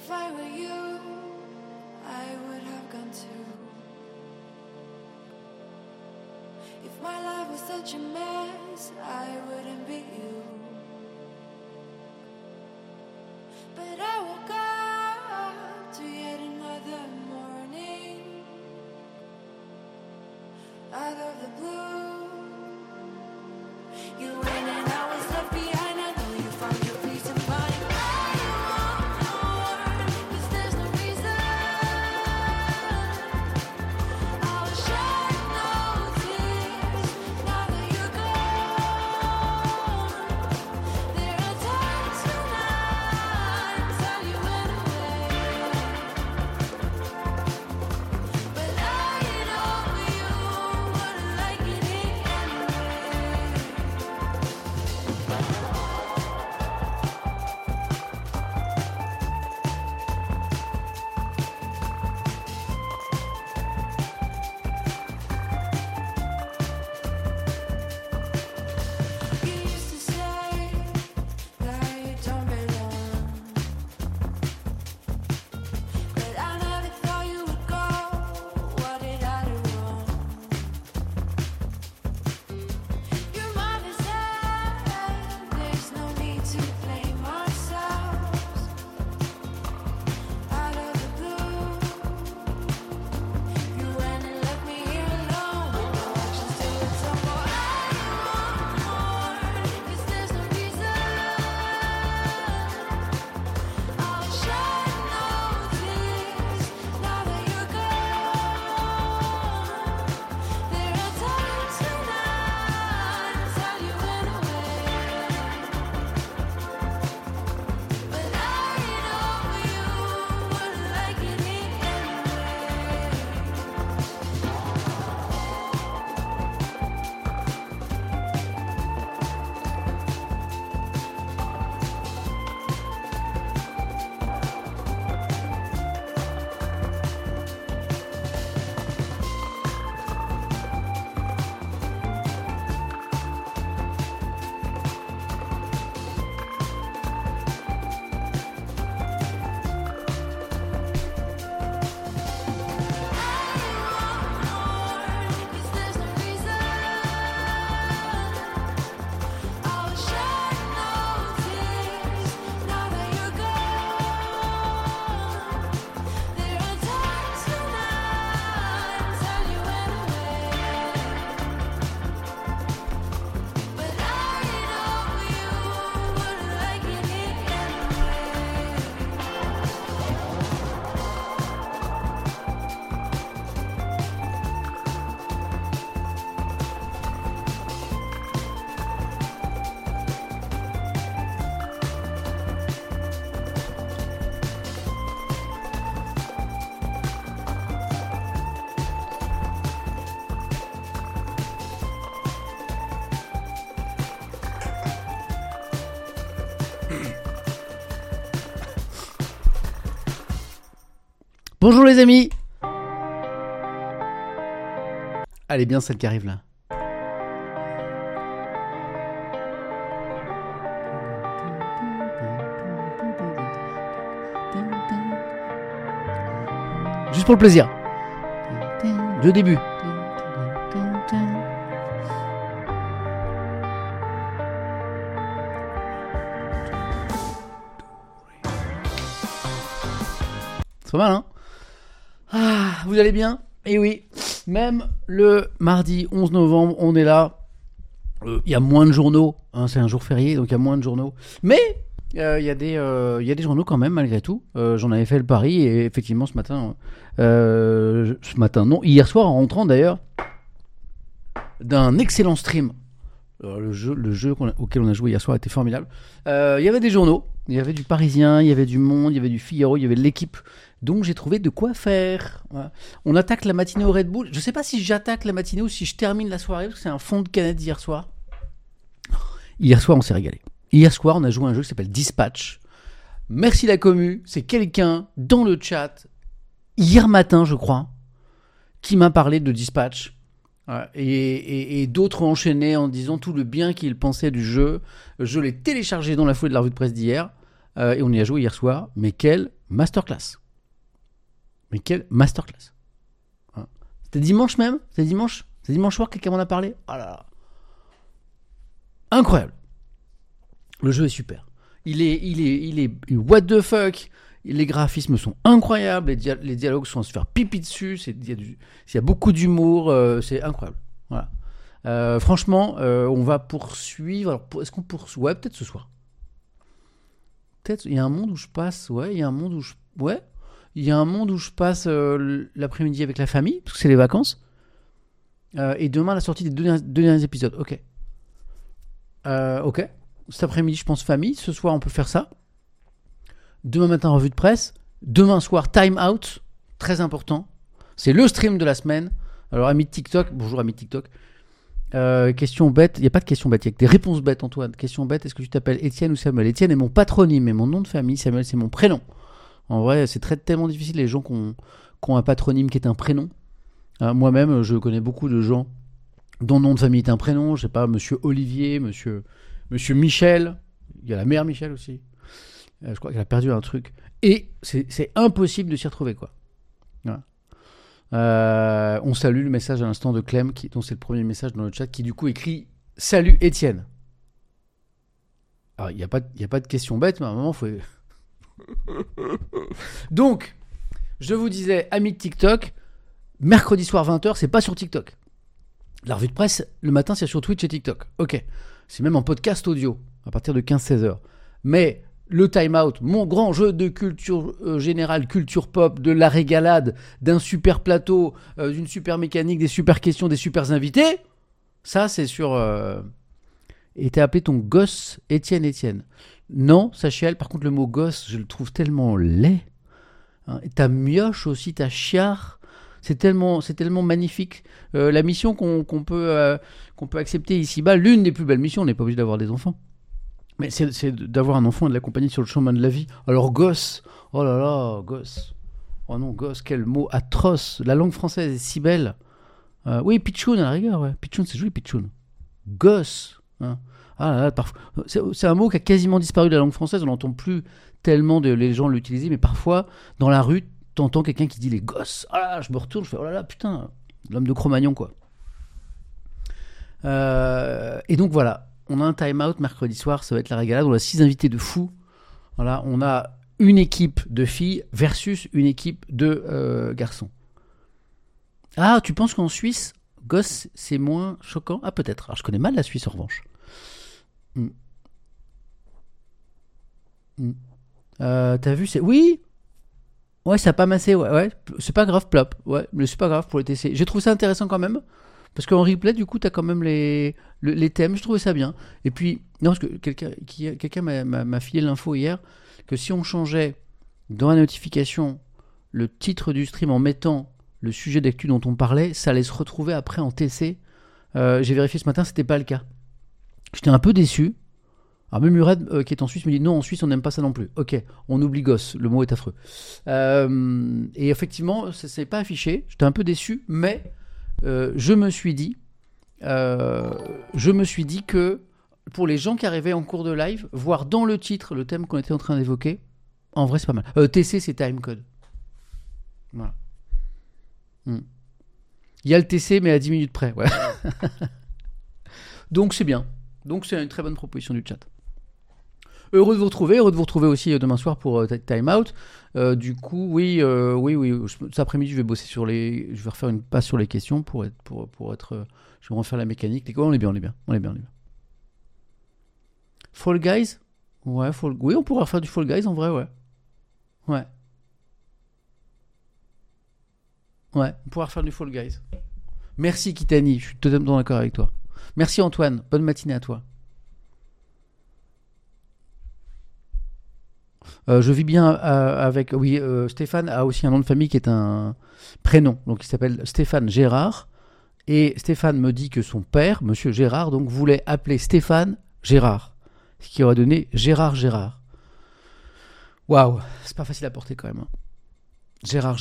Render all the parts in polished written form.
If I were you, I would have gone too. If my life was such a mess, I wouldn't be you. But I woke up to yet another morning. Out of the blue, you went and I was left behind. I know you found your peace of mind. Bonjour les amis. Elle est bien celle qui arrive là. Juste pour le plaisir. Le début. C'est pas mal, hein? Ah, vous allez bien? Eh oui, même le mardi 11 novembre, on est là. Il y a moins de journaux, hein, c'est un jour férié, donc il y a moins de journaux. Mais il y a des journaux quand même, malgré tout. J'en avais fait le pari, et effectivement, hier soir, en rentrant d'ailleurs, d'un excellent stream. Alors, le jeu auquel on a joué hier soir était formidable. Il y avait des journaux, il y avait du Parisien, il y avait du Monde, il y avait du Figaro, il y avait de l'Équipe. Donc j'ai trouvé de quoi faire. Voilà. On attaque la matinée au Red Bull. Je sais pas si j'attaque la matinée ou si je termine la soirée, parce que c'est un fond de canette d'hier soir. Hier soir, on s'est régalé. Hier soir, on a joué à un jeu qui s'appelle Dispatch. Merci la commu. C'est quelqu'un dans le chat, hier matin, je crois, qui m'a parlé de Dispatch. Et d'autres ont enchaîné en disant tout le bien qu'ils pensaient du jeu. Je l'ai téléchargé dans la foulée de la revue de presse d'hier. Et on y a joué hier soir. Mais quel Masterclass. Mais quelle masterclass. Voilà. C'était dimanche même. C'est dimanche soir, quelqu'un m'en a parlé. Oh là là. Incroyable. Le jeu est super. Il est what the fuck. Les graphismes sont incroyables. Les dialogues sont à se faire pipi dessus. Il y a beaucoup d'humour. C'est incroyable. Voilà. Franchement, on va poursuivre. Alors, est-ce qu'on poursuit? Ouais, peut-être ce soir. Peut-être. Il y a un monde où je passe. Ouais, il y a un monde où je passe l'après-midi avec la famille, parce que c'est les vacances. Et demain, la sortie des deux derniers épisodes. Ok. Ok. Cet après-midi, je pense famille. Ce soir, on peut faire ça. Demain matin, revue de presse. Demain soir, time out. Très important. C'est le stream de la semaine. Alors, amis de TikTok. Bonjour, amis de TikTok. Question bête. Il n'y a pas de question bête. Il y a que des réponses bêtes, Antoine. Question bête. Est-ce que tu t'appelles Étienne ou Samuel? Étienne est mon patronyme et mon nom de famille. Samuel, c'est mon prénom. En vrai, c'est tellement difficile, les gens qui ont un patronyme qui est un prénom. Moi-même, je connais beaucoup de gens dont le nom de famille est un prénom. Je sais pas, monsieur Olivier, monsieur Michel. Il y a la mère Michel aussi. Je crois qu'elle a perdu un truc. Et c'est impossible de s'y retrouver, quoi. Voilà. On salue le message à l'instant de Clem, dont c'est le premier message dans le chat, qui du coup écrit « Salut Étienne ». Alors, il n'y a pas de question bête, mais à un moment, il faut... Donc, je vous disais, amis de TikTok, mercredi soir 20h, c'est pas sur TikTok. La revue de presse, le matin, c'est sur Twitch et TikTok. Ok. C'est même en podcast audio, à partir de 15-16h. Mais le Time Out, mon grand jeu de culture générale, culture pop, de la régalade, d'un super plateau, d'une super mécanique, des super questions, des super invités, ça, c'est sur... Et t'as appelé ton gosse Étienne. Non, Sachiel, par contre, le mot gosse, je le trouve tellement laid. Hein, et ta mioche aussi, ta chiard, c'est tellement magnifique. La mission qu'on peut accepter ici-bas, l'une des plus belles missions, on n'est pas obligé d'avoir des enfants. Mais c'est d'avoir un enfant et de l'accompagner sur le chemin de la vie. Alors, gosse, oh là là, gosse. Oh non, gosse, quel mot atroce. La langue française est si belle. Oui, pitchoun à la rigueur, ouais. Pitchoun, c'est joli, pitchoun. Gosse, hein. Ah là là, parfois, c'est un mot qui a quasiment disparu de la langue française. On n'entend plus tellement les gens l'utiliser, mais parfois, dans la rue, t'entends quelqu'un qui dit les gosses. Ah là, je me retourne, je fais oh là là, putain, l'homme de Cro-Magnon, quoi. Et donc voilà, on a un time-out mercredi soir, ça va être la régalade. On a 6 invités de fous. Voilà, on a une équipe de filles versus une équipe de garçons. Ah, tu penses qu'en Suisse, gosse, c'est moins choquant? Ah, peut-être. Alors, je connais mal la Suisse, en revanche. T'as vu, c'est... Oui. Ouais, ça a pas massé, ouais. C'est pas grave, plop. Ouais, mais c'est pas grave pour les TC. J'ai trouvé ça intéressant quand même. Parce qu'en replay, du coup, t'as quand même les thèmes. Je trouvais ça bien. Et puis, non, parce que quelqu'un m'a filé l'info hier que si on changeait dans la notification le titre du stream en mettant le sujet d'actu dont on parlait, ça allait se retrouver après en TC. J'ai vérifié ce matin, c'était pas le cas. J'étais un peu déçu. Alors même Mured, qui est en Suisse, me dit non, en Suisse on n'aime pas ça non plus. Ok, on oublie gosse, le mot est affreux. Et effectivement, ça s'est pas affiché. J'étais un peu déçu, mais je me suis dit que pour les gens qui arrivaient en cours de live, voir dans le titre le thème qu'on était en train d'évoquer, en vrai c'est pas mal. TC c'est timecode. Voilà. Il y a le TC mais à 10 minutes près. Ouais. Donc c'est bien. Donc c'est une très bonne proposition du chat. Heureux de vous retrouver aussi demain soir pour Time Out. Du coup, oui. Cet après-midi, je vais bosser je vais refaire une passe sur les questions pour être. Je vais refaire la mécanique. On est bien. Fall Guys. Ouais, oui, on pourra faire du Fall Guys en vrai, ouais. Ouais, on pourra refaire du Fall Guys. Merci Kitani, je suis totalement d'accord avec toi. Merci Antoine, bonne matinée à toi. Je vis bien avec... Oui, Stéphane a aussi un nom de famille qui est un prénom. Donc il s'appelle Stéphane Gérard. Et Stéphane me dit que son père, monsieur Gérard, donc voulait appeler Stéphane Gérard. Ce qui aurait donné Gérard. Waouh, c'est pas facile à porter quand même. Hein. Gérard.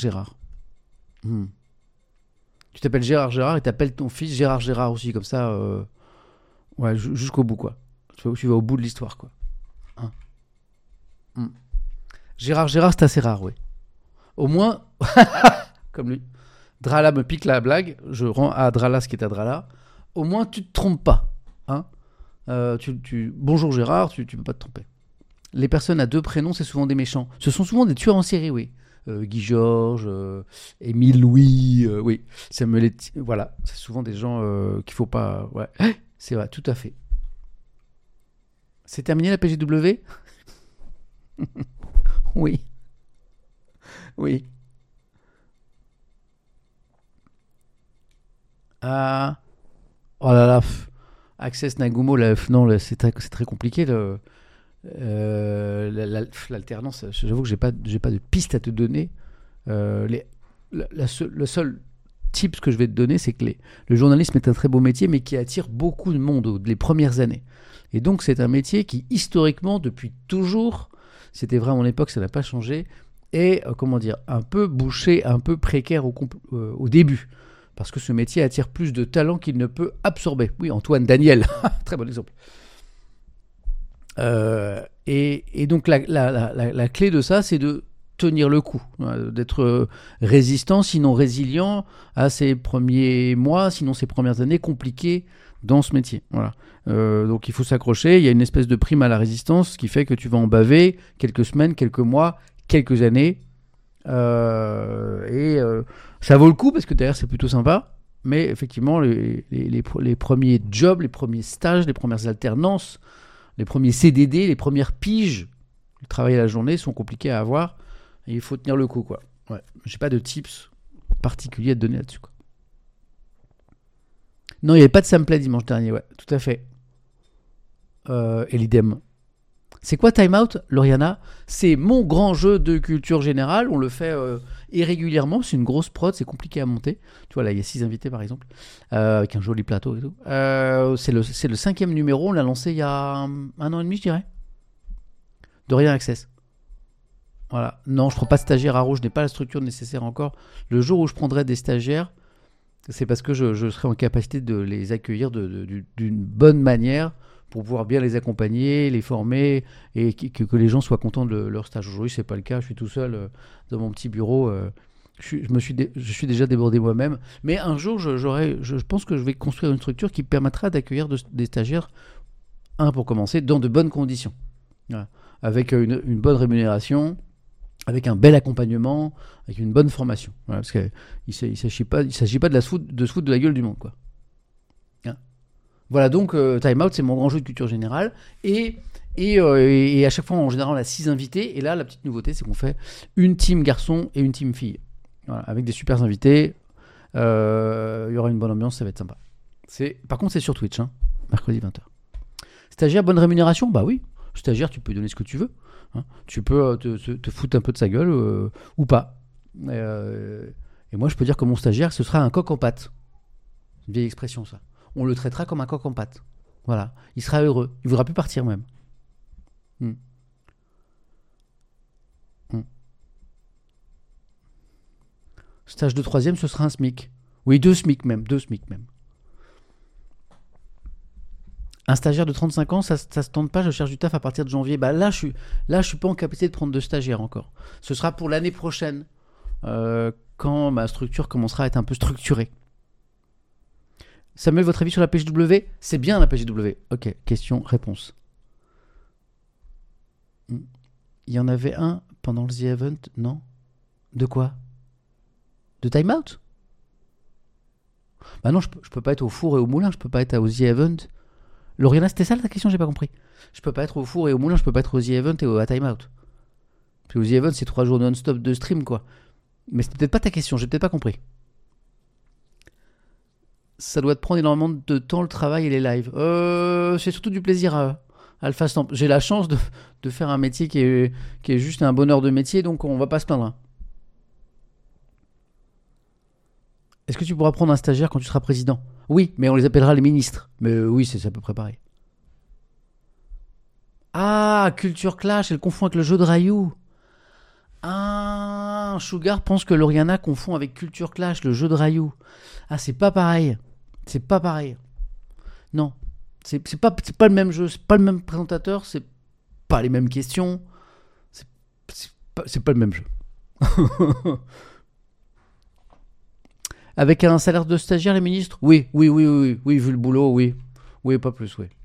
Tu t'appelles Gérard et t'appelles ton fils Gérard aussi, comme ça, ouais, jusqu'au bout, quoi. Tu vas au bout de l'histoire, quoi. Hein. Gérard, c'est assez rare, oui. Au moins, comme lui, Drala me pique la blague, je rends à Drala ce qui est à Drala. Au moins, tu te trompes pas. Hein. Bonjour Gérard, tu peux pas te tromper. Les personnes à deux prénoms, c'est souvent des méchants. Ce sont souvent des tueurs en série, oui. Guy Georges, Émile Louis, oui. Voilà, c'est souvent des gens qu'il faut pas. Ouais, c'est vrai, tout à fait. C'est terminé la PGW? Oui, oui. Ah, oh là là. Access Nagumo, non, c'est très compliqué. L'alternance, j'avoue que j'ai pas de piste à te donner. Le seul tip que je vais te donner, c'est que le journalisme est un très beau métier, mais qui attire beaucoup de monde les premières années. Et donc, c'est un métier qui, historiquement, depuis toujours, c'était vrai à mon époque, ça n'a pas changé, est, comment dire, un peu bouché, un peu précaire au début. Parce que ce métier attire plus de talent qu'il ne peut absorber. Oui, Antoine Daniel, très bon exemple. Et donc la clé de ça, c'est de tenir le coup, d'être résistant, sinon résilient à ces premiers mois, sinon ces premières années compliquées dans ce métier. Voilà. Donc il faut s'accrocher, il y a une espèce de prime à la résistance qui fait que tu vas en baver quelques semaines, quelques mois, quelques années. Ça vaut le coup parce que derrière c'est plutôt sympa. Mais effectivement, les premiers jobs, les premiers stages, les premières alternances, les premiers CDD, les premières piges, le travail à la journée sont compliqués à avoir. Et il faut tenir le coup, quoi. Ouais. J'ai pas de tips particuliers à te donner là-dessus, quoi. Non, il n'y avait pas de Samplay dimanche dernier, ouais, tout à fait. Et l'idem. C'est quoi Time Out, Lauriana? C'est mon grand jeu de culture générale. On le fait irrégulièrement. C'est une grosse prod, c'est compliqué à monter. Tu vois, là, il y a 6 invités, par exemple, avec un joli plateau et tout. C'est le 5e numéro. On l'a lancé il y a un an et demi, je dirais. De Rien Access. Voilà. Non, je ne prends pas de stagiaire à rouge. Je n'ai pas la structure nécessaire encore. Le jour où je prendrai des stagiaires, c'est parce que je serai en capacité de les accueillir d'une bonne manière pour pouvoir bien les accompagner, les former et que les gens soient contents de leur stage. Aujourd'hui, c'est pas le cas. Je suis tout seul dans mon petit bureau. Je suis déjà débordé moi-même. Mais un jour, je pense que je vais construire une structure qui permettra d'accueillir des stagiaires, pour commencer, dans de bonnes conditions. Voilà. Avec une bonne rémunération, avec un bel accompagnement, avec une bonne formation. Voilà, parce qu'il ne s'agit pas de se foutre de la gueule du monde, quoi. Voilà, donc Time Out, c'est mon grand jeu de culture générale. Et à chaque fois, en général, on a 6 invités. Et là, la petite nouveauté, c'est qu'on fait une team garçon et une team fille. Voilà, avec des super invités. Il y aura une bonne ambiance, ça va être sympa. Par contre, c'est sur Twitch, mercredi 20h. Stagiaire, bonne rémunération? Bah oui. Stagiaire, tu peux donner ce que tu veux. Tu peux te foutre un peu de sa gueule ou pas. Et moi, je peux dire que mon stagiaire, ce sera un coq en pâte. C'est une vieille expression, ça. On le traitera comme un coq en pâte. Voilà. Il sera heureux. Il ne voudra plus partir même. Stage de 3e, ce sera un SMIC. Oui, 2 SMIC même. Un stagiaire de 35 ans, ça se tente pas, je cherche du taf à partir de janvier. Bah là, je suis pas en capacité de prendre de stagiaires encore. Ce sera pour l'année prochaine, quand ma structure commencera à être un peu structurée. Samuel, votre avis sur la PGW? C'est bien la PGW. Ok, question, réponse. Il y en avait un pendant le The Event, non? De quoi? De Time Out? Bah non, je peux pas être au four et au moulin, je peux pas être au The Event. Lauriana, c'était ça ta question? J'ai pas compris. Je peux pas être au four et au moulin, je peux pas être au The Event et à Time Out. Puis au The Event, c'est 3 jours non-stop de stream, quoi. Mais c'était peut-être pas ta question, j'ai peut-être pas compris. Ça doit te prendre énormément de temps, le travail et les lives. C'est surtout du plaisir à le faire. J'ai la chance de faire un métier qui est juste un bonheur de métier, donc on va pas se plaindre. Est-ce que tu pourras prendre un stagiaire quand tu seras président? Oui, mais on les appellera les ministres. Mais oui, c'est à peu près pareil. Ah, Culture Clash, elle confond avec le jeu de Rayou. Ah, Sugar pense que Lauriana confond avec Culture Clash, le jeu de Rayou. Ah, c'est pas pareil. Non, c'est pas le même jeu, c'est pas le même présentateur, c'est pas les mêmes questions. C'est pas le même jeu. Avec un salaire de stagiaire, les ministres? Oui, vu le boulot, oui. Oui, pas plus, oui.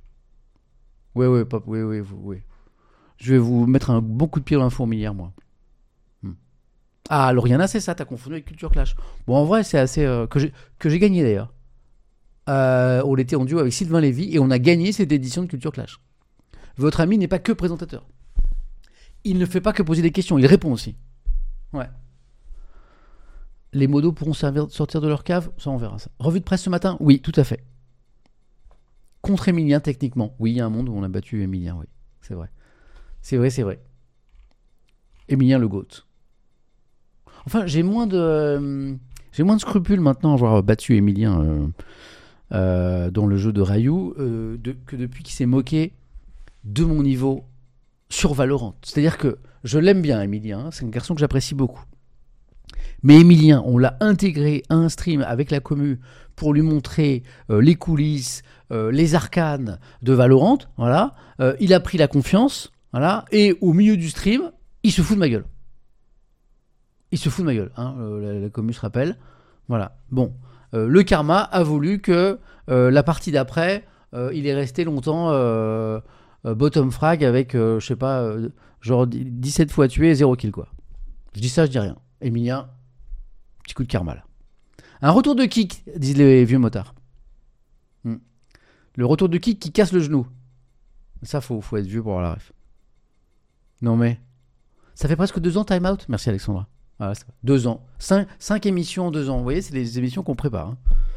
Oui. Je vais vous mettre un bon coup de pied dans la fourmilière, moi. Ah, Lauriana, c'est ça, t'as confondu avec Culture Clash. Bon, en vrai, c'est assez... que j'ai gagné, d'ailleurs. On était en duo avec Sylvain Lévy, et on a gagné cette édition de Culture Clash. Votre ami n'est pas que présentateur. Il ne fait pas que poser des questions, il répond aussi. Ouais. Les modos pourront sortir de leur cave? Ça, on verra ça. Revue de presse ce matin? Oui, tout à fait. Contre Emilien, techniquement. Oui, il y a un monde où on a battu Emilien, oui. C'est vrai. C'est vrai. Emilien le GOAT. Enfin, j'ai moins de scrupules maintenant à avoir battu Emilien dans le jeu de Rayou que depuis qu'il s'est moqué de mon niveau sur Valorant. C'est-à-dire que je l'aime bien, Emilien. C'est un garçon que j'apprécie beaucoup. Mais Emilien, on l'a intégré à un stream avec la commu pour lui montrer les coulisses, les arcanes de Valorant. Voilà. Il a pris la confiance. Voilà. Et au milieu du stream, il se fout de ma gueule. Hein, la commu se rappelle. Voilà. Bon. Le karma a voulu que la partie d'après, il est resté longtemps bottom frag avec, je sais pas, genre 17 fois tué et 0 kill, quoi. Je dis ça, je dis rien. Emilien, petit coup de karma, là. Un retour de kick, disent les vieux motards. Le retour de kick qui casse le genou. Ça, faut être vieux pour avoir la ref. Non mais... Ça fait presque 2 ans time out. Merci Alexandra. Voilà, 2 ans. 5 émissions en 2 ans. Vous voyez, c'est les émissions qu'on prépare.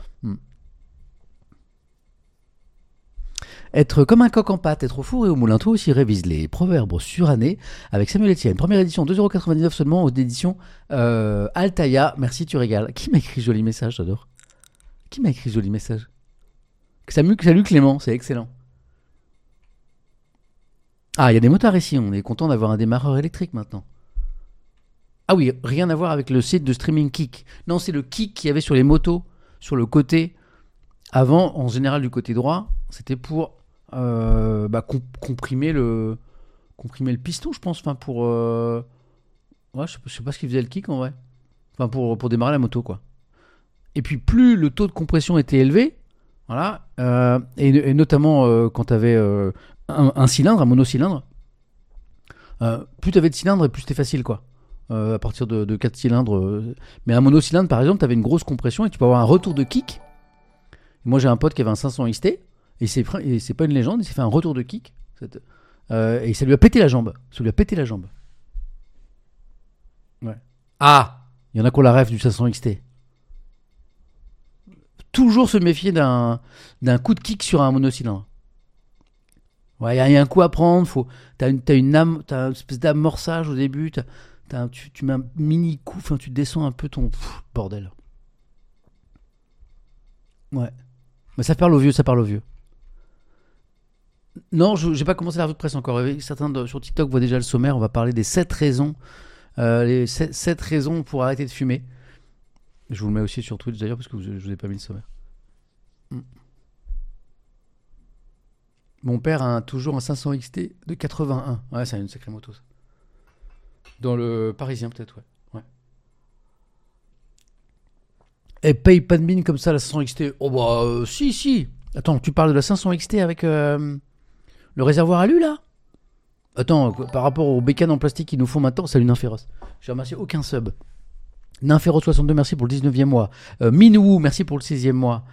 Être comme un coq en pâte, être au four et au moulin, toi aussi révise les proverbes surannés avec Samuel Etienne. Première édition, 2,99€ seulement, aux éditions Altaïa. Merci, tu régales. Qui m'a écrit joli message, j'adore. Qui m'a écrit joli message? Salut Clément, c'est excellent. Ah, il y a des motards ici, on est content d'avoir un démarreur électrique maintenant. Ah oui, rien à voir avec le site de streaming Kik. Non, c'est le Kik qu'il y avait sur les motos, sur le côté. Avant, en général, du côté droit, c'était pour comprimer le piston, je pense. Enfin, pour... Ouais, je sais pas ce qu'il faisait le Kik en vrai. Enfin, pour démarrer la moto, quoi. Et puis, plus le taux de compression était élevé, voilà, et notamment quand tu avais un cylindre, un monocylindre, plus tu avais de cylindres et plus c'était facile, quoi. À partir de 4 cylindres. Mais un monocylindre, par exemple, tu avais une grosse compression et tu peux avoir un retour de kick. Moi, j'ai un pote qui avait un 500 XT et c'est pas une légende, il s'est fait un retour de kick. Et ça lui a pété la jambe. Ouais. Ah, il y en a qui ont la rêve du 500 XT. Toujours se méfier d'un coup de kick sur un monocylindre. Ouais, il y a un coup à prendre. T'as une espèce d'amorçage au début. Tu mets un mini coup. Enfin, tu descends un peu ton bordel. Ouais. Mais ça parle aux vieux. Non, j'ai pas commencé la revue de presse encore. Certains sur TikTok voient déjà le sommaire. On va parler des 7 raisons. Les 7 raisons pour arrêter de fumer. Je vous le mets aussi sur Twitch d'ailleurs parce que je vous ai pas mis le sommaire. Mon père a toujours un 500 XT de 81. Ouais, c'est une sacrée moto ça. Dans le Parisien peut-être, ouais. Et paye pas de mine comme ça la 500 XT. Oh bah si. Attends, tu parles de la 500 XT avec le réservoir alu là? Attends, par rapport aux bécanes en plastique qu'ils nous font maintenant, salut Nymphéros. J'ai remercié aucun sub. Nymphéros62, merci pour le 19e mois. Minou, merci pour le 6e mois.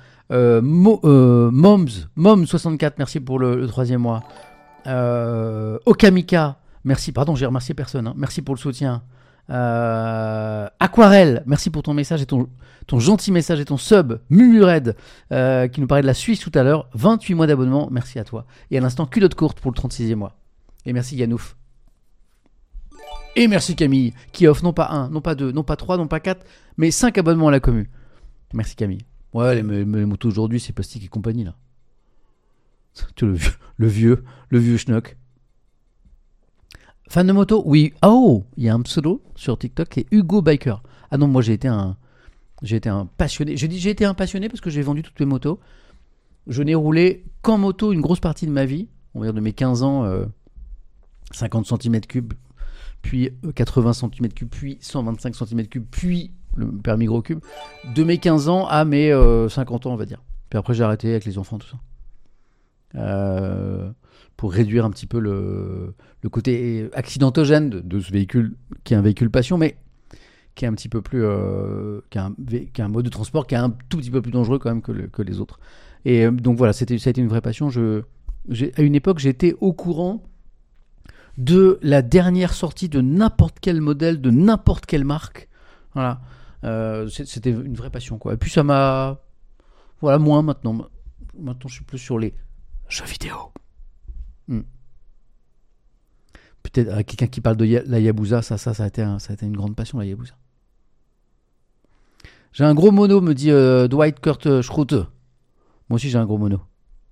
Mom64, merci pour le 3e mois. Okamika, merci. Pardon, j'ai remercié personne. Hein. Merci pour le soutien. Aquarelle, merci pour ton message et ton gentil message et ton sub. Mumured, qui nous parlait de la Suisse tout à l'heure. 28 mois d'abonnement, merci à toi. Et à l'instant, culotte courte pour le 36e mois. Et merci Yanouf. Et merci Camille, qui offre non pas 1, non pas 2, non pas 3, non pas 4, mais 5 abonnements à la commu. Merci Camille. Ouais, les motos aujourd'hui, c'est Plastique et compagnie, là. Le vieux schnock. Fan de moto? Oui. Oh, il y a un pseudo sur TikTok qui est Hugo Biker. Ah non, moi j'ai été un passionné. Je dis j'ai été un passionné parce que j'ai vendu toutes mes motos. Je n'ai roulé qu'en moto une grosse partie de ma vie. On va dire de mes 15 ans, 50 cm3, puis 80 cm3, puis 125 cm3, puis le permis gros cube, de mes 15 ans à mes 50 ans, on va dire. Puis après, j'ai arrêté avec les enfants, tout ça. Pour réduire un petit peu le côté accidentogène de ce véhicule, qui est un véhicule passion, mais qui est un petit peu plus... qui est un mode de transport qui est un tout petit peu plus dangereux quand même que les autres. Et donc voilà, ça a été une vraie passion. À une époque, j'étais au courant de la dernière sortie de n'importe quel modèle, de n'importe quelle marque. Voilà. C'était une vraie passion, quoi. Et puis ça m'a... Voilà, moins maintenant. Maintenant, je suis plus sur les jeux vidéo. Peut-être quelqu'un qui parle de la Yabusa, ça a été une grande passion, la Yabusa. J'ai un gros mono, me dit Dwight Kurt Schrute. Moi aussi, j'ai un gros mono.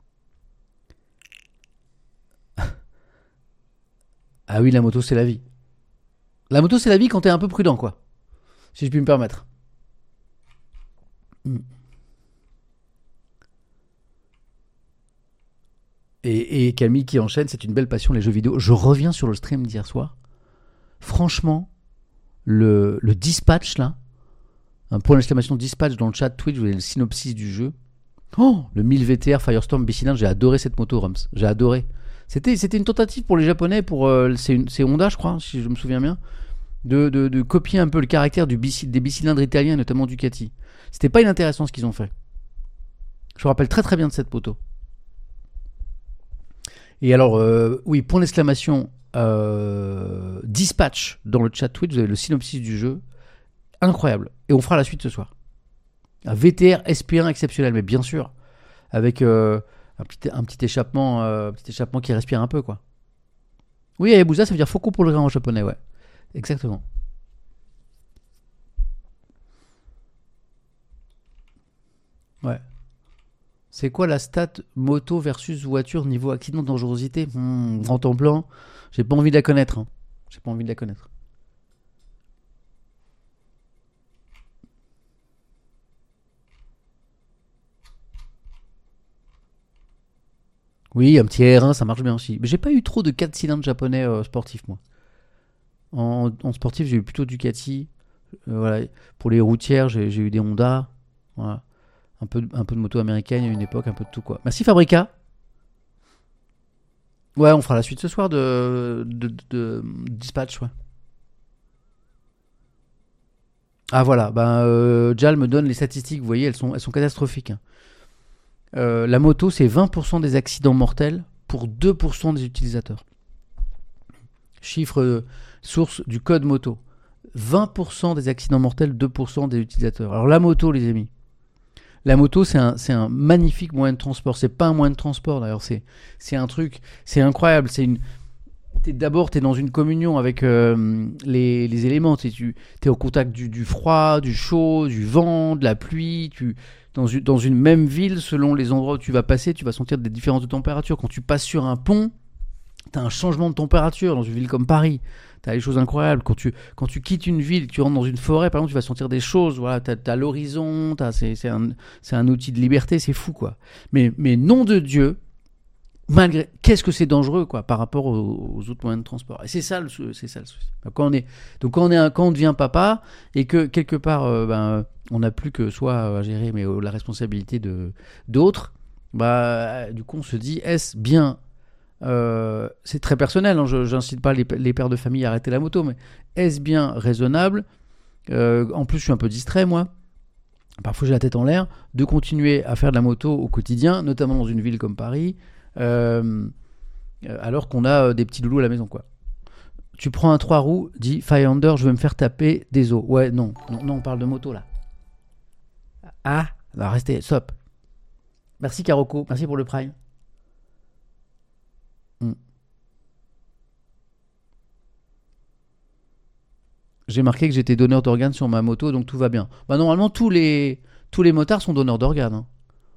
Ah oui, la moto, c'est la vie. La moto, c'est la vie quand t'es un peu prudent, quoi. Si je puis me permettre. Et Camille qui enchaîne, c'est une belle passion, les jeux vidéo. Je reviens sur le stream d'hier soir. Franchement, le dispatch, là, un point d'exclamation dispatch dans le chat Twitch, vous avez le synopsis du jeu. Oh, le 1000 VTR Firestorm Bicylindre, j'ai adoré cette moto, Rums. J'ai adoré. C'était une tentative pour les Japonais, c'est Honda, je crois, si je me souviens bien, de copier un peu le caractère des bicylindres italiens, notamment Ducati. C'était pas inintéressant ce qu'ils ont fait. Je me rappelle très très bien de cette moto. Et alors, oui, point d'exclamation, dispatch dans le chat Twitch, vous avez le synopsis du jeu. Incroyable. Et on fera la suite ce soir. Un VTR SP1 exceptionnel, mais bien sûr, avec un petit échappement qui respire un peu, quoi. Oui, Hayabusa, ça veut dire faucon pour le grain en japonais, ouais. Exactement. Ouais. C'est quoi la stat moto versus voiture niveau accident de dangerosité? Grand en blanc. J'ai pas envie de la connaître. Hein. J'ai pas envie de la connaître. Oui, un petit R1, ça marche bien aussi. Mais j'ai pas eu trop de 4 cylindres japonais sportifs, moi. En sportif, j'ai eu plutôt Ducati. Voilà. Pour les routières, j'ai eu des Honda. Voilà. Un peu de moto américaine à une époque, un peu de tout, quoi. Merci Fabrica. Ouais, on fera la suite ce soir de Dispatch, ouais. Ah voilà, Jal me donne les statistiques, vous voyez, elles sont catastrophiques. Hein. La moto, c'est 20% des accidents mortels pour 2% des utilisateurs. Chiffre source du code moto. 20% des accidents mortels, 2% des utilisateurs. Alors la moto, les amis. La moto, c'est un magnifique moyen de transport. C'est pas un moyen de transport, d'ailleurs. C'est un truc, c'est incroyable. D'abord, t'es dans une communion avec les éléments. T'es au contact du froid, du chaud, du vent, de la pluie. Dans une même ville, selon les endroits où tu vas passer, tu vas sentir des différences de température. Quand tu passes sur un pont, t'as un changement de température dans une ville comme Paris. T'as des choses incroyables. Quand tu quittes une ville, que tu rentres dans une forêt, par exemple, tu vas sentir des choses. Voilà, t'as l'horizon. C'est un outil de liberté. C'est fou, quoi. Mais nom de Dieu, qu'est-ce que c'est dangereux, quoi, par rapport aux autres moyens de transport. Et c'est ça le souci. Quand on devient papa et que quelque part, on n'a plus que soi à gérer, mais la responsabilité d'autres, du coup, on se dit, est-ce bien c'est très personnel, hein, j'incite pas les pères de famille à arrêter la moto, mais est-ce bien raisonnable, en plus je suis un peu distrait moi, parfois j'ai la tête en l'air, de continuer à faire de la moto au quotidien, notamment dans une ville comme Paris, alors qu'on a des petits loulous à la maison, quoi. Tu prends un 3 roues, dis Firelander, je vais me faire taper des os. Ouais, non, on parle de moto là. Ah, bah restez, stop. Merci Karoko, merci pour le prime. J'ai marqué que j'étais donneur d'organes sur ma moto, donc tout va bien. Normalement, tous les motards sont donneurs d'organes. Hein.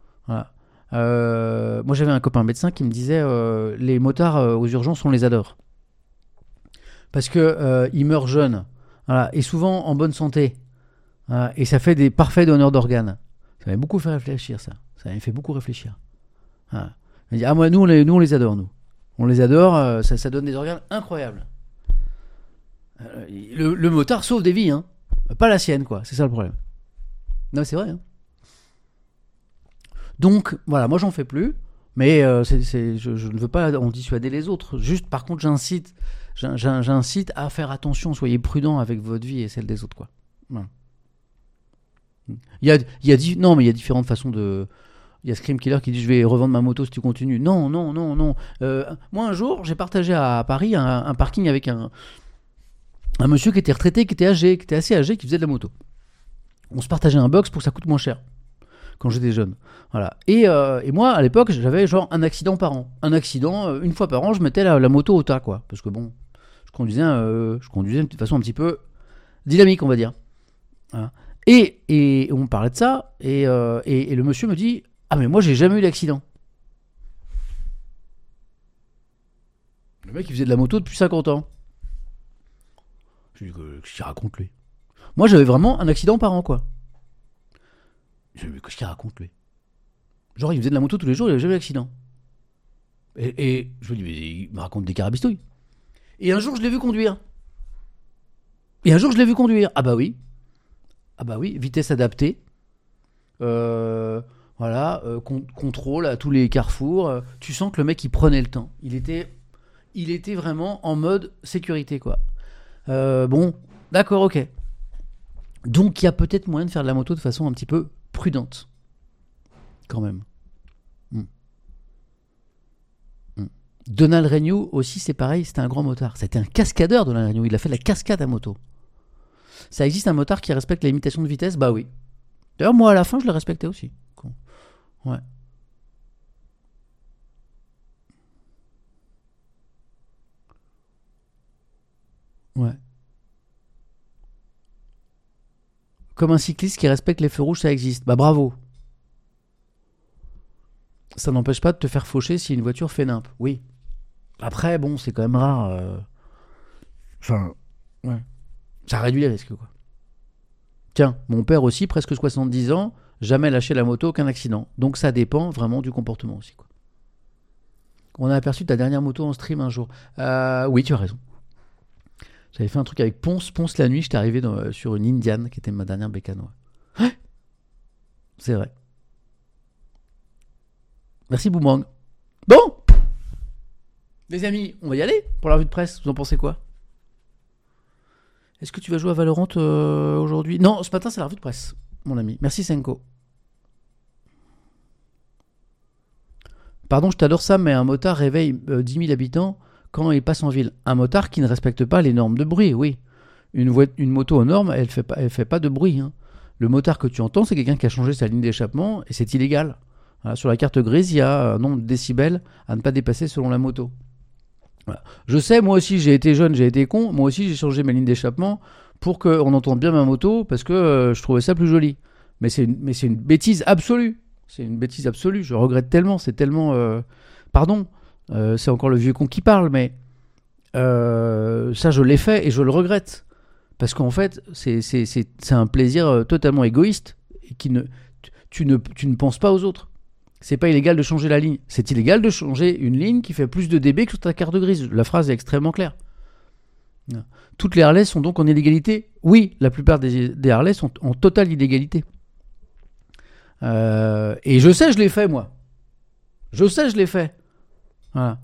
Voilà. Moi, j'avais un copain médecin qui me disait les motards aux urgences, on les adore. Parce que ils meurent jeunes. Voilà, et souvent en bonne santé. Voilà, et ça fait des parfaits donneurs d'organes. Ça m'a beaucoup fait réfléchir, ça. Ça m'a fait beaucoup réfléchir. Voilà. Il dit, nous, on les adore, nous. On les adore, ça donne des organes incroyables. Le motard sauve des vies, hein. Pas la sienne, quoi. C'est ça le problème. Non, c'est vrai. Hein. Donc, voilà, moi, j'en fais plus. Mais je ne veux pas en dissuader les autres. Juste, par contre, j'incite à faire attention. Soyez prudents avec votre vie et celle des autres, quoi. Voilà. Il y a différentes façons de... Il y a Scream Killer qui dit je vais revendre ma moto si tu continues. Non. Moi, un jour, j'ai partagé à Paris un parking avec un monsieur qui était retraité, qui était assez âgé, qui faisait de la moto. On se partageait un box pour que ça coûte moins cher quand j'étais jeune. Voilà. Et moi, à l'époque, j'avais genre un accident par an. Un accident, une fois par an, je mettais la moto au tas, quoi. Parce que bon, je conduisais de façon un petit peu dynamique, on va dire. Voilà. Et on parlait de ça, et le monsieur me dit ah, mais moi, j'ai jamais eu d'accident. Le mec, il faisait de la moto depuis 50 ans. Je lui dis qu'est-ce qu'il raconte, lui? Moi, j'avais vraiment un accident par an, quoi. Je lui dis qu'est-ce qu'il raconte, lui? Genre, il faisait de la moto tous les jours, il avait jamais eu d'accident. Et je lui dis mais il me raconte des carabistouilles. Et un jour, je l'ai vu conduire. Ah bah oui, vitesse adaptée. Voilà, contrôle à tous les carrefours. Tu sens que le mec, il prenait le temps. Il était vraiment en mode sécurité, quoi. Bon, d'accord, ok. Donc, il y a peut-être moyen de faire de la moto de façon un petit peu prudente. Quand même. Donald Renew aussi, c'est pareil, c'était un grand motard. C'était un cascadeur, Donald Renew. Il a fait de la cascade à moto. Ça existe un motard qui respecte la limitation de vitesse? Bah oui. D'ailleurs, moi, à la fin, je le respectais aussi. Ouais. Ouais. Comme un cycliste qui respecte les feux rouges, ça existe. Bah bravo. Ça n'empêche pas de te faire faucher si une voiture fait nimp. Oui. Après, bon, c'est quand même rare. Enfin, ouais. Ça réduit les risques, quoi. Tiens, mon père aussi, presque 70 ans, jamais lâché la moto, aucun accident. Donc ça dépend vraiment du comportement aussi, quoi. On a aperçu ta dernière moto en stream un jour. Oui, tu as raison. J'avais fait un truc avec Ponce la nuit, j'étais arrivé sur une Indian, qui était ma dernière bécane. Ouais. C'est vrai. Merci Boomerang. Bon, les amis, on va y aller pour la revue de presse. Vous en pensez quoi? Est-ce que tu vas jouer à Valorant aujourd'hui? Non, ce matin c'est la revue de presse, mon ami. Merci Senko. Pardon, je t'adore ça, mais un motard réveille 10 000 habitants quand il passe en ville. Un motard qui ne respecte pas les normes de bruit, oui. Une moto aux normes, elle fait pas de bruit. Hein. Le motard que tu entends, c'est quelqu'un qui a changé sa ligne d'échappement et c'est illégal. Voilà, sur la carte grise, il y a un nombre de décibels à ne pas dépasser selon la moto. Voilà. Je sais, moi aussi, j'ai été jeune, j'ai été con. Moi aussi, j'ai changé ma ligne d'échappement pour qu'on entende bien ma moto parce que je trouvais ça plus joli. Mais c'est une bêtise absolue. C'est une bêtise absolue. Je regrette tellement. C'est tellement... Pardon, c'est encore le vieux con qui parle, mais ça, je l'ai fait et je le regrette. Parce qu'en fait, c'est un plaisir totalement égoïste et tu ne penses pas aux autres. C'est pas illégal de changer la ligne. C'est illégal de changer une ligne qui fait plus de dB que sur ta carte grise. La phrase est extrêmement claire. Toutes les Harley sont donc en illégalité? Oui, la plupart des Harley sont en totale illégalité. Et je sais, je l'ai fait, moi. Je sais, je l'ai fait. Voilà.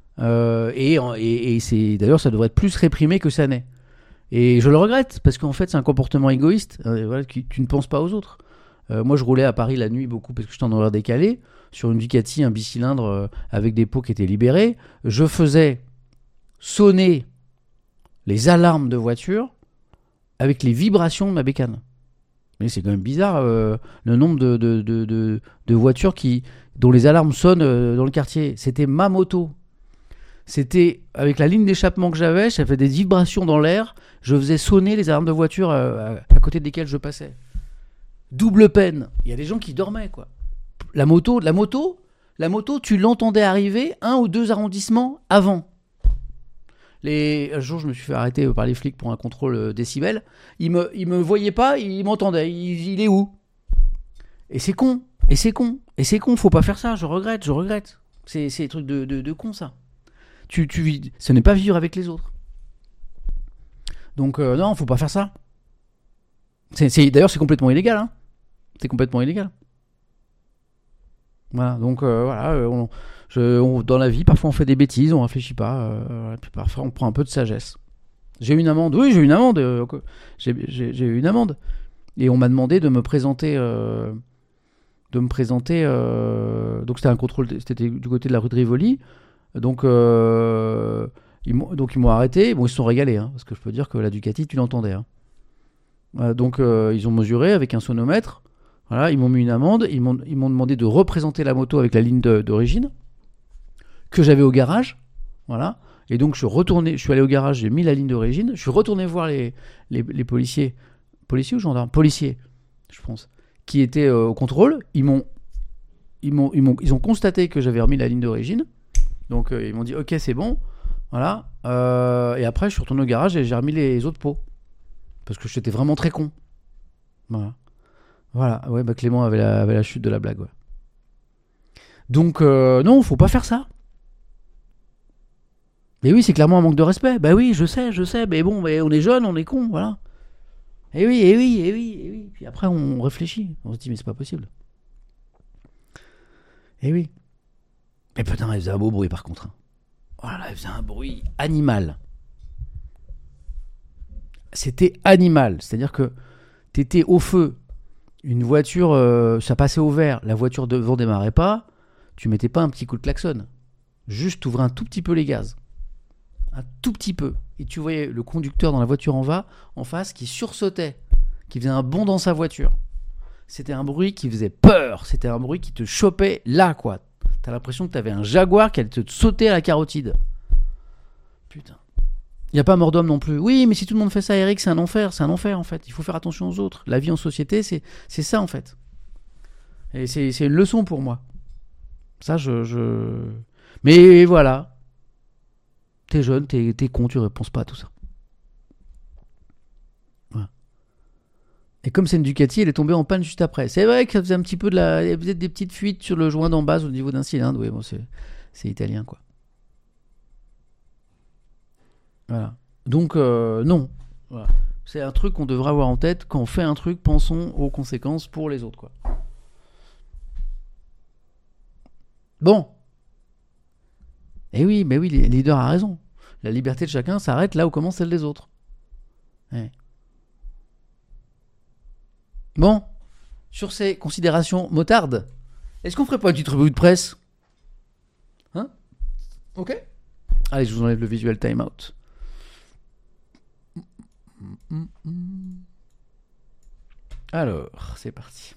Et c'est, d'ailleurs, ça devrait être plus réprimé que ça n'est. Et je le regrette, parce qu'en fait, c'est un comportement égoïste. Voilà, tu ne penses pas aux autres. Moi, je roulais à Paris la nuit beaucoup parce que j'étais en horaire décalé, sur une Ducati, un bicylindre avec des pots qui étaient libérés. Je faisais sonner les alarmes de voiture avec les vibrations de ma bécane. Mais c'est quand même bizarre le nombre de voitures dont les alarmes sonnent dans le quartier. C'était ma moto. C'était avec la ligne d'échappement que j'avais, ça fait des vibrations dans l'air. Je faisais sonner les alarmes de voiture à côté desquelles je passais. Double peine. Il y a des gens qui dormaient, quoi. La moto, tu l'entendais arriver 1 ou 2 arrondissements avant. Un jour, je me suis fait arrêter par les flics pour un contrôle décibel. Ils me voyaient pas, ils m'entendaient. Il est où? Et c'est con. Faut pas faire ça. Je regrette. C'est des trucs de con, ça. Ce n'est pas vivre avec les autres. Donc non, faut pas faire ça. D'ailleurs, c'est complètement illégal. Hein. C'est complètement illégal. Voilà, donc voilà, dans la vie, parfois on fait des bêtises, on réfléchit pas, puis parfois on prend un peu de sagesse. J'ai eu une amende, oui, j'ai eu une amende, j'ai eu une amende. Et on m'a demandé de me présenter, donc c'était un contrôle, c'était du côté de la rue de Rivoli, donc ils m'ont arrêté, bon ils se sont régalés, hein, parce que je peux dire que la Ducati, tu l'entendais. Hein. Donc ils ont mesuré avec un sonomètre. Voilà, ils m'ont mis une amende, ils m'ont demandé de représenter la moto avec la ligne d'origine que j'avais au garage, voilà. Et donc je suis allé au garage, j'ai mis la ligne d'origine, je suis retourné voir les policiers ou gendarmes, policiers, je pense, qui étaient au contrôle. Ils ont constaté que j'avais remis la ligne d'origine, donc ils m'ont dit ok c'est bon, voilà. Et après je suis retourné au garage et j'ai remis les autres pots parce que j'étais vraiment très con, voilà. Voilà, ouais, bah Clément avait la chute de la blague, ouais. Donc, non, faut pas faire ça. Mais oui, c'est clairement un manque de respect. Bah oui, je sais, mais bon, mais on est jeune, on est con, voilà. Et oui. Puis après, on réfléchit. On se dit, mais c'est pas possible. Et oui. Mais putain, elle faisait un beau bruit par contre. Voilà, elle faisait un bruit animal. C'était animal. C'est-à-dire que t'étais au feu. Une voiture, ça passait au vert, la voiture devant démarrait pas, tu mettais pas un petit coup de klaxon. Juste, tu ouvrais un tout petit peu les gaz. Un tout petit peu. Et tu voyais le conducteur dans la voiture en face qui sursautait, qui faisait un bond dans sa voiture. C'était un bruit qui faisait peur, c'était un bruit qui te chopait là, quoi. T'as l'impression que t'avais un jaguar qui allait te sauter à la carotide. Putain. Il n'y a pas mort d'homme non plus. Oui, mais si tout le monde fait ça, Eric, c'est un enfer en fait. Il faut faire attention aux autres. La vie en société, c'est ça en fait. Et c'est une leçon pour moi. Ça, Mais voilà. T'es jeune, t'es con, tu réponds pas à tout ça. Voilà. Et comme c'est une Ducati, elle est tombée en panne juste après. C'est vrai que ça faisait un petit peu il y avait peut-être des petites fuites sur le joint d'en base au niveau d'un cylindre. Oui, bon, c'est italien, quoi. Voilà. Donc, non. Voilà. C'est un truc qu'on devrait avoir en tête. Quand on fait un truc, pensons aux conséquences pour les autres, quoi. Bon. Eh oui, mais oui, le leader a raison. La liberté de chacun s'arrête là où commence celle des autres. Ouais. Bon. Sur ces considérations motardes, est-ce qu'on ferait pas une petite revue de presse? Hein? Ok. Allez, je vous enlève le visuel timeout. Alors, c'est parti.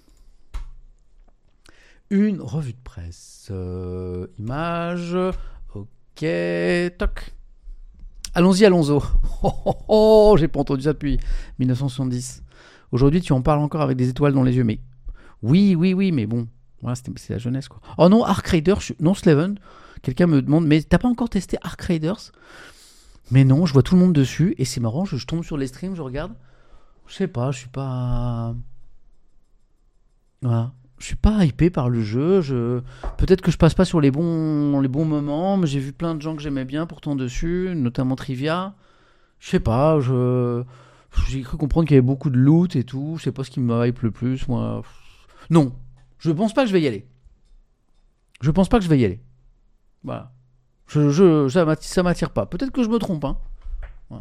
Une revue de presse. Image. Ok. Toc. Allons-y, allons-y. Oh, j'ai pas entendu ça depuis 1970. Aujourd'hui, tu en parles encore avec des étoiles dans les yeux, mais... Oui, mais bon. Voilà, c'est la jeunesse, quoi. Oh non, Ark Raiders, non, Sleven. Quelqu'un me demande, mais t'as pas encore testé Ark Raiders? Mais non, je vois tout le monde dessus et c'est marrant, je tombe sur les streams, je regarde. Je sais pas, je suis pas... Voilà. Je suis pas hypé par le jeu. Peut-être que je passe pas sur les bons moments, mais j'ai vu plein de gens que j'aimais bien pourtant dessus, notamment Trivia. Je sais pas, j'ai cru comprendre qu'il y avait beaucoup de loot et tout. Je sais pas ce qui me hype le plus, moi. Non, je pense pas que je vais y aller. Je pense pas que je vais y aller. Voilà. Ça m'attire pas. Peut-être que je me trompe, hein. Voilà.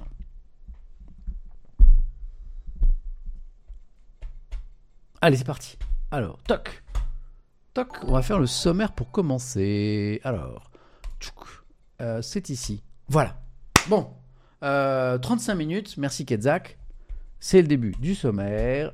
Allez, c'est parti. Alors, toc. On va faire le sommaire pour commencer. Alors, c'est ici. Voilà. Bon. 35 minutes. Merci, Ketzak. C'est le début du sommaire.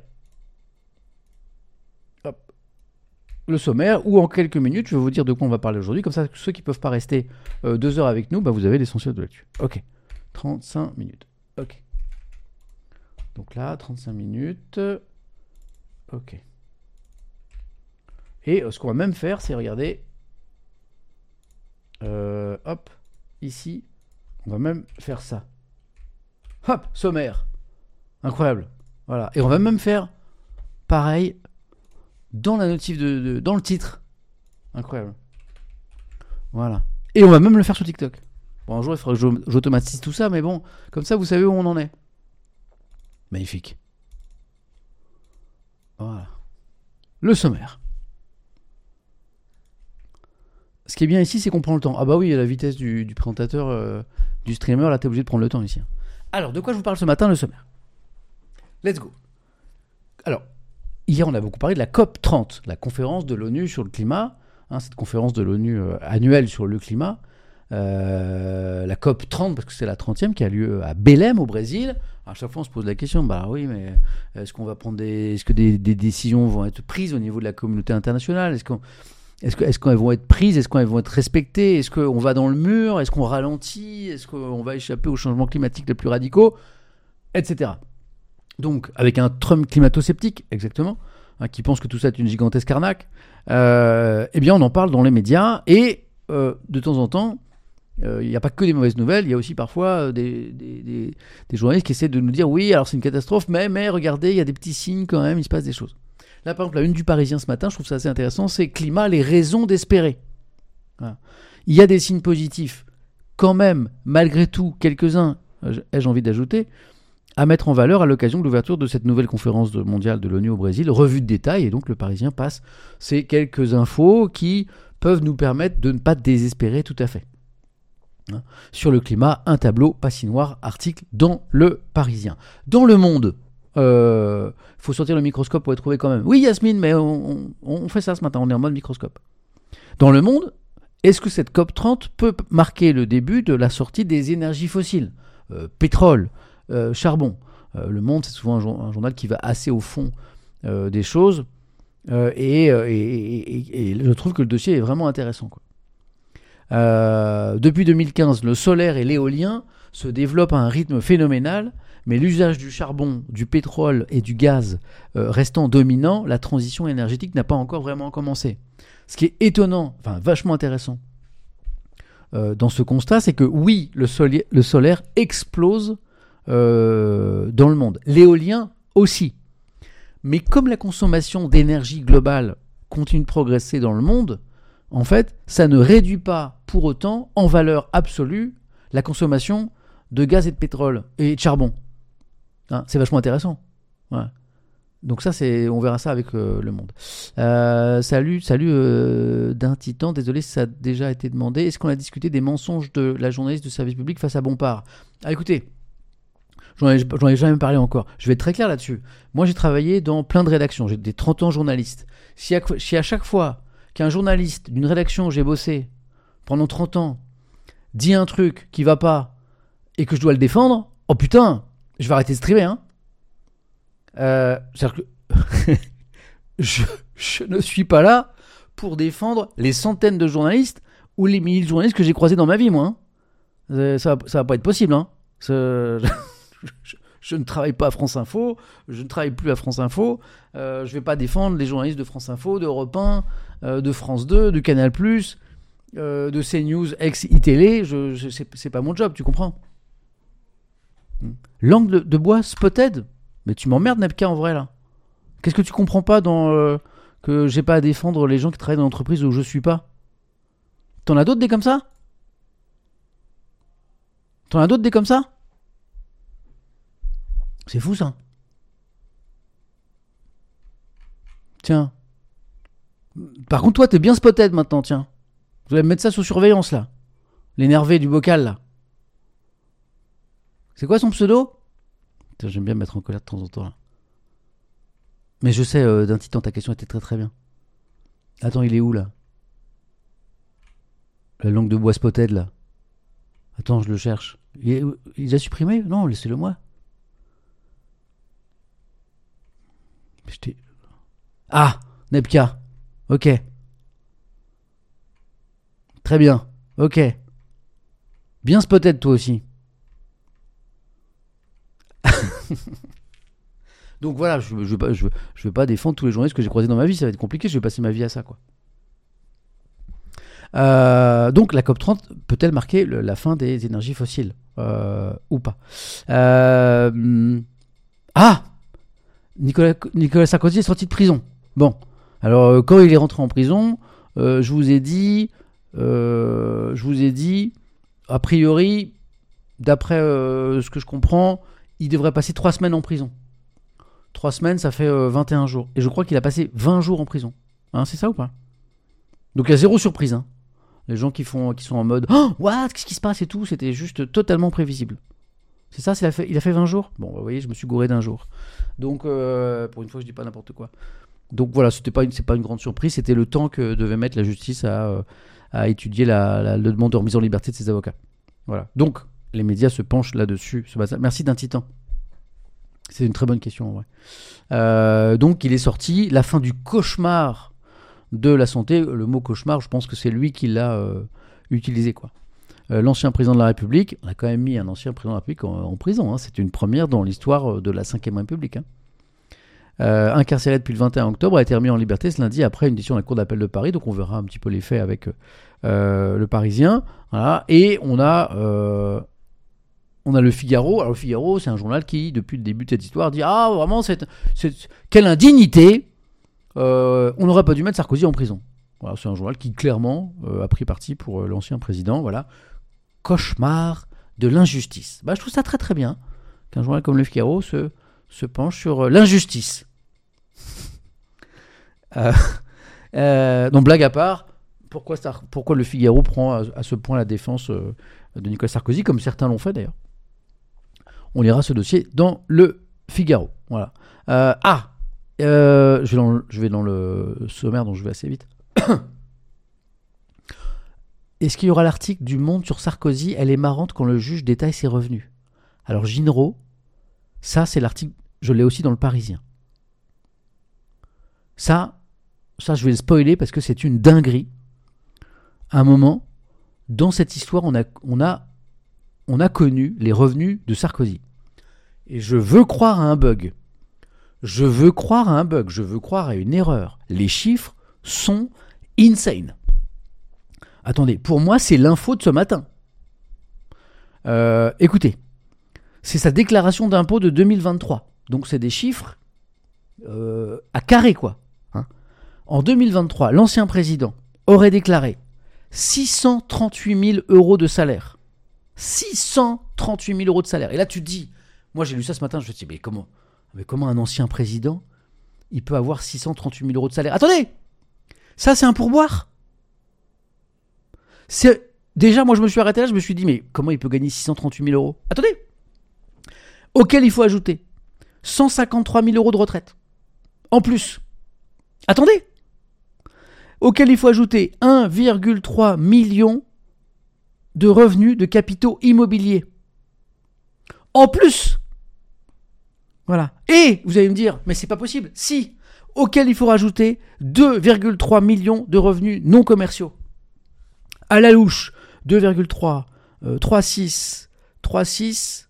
Hop. Le sommaire, où en quelques minutes, je vais vous dire de quoi on va parler aujourd'hui. Comme ça, ceux qui ne peuvent pas rester 2 heures avec nous, bah, vous avez l'essentiel de l'actu. Ok. 35 minutes. Ok. Donc là, 35 minutes. Ok. Et ce qu'on va même faire, c'est regarder. Hop. Ici. On va même faire ça. Hop. Sommaire. Incroyable. Voilà. Et on va même faire pareil dans la notif dans le titre. Incroyable. Voilà. Et on va même le faire sur TikTok. Bon, un jour, il faudra que j'automatise tout ça, mais bon, comme ça, vous savez où on en est. Magnifique. Voilà. Le sommaire. Ce qui est bien ici, c'est qu'on prend le temps. Ah bah oui, à la vitesse du présentateur, du streamer, là, t'es obligé de prendre le temps ici. Alors, de quoi je vous parle ce matin, le sommaire? Let's go. Alors, hier, on a beaucoup parlé de la COP30, la conférence de l'ONU sur le climat, cette conférence de l'ONU annuelle sur le climat. La COP30, parce que c'est la 30e qui a lieu à Belém, au Brésil. À chaque fois, on se pose la question, bah oui, mais est-ce qu'on va prendre est-ce que des décisions vont être prises au niveau de la communauté internationale? Est-ce qu'elles vont être prises? Est-ce qu'elles vont être respectées? Est-ce qu'on va dans le mur? Est-ce qu'on ralentit? Est-ce qu'on va échapper aux changements climatiques les plus radicaux? Etc. Donc, avec un Trump climato-sceptique, exactement, qui pense que tout ça est une gigantesque arnaque, eh bien, on en parle dans les médias, et de temps en temps, il n'y a pas que des mauvaises nouvelles, il y a aussi parfois des journalistes qui essaient de nous dire oui, alors c'est une catastrophe, mais regardez, il y a des petits signes quand même, il se passe des choses. Là, par exemple, la une du Parisien ce matin, je trouve ça assez intéressant, c'est climat, les raisons d'espérer. Voilà. Il y a des signes positifs, quand même, malgré tout, quelques-uns, ai-je envie d'ajouter, à mettre en valeur à l'occasion de l'ouverture de cette nouvelle conférence mondiale de l'ONU au Brésil, revue de détail, et donc le Parisien passe ces quelques infos qui peuvent nous permettre de ne pas désespérer tout à fait. Sur le climat, un tableau pas si noir, article dans le Parisien. Dans le Monde, faut sortir le microscope pour les trouver quand même. Oui Yasmine, mais on fait ça ce matin, on est en mode microscope. Dans le Monde, est-ce que cette COP30 peut marquer le début de la sortie des énergies fossiles? Pétrole, charbon. Le Monde, c'est souvent un journal qui va assez au fond des choses, et je trouve que le dossier est vraiment intéressant, quoi. Depuis 2015, le solaire et l'éolien se développent à un rythme phénoménal, mais l'usage du charbon, du pétrole et du gaz restant dominant, la transition énergétique n'a pas encore vraiment commencé. Ce qui est étonnant, enfin vachement intéressant dans ce constat, c'est que oui, le solaire explose dans le monde. L'éolien aussi. Mais comme la consommation d'énergie globale continue de progresser dans le monde, en fait, ça ne réduit pas pour autant, en valeur absolue, la consommation de gaz et de pétrole et de charbon. C'est vachement intéressant. Ouais. Donc ça, on verra ça avec le Monde. Salut d'un titan. Désolé si ça a déjà été demandé. Est-ce qu'on a discuté des mensonges de la journaliste de service public face à Bompard? Écoutez, j'en ai jamais parlé encore. Je vais être très clair là-dessus. Moi, j'ai travaillé dans plein de rédactions. J'ai des 30 ans journaliste. Si à chaque fois qu'un journaliste d'une rédaction où j'ai bossé pendant 30 ans dit un truc qui va pas et que je dois le défendre, oh putain, je vais arrêter de streamer, hein. C'est-à-dire que je ne suis pas là pour défendre les centaines de journalistes ou les milliers de journalistes que j'ai croisés dans ma vie, moi, hein. Ça va pas être possible, hein. Je ne travaille pas à France Info, je ne travaille plus à France Info, je vais pas défendre les journalistes de France Info, d'Europe 1, de France 2, de Canal+, de CNews, ex-iTélé, c'est pas mon job, tu comprends? Langue de bois spotted? Mais tu m'emmerdes, Nepka, en vrai, là. Qu'est-ce que tu comprends pas dans que j'ai pas à défendre les gens qui travaillent dans l'entreprise où je suis pas? T'en as d'autres des comme ça? C'est fou, ça. Tiens. Par contre, toi, t'es bien spotted maintenant, tiens. Vous allez me mettre ça sous surveillance, là. L'énervé du bocal, là. C'est quoi son pseudo? Putain, j'aime bien me mettre en colère de temps en temps, là. Mais je sais, d'un titan, ta question était très très bien. Attends, il est où, là? La langue de bois spotted, là. Attends, je le cherche. Il a supprimé? Non, laissez-le moi. Ah, Nepka. Ok. Très bien. Ok. Bien spotted, toi aussi. Donc voilà, je veux pas défendre tous les journalistes que j'ai croisés dans ma vie, ça va être compliqué, je vais passer ma vie à ça, quoi. Donc la COP30 peut-elle marquer la fin des énergies fossiles ou pas? Nicolas Sarkozy est sorti de prison. Bon, alors quand il est rentré en prison, je vous ai dit, a priori, d'après ce que je comprends, il devrait passer 3 semaines en prison. 3 semaines, ça fait 21 jours. Et je crois qu'il a passé 20 jours en prison. Hein, c'est ça ou pas? Donc il y a zéro surprise. Hein. Les gens qui sont en mode oh, what? Qu'est-ce qui se passe et tout, c'était juste totalement prévisible. C'est ça, il a fait 20 jours? Bon, vous voyez, je me suis gouré d'un jour. Donc, pour une fois, je dis pas n'importe quoi. Donc voilà, c'est pas une grande surprise, c'était le temps que devait mettre la justice à étudier la demande de remise en liberté de ses avocats. Voilà. Donc, les médias se penchent là-dessus. Merci d'un titan. C'est une très bonne question, en vrai. Donc, il est sorti, la fin du cauchemar de la santé. Le mot cauchemar, je pense que c'est lui qui l'a utilisé, quoi. L'ancien président de la République, on a quand même mis un ancien président de la République en prison. Hein. C'est une première dans l'histoire de la Ve République. Hein. Incarcéré depuis le 21 octobre, a été remis en liberté ce lundi après une décision de la Cour d'appel de Paris. Donc on verra un petit peu les faits avec le Parisien. Voilà. Et on a le Figaro. Alors le Figaro, c'est un journal qui, depuis le début de cette histoire, dit ah vraiment quelle indignité. On n'aurait pas dû mettre Sarkozy en prison. Voilà, c'est un journal qui clairement a pris parti pour l'ancien président. Voilà. Cauchemar de l'injustice. Je trouve ça très très bien qu'un journal comme le Figaro se penche sur l'injustice. Donc blague à part, pourquoi le Figaro prend à ce point la défense de Nicolas Sarkozy, comme certains l'ont fait d'ailleurs. On lira ce dossier dans le Figaro. Voilà. Je vais dans le sommaire, donc je vais assez vite. Est-ce qu'il y aura l'article du Monde sur Sarkozy? Elle est marrante quand le juge détaille ses revenus. Alors Ginro, ça c'est l'article, je l'ai aussi dans le Parisien. Ça je vais le spoiler parce que c'est une dinguerie. À un moment, dans cette histoire, on a connu les revenus de Sarkozy. Et je veux croire à un bug. Je veux croire à une erreur. Les chiffres sont insane. Attendez, pour moi, c'est l'info de ce matin. Écoutez, c'est sa déclaration d'impôt de 2023. Donc, c'est des chiffres à carré, quoi. Hein. En 2023, l'ancien président aurait déclaré 638 000 euros de salaire. 638 000 euros de salaire. Et là, tu te dis, moi, j'ai lu ça ce matin, je me suis dit, mais comment un ancien président, il peut avoir 638 000 euros de salaire? Attendez! Ça, c'est un pourboire. Déjà, moi, je me suis arrêté là, je me suis dit, mais comment il peut gagner 638 000 euros? Attendez! Auquel il faut ajouter 153 000 euros de retraite. En plus. Attendez! Auquel il faut ajouter 1,3 million de revenus de capitaux immobiliers. En plus! Voilà. Et vous allez me dire, mais c'est pas possible. Si! Auquel il faut rajouter 2,3 millions de revenus non commerciaux. À la louche, 2,3, 3,6, 3,6,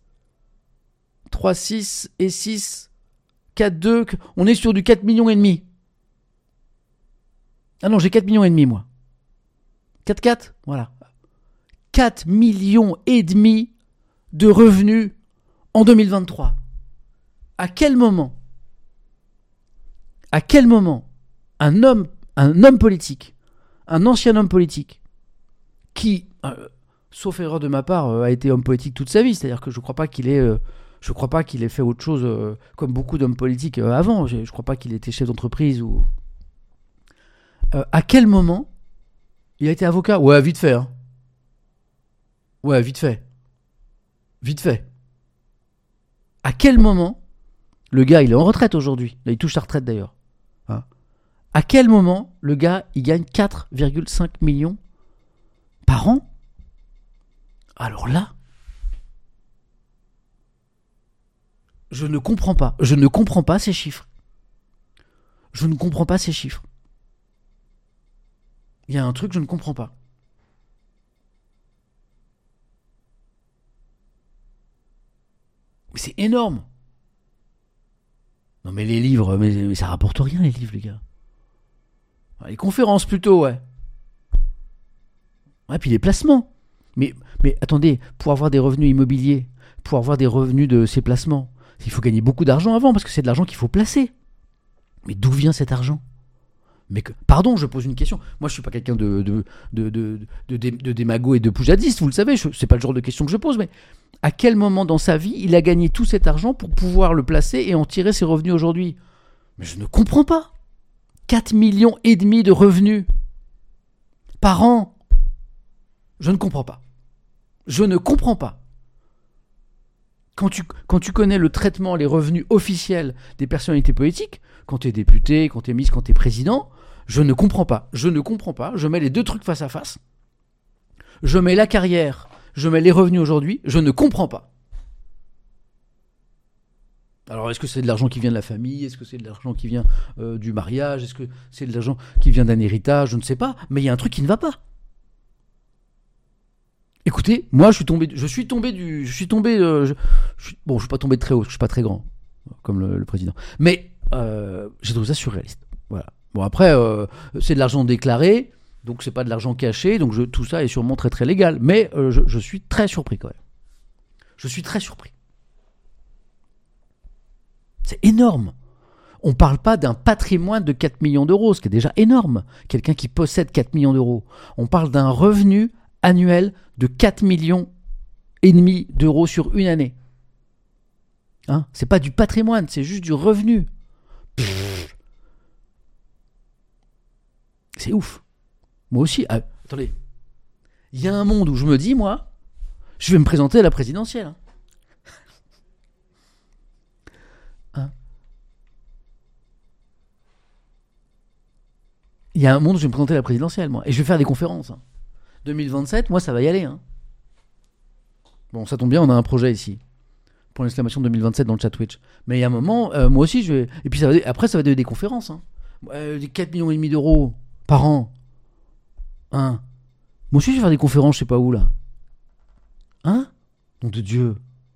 3,6 et 6, 4,2, on est sur du 4,5 millions. Ah non, j'ai 4,5 millions, moi. 4,4, voilà. 4,5 millions de revenus en 2023. À quel moment un homme politique, un ancien homme politique, qui, sauf erreur de ma part, a été homme politique toute sa vie, c'est-à-dire que je ne crois pas qu'il ait fait autre chose comme beaucoup d'hommes politiques avant, je ne crois pas qu'il était chef d'entreprise ou... à quel moment il a été avocat? Ouais, vite fait. Hein. Ouais, vite fait. À quel moment le gars, il est en retraite aujourd'hui, là, il touche sa retraite d'ailleurs. Hein. À quel moment le gars, il gagne 4,5 millions par an? Alors là, je ne comprends pas ces chiffres. Il y a un truc que je ne comprends pas. Mais c'est énorme. Non mais les livres, mais ça rapporte rien les livres, les gars. Les conférences plutôt, ouais. Ouais, puis les placements. Mais attendez, pour avoir des revenus immobiliers, pour avoir des revenus de ces placements, il faut gagner beaucoup d'argent avant, parce que c'est de l'argent qu'il faut placer. Mais d'où vient cet argent? Pardon, je pose une question. Moi, je suis pas quelqu'un de démago et de poujadiste, vous le savez. C'est pas le genre de question que je pose, mais À quel moment dans sa vie il a gagné tout cet argent pour pouvoir le placer et en tirer ses revenus aujourd'hui? Mais je ne comprends pas. 4,5 millions de revenus par an. Je ne comprends pas. Je ne comprends pas. Quand tu connais le traitement, les revenus officiels des personnalités politiques, quand tu es député, quand tu es ministre, quand tu es président, je ne comprends pas. Je ne comprends pas. Je mets les deux trucs face à face. Je mets la carrière, je mets les revenus aujourd'hui. Je ne comprends pas. Alors, est-ce que c'est de l'argent qui vient de la famille? Est-ce que c'est de l'argent qui vient du mariage? Est-ce que c'est de l'argent qui vient d'un héritage? Je ne sais pas. Mais il y a un truc qui ne va pas. Écoutez, moi, je suis tombé. Bon, je suis pas tombé de très haut, parce que je suis pas très grand, comme le président. Mais j'ai trouvé ça surréaliste. Voilà. Bon, après, c'est de l'argent déclaré, donc c'est pas de l'argent caché, donc tout ça est sûrement très très légal. Mais je suis très surpris quand même. Je suis très surpris. C'est énorme. On parle pas d'un patrimoine de 4 millions d'euros, ce qui est déjà énorme. Quelqu'un qui possède 4 millions d'euros. On parle d'un revenu annuel de 4,5 millions d'euros sur une année. Hein, c'est pas du patrimoine, c'est juste du revenu. C'est ouf. Moi aussi, attendez. Il y a un monde où je me dis, moi, je vais me présenter à la présidentielle. Hein. Il y a un monde où je vais me présenter à la présidentielle, moi. Et je vais faire des conférences. 2027, moi, ça va y aller. Hein. Bon, ça tombe bien, on a un projet ici. Pour l'exclamation 2027 dans le chat Twitch. Mais il y a un moment, moi aussi, je vais... Et puis après, ça va donner des conférences. Hein. 4,5 millions d'euros par an. Hein. Moi aussi, je vais faire des conférences, je sais pas où, là. Hein? Nom de Dieu.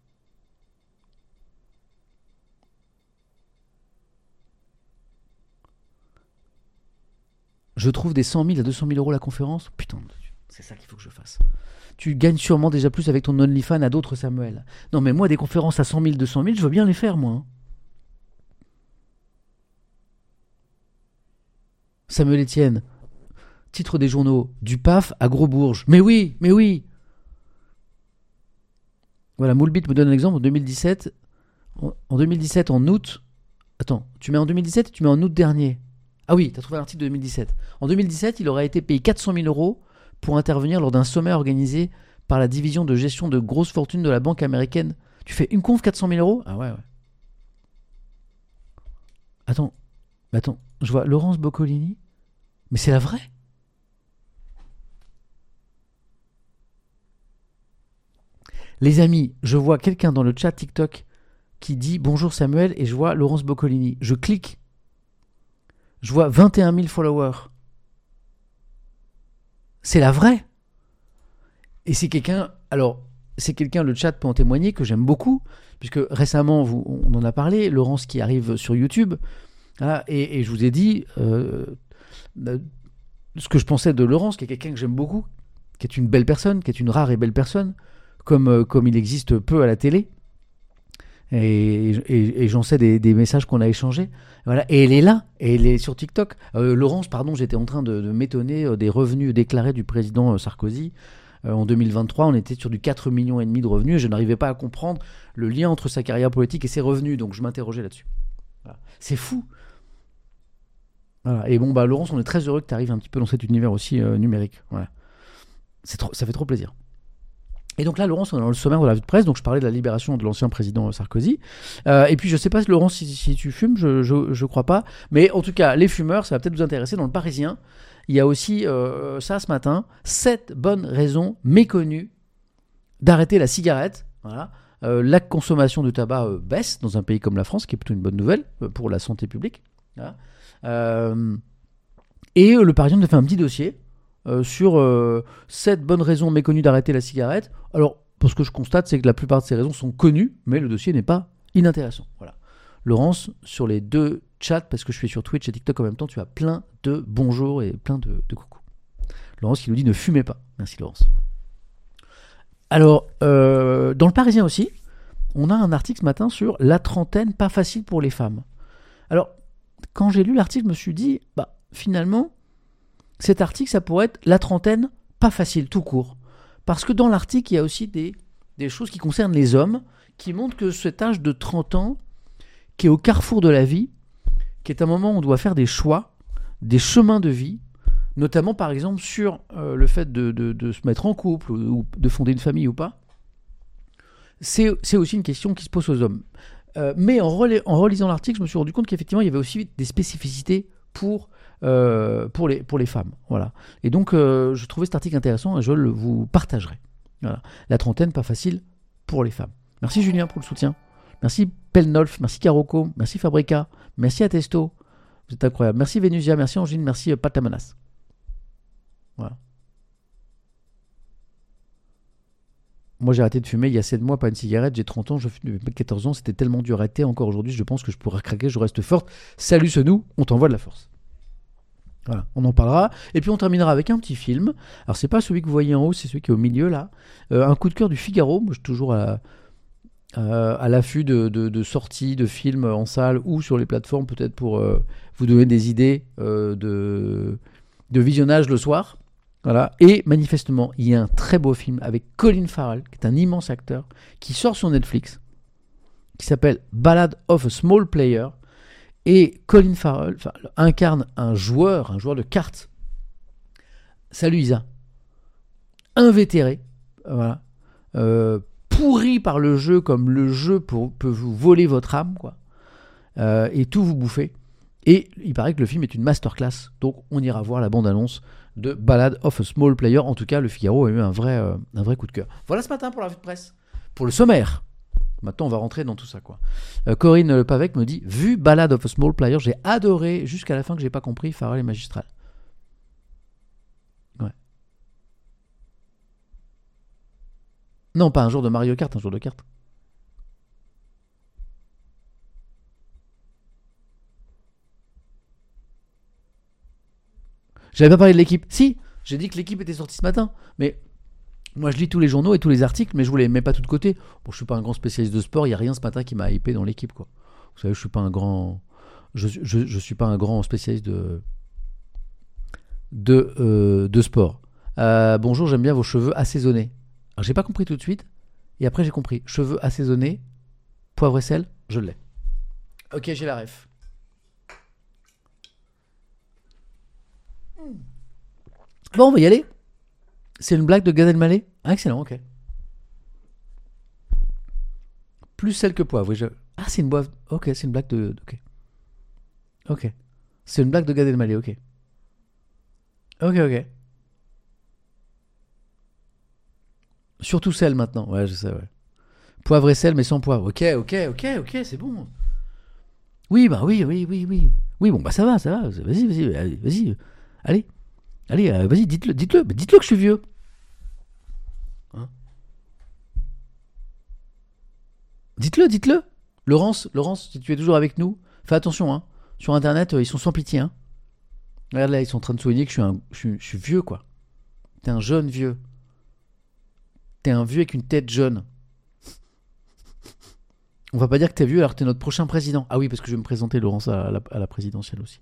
Je trouve des 100 000 à 200 000 euros la conférence. Putain de Dieu. C'est ça qu'il faut que je fasse. Tu gagnes sûrement déjà plus avec ton OnlyFans à d'autres, Samuel. Non, mais moi, des conférences à 100 000, 200 000, je veux bien les faire, moi. Samuel Etienne, titre des journaux, du PAF à Gros-Bourges. Mais oui, mais oui. Voilà, Moulbit me donne un exemple. En 2017, en août... Attends, tu mets en 2017 et tu mets en août dernier. Ah oui, t'as trouvé un article de 2017. En 2017, il aurait été payé 400 000 euros pour intervenir lors d'un sommet organisé par la division de gestion de grosses fortunes de la banque américaine. Tu fais une conf 400 000 euros? Ah ouais. Attends, je vois Laurence Boccolini. Mais c'est la vraie? Les amis, je vois quelqu'un dans le chat TikTok qui dit bonjour Samuel et je vois Laurence Boccolini. Je clique. Je vois 21 000 followers. C'est la vraie. Et c'est quelqu'un, le chat peut en témoigner, que j'aime beaucoup, puisque récemment, on en a parlé, Laurence qui arrive sur YouTube, voilà, et je vous ai dit ce que je pensais de Laurence, qui est quelqu'un que j'aime beaucoup, qui est une belle personne, qui est une rare et belle personne, comme il existe peu à la télé. Et j'en sais des messages qu'on a échangés. Voilà. Et elle est là, et elle est sur TikTok. Laurence, pardon, j'étais en train de m'étonner des revenus déclarés du président Sarkozy. En 2023, on était sur du 4,5 millions de revenus, et je n'arrivais pas à comprendre le lien entre sa carrière politique et ses revenus, donc je m'interrogeais là-dessus. Voilà. C'est fou. Voilà. Et bon, Laurence, on est très heureux que tu arrives un petit peu dans cet univers aussi numérique. Voilà. Ça fait trop plaisir. Et donc là, Laurence, on est dans le sommaire de la revue de presse, donc je parlais de la libération de l'ancien président Sarkozy. Et puis je sais pas, Laurence, si tu fumes, je crois pas. Mais en tout cas, les fumeurs, ça va peut-être vous intéresser. Dans le Parisien, il y a aussi ça ce matin, 7 bonnes raisons méconnues d'arrêter la cigarette. Voilà. La consommation de tabac baisse dans un pays comme la France, qui est plutôt une bonne nouvelle pour la santé publique. Voilà. Et le Parisien nous a fait un petit dossier sur 7 bonnes raisons méconnues d'arrêter la cigarette. Alors, ce que je constate, c'est que la plupart de ces raisons sont connues, mais le dossier n'est pas inintéressant. Voilà. Laurence, sur les 2 chats, parce que je suis sur Twitch et TikTok en même temps, tu as plein de bonjours et plein de coucou. Laurence qui nous dit ne fumez pas. Merci Laurence. Alors, dans le Parisien aussi, on a un article ce matin sur la trentaine pas facile pour les femmes. Alors, quand j'ai lu l'article, je me suis dit, finalement, cet article, ça pourrait être la trentaine pas facile, tout court. Parce que dans l'article, il y a aussi des des choses qui concernent les hommes, qui montrent que cet âge de 30 ans, qui est au carrefour de la vie, qui est un moment où on doit faire des choix, des chemins de vie, notamment par exemple sur le fait de se mettre en couple ou de fonder une famille ou pas, c'est aussi une question qui se pose aux hommes. Mais en relisant l'article, je me suis rendu compte qu'effectivement, il y avait aussi des spécificités pour les femmes. Voilà. Et donc, je trouvais cet article intéressant et je vous partagerai. Voilà. La trentaine, pas facile pour les femmes. Merci Julien pour le soutien. Merci Pelnolf, merci Karoko, merci Fabrica, merci Atesto. Vous êtes incroyable. Merci Vénusia, merci Angine, merci Patamanas. Voilà. Moi, j'ai arrêté de fumer il y a 7 mois, pas une cigarette. J'ai 30 ans, je fume depuis 14 ans. C'était tellement dur à arrêter. Encore aujourd'hui, je pense que je pourrais craquer. Je reste forte. Salut Senou, on t'envoie de la force. Voilà, on en parlera. Et puis, on terminera avec un petit film. Alors, c'est pas celui que vous voyez en haut, c'est celui qui est au milieu, là. Un coup de cœur du Figaro. Moi, je suis toujours à l'affût de sorties de films en salle ou sur les plateformes, peut-être pour vous donner des idées de visionnage le soir. Voilà. Et manifestement, il y a un très beau film avec Colin Farrell, qui est un immense acteur, qui sort sur Netflix, qui s'appelle Ballad of a Small Player. Et Colin Farrell incarne un joueur de cartes. Salut Isa. Invétéré. Voilà. Pourri par le jeu, comme le jeu peut vous voler votre âme, quoi. Et tout vous bouffer. Et il paraît que le film est une masterclass. Donc on ira voir la bande-annonce de Ballad of a Small Player. En tout cas, le Figaro a eu un vrai coup de cœur. Voilà ce matin pour la revue de presse. Pour le sommaire. Maintenant, on va rentrer dans tout ça, quoi. Corinne Pavec me dit, vu Ballad of a Small Player, j'ai adoré jusqu'à la fin que j'ai pas compris. Farrell est magistral. Ouais. Non, pas un jour de Mario Kart, un jour de cartes. J'avais pas parlé de l'équipe. Si, j'ai dit que l'équipe était sortie ce matin. Mais moi, je lis tous les journaux et tous les articles, mais je vous les mets pas tous de côté. Bon, je suis pas un grand spécialiste de sport. Il y a rien ce matin qui m'a hypé dans l'équipe, quoi. Vous savez, je suis pas un grand, je suis pas un grand spécialiste de sport. Bonjour, j'aime bien vos cheveux assaisonnés. Alors, j'ai pas compris tout de suite. Et après, j'ai compris. Cheveux assaisonnés, poivre et sel, je l'ai. Ok, j'ai la ref. Bon, on va y aller. C'est une blague de Gad Elmaleh. Ah, excellent, ok. Plus sel que poivre. Oui, ah, c'est une boîte. Ok, c'est une blague de. Ok. Ok. C'est une blague de Gad Elmaleh, ok. Ok, ok. Surtout sel maintenant. Ouais, je sais, ouais. Poivre et sel, mais sans poivre. Ok, c'est bon. Oui, bah oui. Oui, bon, bah ça va. Vas-y. Allez, vas-y, dites-le que je suis vieux. Hein? Dites-le. Laurence, si tu es toujours avec nous, fais attention, hein. Sur Internet, ils sont sans pitié, hein. Regarde là, ils sont en train de souligner que je suis vieux, quoi. T'es un jeune vieux. T'es un vieux avec une tête jeune. On va pas dire que t'es vieux alors que t'es notre prochain président. Ah oui, parce que je vais me présenter, Laurence, à la présidentielle aussi.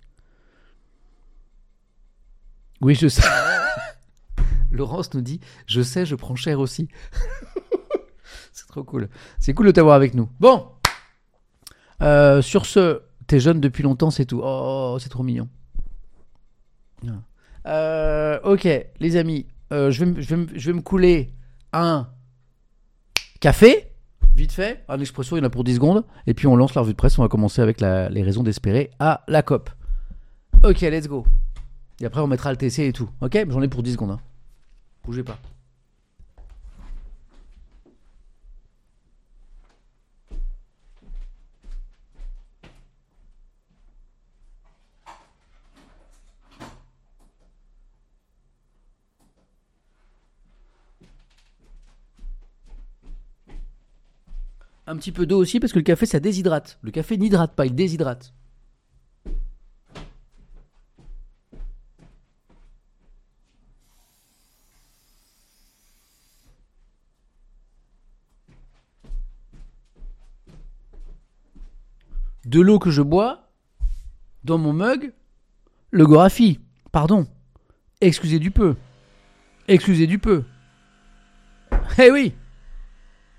Oui, je sais. Laurence nous dit, je sais, je prends cher aussi. C'est trop cool. C'est cool de t'avoir avec nous. Bon. Sur ce, t'es jeune depuis longtemps, c'est tout. Oh, c'est trop mignon. Ok, les amis, je vais me couler un café, vite fait. Un expresso, il y en a pour 10 secondes. Et puis on lance la revue de presse. On va commencer avec les raisons d'espérer à la COP. Ok, let's go. Et après, on mettra le TC et tout. Ok, j'en ai pour 10 secondes. Hein. Bougez pas. Un petit peu d'eau aussi, parce que le café, ça déshydrate. Le café n'hydrate pas, il déshydrate. De l'eau que je bois, dans mon mug, le Gorafi. Pardon. Excusez du peu. Eh oui.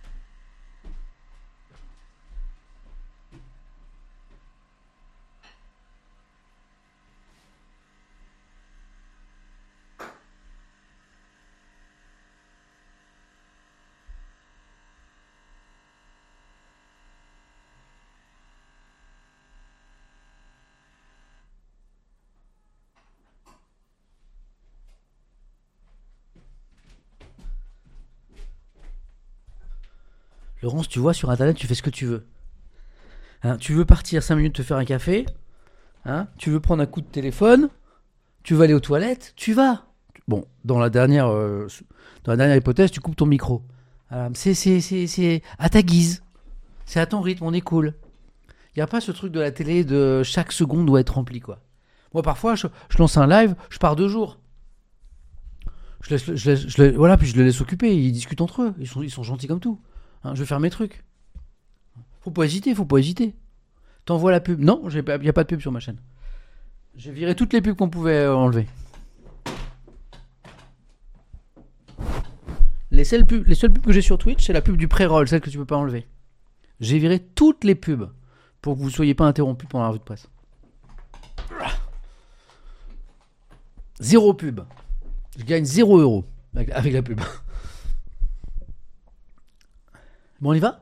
Laurence, tu vois, sur Internet, tu fais ce que tu veux. Hein, tu veux partir 5 minutes te faire un café, hein, tu veux prendre un coup de téléphone, tu veux aller aux toilettes, tu vas. Bon, dans la dernière hypothèse, tu coupes ton micro. Voilà, c'est à ta guise. C'est à ton rythme, on est cool. Il n'y a pas ce truc de la télé de chaque seconde doit être remplie, quoi. Moi, parfois, je lance un live, je pars 2 jours. Voilà, puis je les laisse occuper, ils discutent entre eux, ils sont gentils comme tout. Hein, je vais faire mes trucs. Faut pas hésiter. T'envoies la pub. Non, il n'y a pas de pub sur ma chaîne. J'ai viré toutes les pubs qu'on pouvait enlever. Les seules pubs que j'ai sur Twitch, c'est la pub du pré-roll, celle que tu peux pas enlever. J'ai viré toutes les pubs pour que vous ne soyez pas interrompus pendant la revue de presse. 0 pub. Je gagne 0 € avec la pub. Bon, on y va ?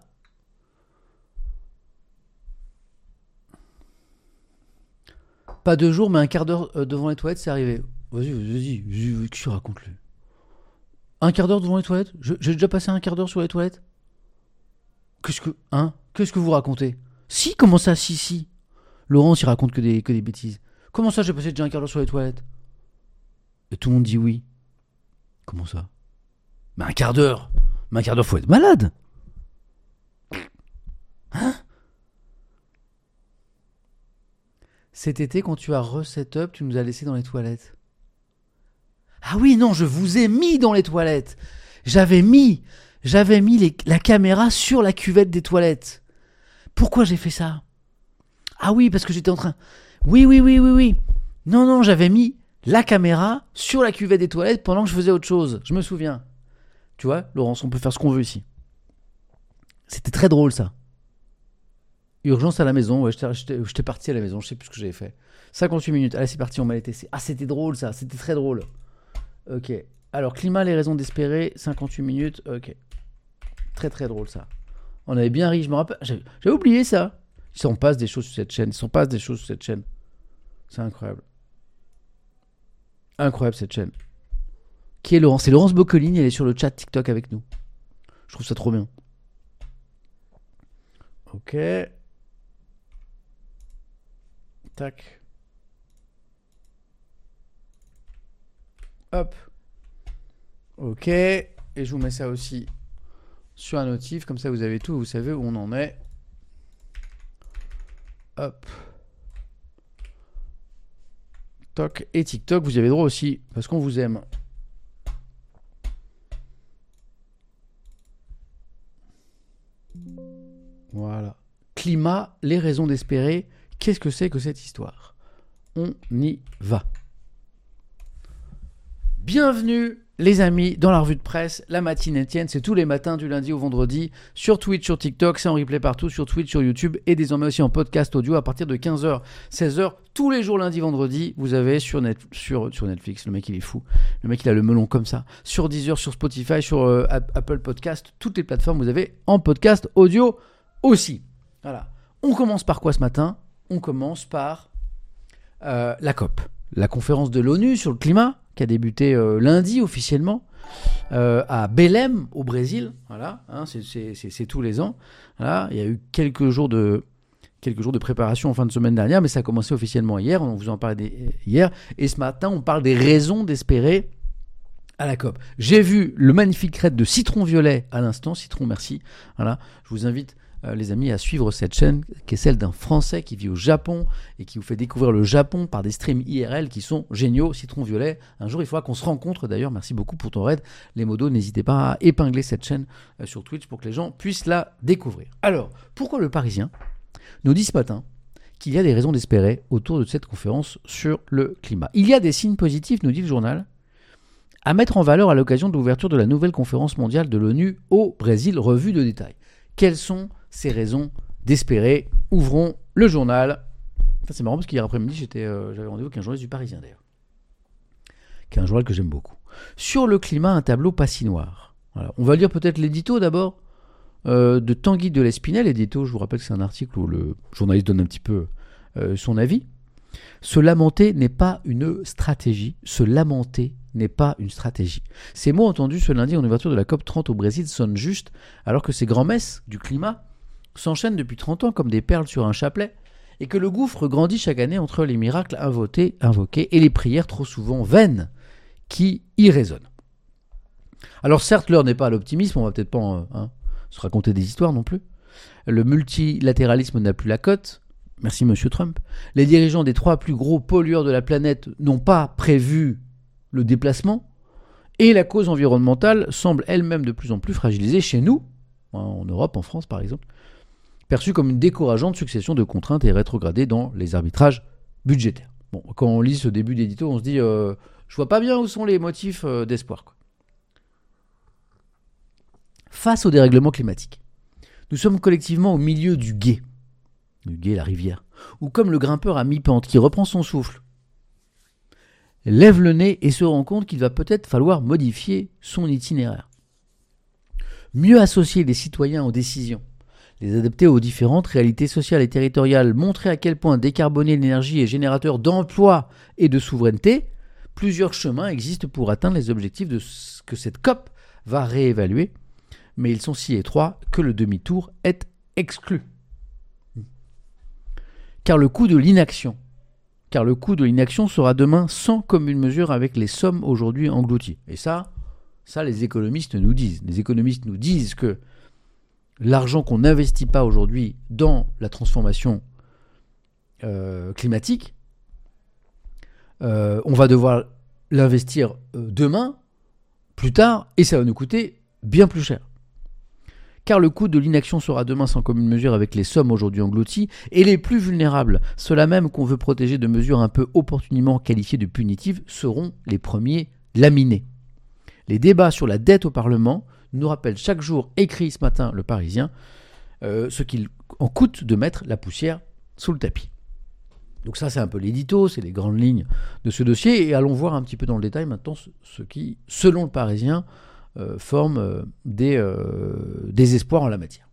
Pas 2 jours, mais un quart d'heure devant les toilettes, c'est arrivé. Vas-y, qu'est-ce que tu racontes, lui ? Un quart d'heure devant les toilettes ? J'ai déjà passé un quart d'heure sur les toilettes ? Qu'est-ce que vous racontez ? Si, comment ça, si. Laurence, il raconte que des bêtises. Comment ça, j'ai passé déjà un quart d'heure sur les toilettes ? Et tout le monde dit oui. Comment ça ? Mais un quart d'heure, faut être malade. Hein ? Cet été, quand tu as reset-up, tu nous as laissés dans les toilettes. Ah oui, non, je vous ai mis dans les toilettes. J'avais mis la caméra sur la cuvette des toilettes. Pourquoi j'ai fait ça ? Ah oui, parce que j'étais en train... Oui. Non, j'avais mis la caméra sur la cuvette des toilettes pendant que je faisais autre chose. Je me souviens. Tu vois, Laurence, on peut faire ce qu'on veut ici. C'était très drôle, ça. Urgence à la maison, ouais, j'étais parti à la maison, je sais plus ce que j'avais fait. 58 minutes, allez c'est parti, on m'a les TC. Ah c'était drôle ça, c'était très drôle. Ok, alors climat, les raisons d'espérer, 58 minutes, ok. Très très drôle ça. On avait bien ri, je me rappelle, j'avais oublié ça. Il s'en passe des choses sur cette chaîne, C'est incroyable. Incroyable cette chaîne. Qui est Laurence ? C'est Laurence Boccolini, elle est sur le chat TikTok avec nous. Je trouve ça trop bien. Ok. Tac. Hop. Ok. Et je vous mets ça aussi sur un notif. Comme ça, vous avez tout. Vous savez où on en est. Hop. Toc. Et TikTok, vous y avez droit aussi. Parce qu'on vous aime. Voilà. Climat, les raisons d'espérer. Qu'est-ce que c'est que cette histoire ? On y va. Bienvenue les amis dans la revue de presse, la matinée Étienne, c'est tous les matins du lundi au vendredi sur Twitch, sur TikTok, c'est en replay partout sur Twitch, sur YouTube et désormais aussi en podcast audio à partir de 15h, 16h, tous les jours lundi, vendredi, vous avez sur Netflix, le mec il est fou, le mec il a le melon comme ça, sur Deezer, sur Spotify, sur Apple Podcast, toutes les plateformes vous avez en podcast audio aussi. Voilà. On commence par quoi ce matin ? On commence par la COP, la conférence de l'ONU sur le climat, qui a débuté lundi officiellement à Belém au Brésil. Voilà, hein, c'est tous les ans. Voilà, il y a eu quelques jours de préparation en fin de semaine dernière, mais ça a commencé officiellement hier. On vous en parlait hier. Et ce matin, on parle des raisons d'espérer à la COP. J'ai vu le magnifique raid de Citron Violet à l'instant. Citron, merci. Voilà, je vous invite les amis, à suivre cette chaîne qui est celle d'un Français qui vit au Japon et qui vous fait découvrir le Japon par des streams IRL qui sont géniaux. Citron Violet, un jour il faudra qu'on se rencontre d'ailleurs. Merci beaucoup pour ton raid. Les modos, n'hésitez pas à épingler cette chaîne sur Twitch pour que les gens puissent la découvrir. Alors, pourquoi le Parisien nous dit ce matin qu'il y a des raisons d'espérer autour de cette conférence sur le climat ? Il y a des signes positifs, nous dit le journal, à mettre en valeur à l'occasion de l'ouverture de la nouvelle conférence mondiale de l'ONU au Brésil. Revue de détail. Quelles sont ces raisons d'espérer ? Ouvrons le journal. Enfin, c'est marrant parce qu'hier après-midi, j'avais rendez-vous avec un journaliste du Parisien d'ailleurs, qui est un journal que j'aime beaucoup. Sur le climat, un tableau pas si noir. Voilà. On va lire peut-être l'édito d'abord de Tanguy de l'Espinel. L'édito, je vous rappelle que c'est un article où le journaliste donne un petit peu son avis. Se lamenter n'est pas une stratégie. Se lamenter n'est pas une stratégie. Ces mots entendus ce lundi en ouverture de la COP 30 au Brésil sonnent justes, alors que ces grands-messes du climat s'enchaînent depuis 30 ans comme des perles sur un chapelet, et que le gouffre grandit chaque année entre les miracles invoqués et les prières trop souvent vaines qui y résonnent. Alors certes, l'heure n'est pas à l'optimisme, on va peut-être pas se raconter des histoires non plus. Le multilatéralisme n'a plus la cote. Merci Monsieur Trump. Les dirigeants des 3 plus gros pollueurs de la planète n'ont pas prévu le déplacement. Et la cause environnementale semble elle-même de plus en plus fragilisée chez nous, en Europe, en France par exemple, perçue comme une décourageante succession de contraintes et rétrogradée dans les arbitrages budgétaires. Bon, quand on lit ce début d'édito, on se dit je vois pas bien où sont les motifs d'espoir, quoi. Face au dérèglement climatique, nous sommes collectivement au milieu du gué, la rivière, ou comme le grimpeur à mi-pente qui reprend son souffle, lève le nez et se rend compte qu'il va peut-être falloir modifier son itinéraire. Mieux associer les citoyens aux décisions, les adapter aux différentes réalités sociales et territoriales, montrer à quel point décarboner l'énergie est générateur d'emplois et de souveraineté, plusieurs chemins existent pour atteindre les objectifs de ce que cette COP va réévaluer, mais ils sont si étroits que le demi-tour est exclu. Car le coût de l'inaction sera demain sans commune mesure avec les sommes aujourd'hui englouties. Et ça les économistes nous disent. Les économistes nous disent que l'argent qu'on n'investit pas aujourd'hui dans la transformation climatique, on va devoir l'investir demain, plus tard, et ça va nous coûter bien plus cher. Car le coût de l'inaction sera demain sans commune mesure avec les sommes aujourd'hui englouties, et les plus vulnérables, ceux-là même qu'on veut protéger de mesures un peu opportunément qualifiées de punitives, seront les premiers laminés. Les débats sur la dette au Parlement nous rappellent chaque jour, écrit ce matin Le Parisien, ce qu'il en coûte de mettre la poussière sous le tapis. Donc ça, c'est un peu l'édito, c'est les grandes lignes de ce dossier, et allons voir un petit peu dans le détail maintenant ce qui, selon Le Parisien, forme des espoirs en la matière.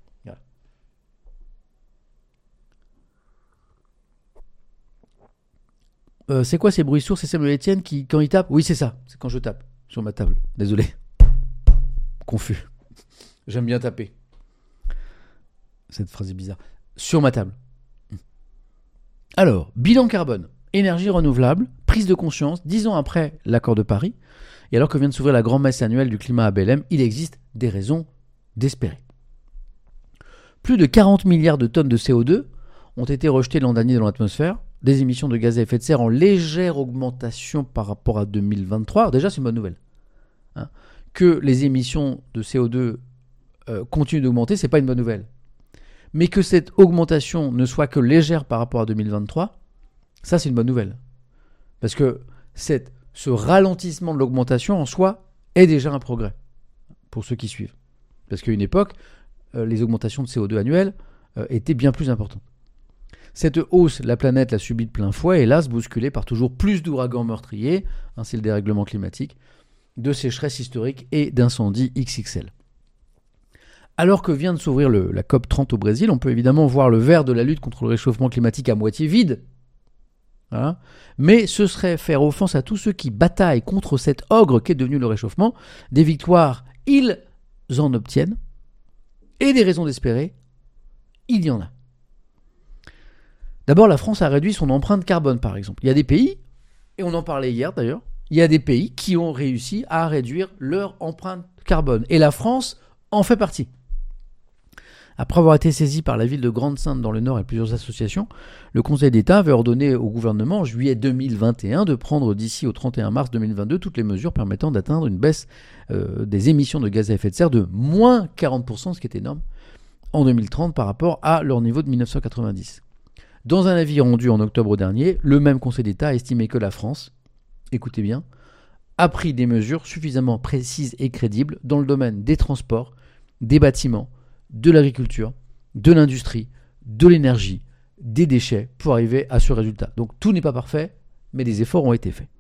Voilà. C'est quoi ces bruits sourds? C'est Samuel Etienne qui, quand il tape? Oui, c'est ça, c'est quand je tape sur ma table. Désolé. Confus. J'aime bien taper. Cette phrase est bizarre. Sur ma table. Alors, bilan carbone, énergie renouvelable, prise de conscience, 10 ans après l'accord de Paris, et alors que vient de s'ouvrir la grand-messe annuelle du climat à Belém, il existe des raisons d'espérer. Plus de 40 milliards de tonnes de CO2 ont été rejetées l'an dernier dans l'atmosphère, des émissions de gaz à effet de serre en légère augmentation par rapport à 2023. Déjà, c'est une bonne nouvelle. Que les émissions de CO2 continuent d'augmenter, c'est pas une bonne nouvelle. Mais que cette augmentation ne soit que légère par rapport à 2023, ça c'est une bonne nouvelle. Parce que ce ralentissement de l'augmentation en soi est déjà un progrès pour ceux qui suivent. Parce qu'à une époque, les augmentations de CO2 annuelles étaient bien plus importantes. Cette hausse, la planète l'a subie de plein fouet, hélas bousculée par toujours plus d'ouragans meurtriers, c'est le dérèglement climatique, de sécheresse historique et d'incendies XXL. Alors que vient de s'ouvrir la COP 30 au Brésil, on peut évidemment voir le verre de la lutte contre le réchauffement climatique à moitié vide. Voilà. Mais ce serait faire offense à tous ceux qui bataillent contre cet ogre qu'est devenu le réchauffement. Des victoires, ils en obtiennent. Et des raisons d'espérer, il y en a. D'abord, la France a réduit son empreinte carbone, par exemple. Il y a des pays, et on en parlait hier d'ailleurs, il y a des pays qui ont réussi à réduire leur empreinte carbone. Et la France en fait partie. Après avoir été saisi par la ville de Grande-Synthe dans le Nord et plusieurs associations, le Conseil d'État avait ordonné au gouvernement en juillet 2021 de prendre d'ici au 31 mars 2022 toutes les mesures permettant d'atteindre une baisse des émissions de gaz à effet de serre de moins 40%, ce qui est énorme, en 2030 par rapport à leur niveau de 1990. Dans un avis rendu en octobre dernier, le même Conseil d'État a estimé que la France, écoutez bien, a pris des mesures suffisamment précises et crédibles dans le domaine des transports, des bâtiments, de l'agriculture, de l'industrie, de l'énergie, des déchets pour arriver à ce résultat. Donc tout n'est pas parfait, mais des efforts ont été faits.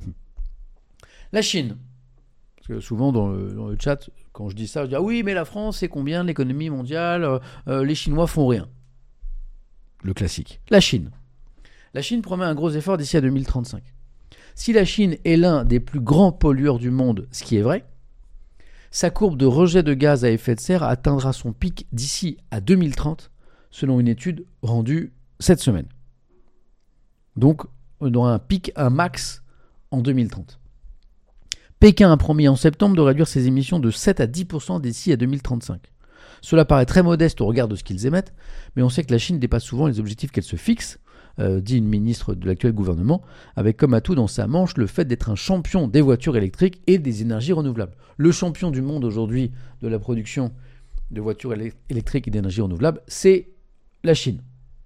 La Chine. Parce que souvent dans le chat, quand je dis ça, je dis ah oui, mais la France, c'est combien de l'économie mondiale les Chinois font rien. Le classique. La Chine. La Chine promet un gros effort d'ici à 2035. Si la Chine est l'un des plus grands pollueurs du monde, ce qui est vrai, sa courbe de rejet de gaz à effet de serre atteindra son pic d'ici à 2030, selon une étude rendue cette semaine. Donc, on aura un pic, un max en 2030. Pékin a promis en septembre de réduire ses émissions de 7 à 10% d'ici à 2035. Cela paraît très modeste au regard de ce qu'ils émettent, mais on sait que la Chine dépasse souvent les objectifs qu'elle se fixe, dit une ministre de l'actuel gouvernement, avec comme atout dans sa manche le fait d'être un champion des voitures électriques et des énergies renouvelables. Le champion du monde aujourd'hui de la production de voitures électriques et d'énergies renouvelables, c'est la Chine.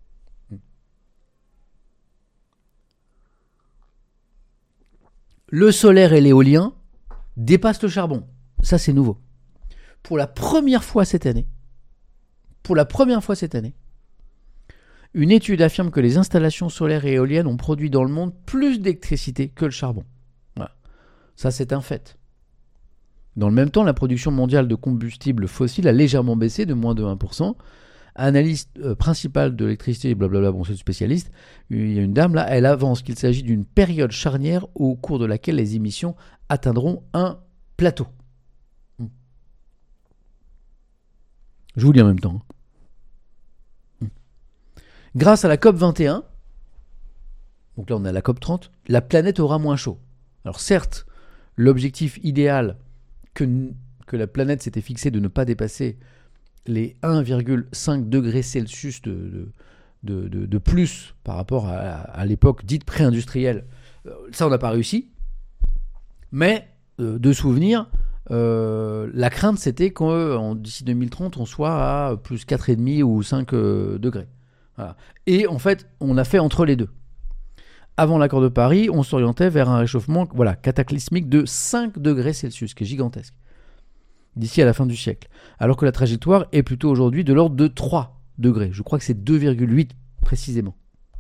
Le solaire et l'éolien dépassent le charbon. Ça, c'est nouveau. Pour la première fois cette année, une étude affirme que les installations solaires et éoliennes ont produit dans le monde plus d'électricité que le charbon. Voilà. Ça, c'est un fait. Dans le même temps, la production mondiale de combustibles fossiles a légèrement baissé de moins de 1%. Analyste principale de l'électricité, blablabla, bon, c'est le spécialiste. Il y a une dame là, elle avance qu'il s'agit d'une période charnière au cours de laquelle les émissions atteindront un plateau. Je vous lis en même temps. Grâce à la COP 21, donc là on est à la COP 30, la planète aura moins chaud. Alors certes, l'objectif idéal que la planète s'était fixé de ne pas dépasser les 1,5 degrés Celsius de plus par rapport à l'époque dite pré-industrielle, ça on n'a pas réussi. Mais de souvenir, la crainte c'était qu'en d'ici 2030 on soit à plus 4,5 ou 5 degrés. Voilà. Et en fait, on a fait entre les deux. Avant l'accord de Paris, on s'orientait vers un réchauffement cataclysmique de 5 degrés Celsius, qui est gigantesque, d'ici à la fin du siècle. Alors que la trajectoire est plutôt aujourd'hui de l'ordre de 3 degrés. Je crois que c'est 2,8 précisément,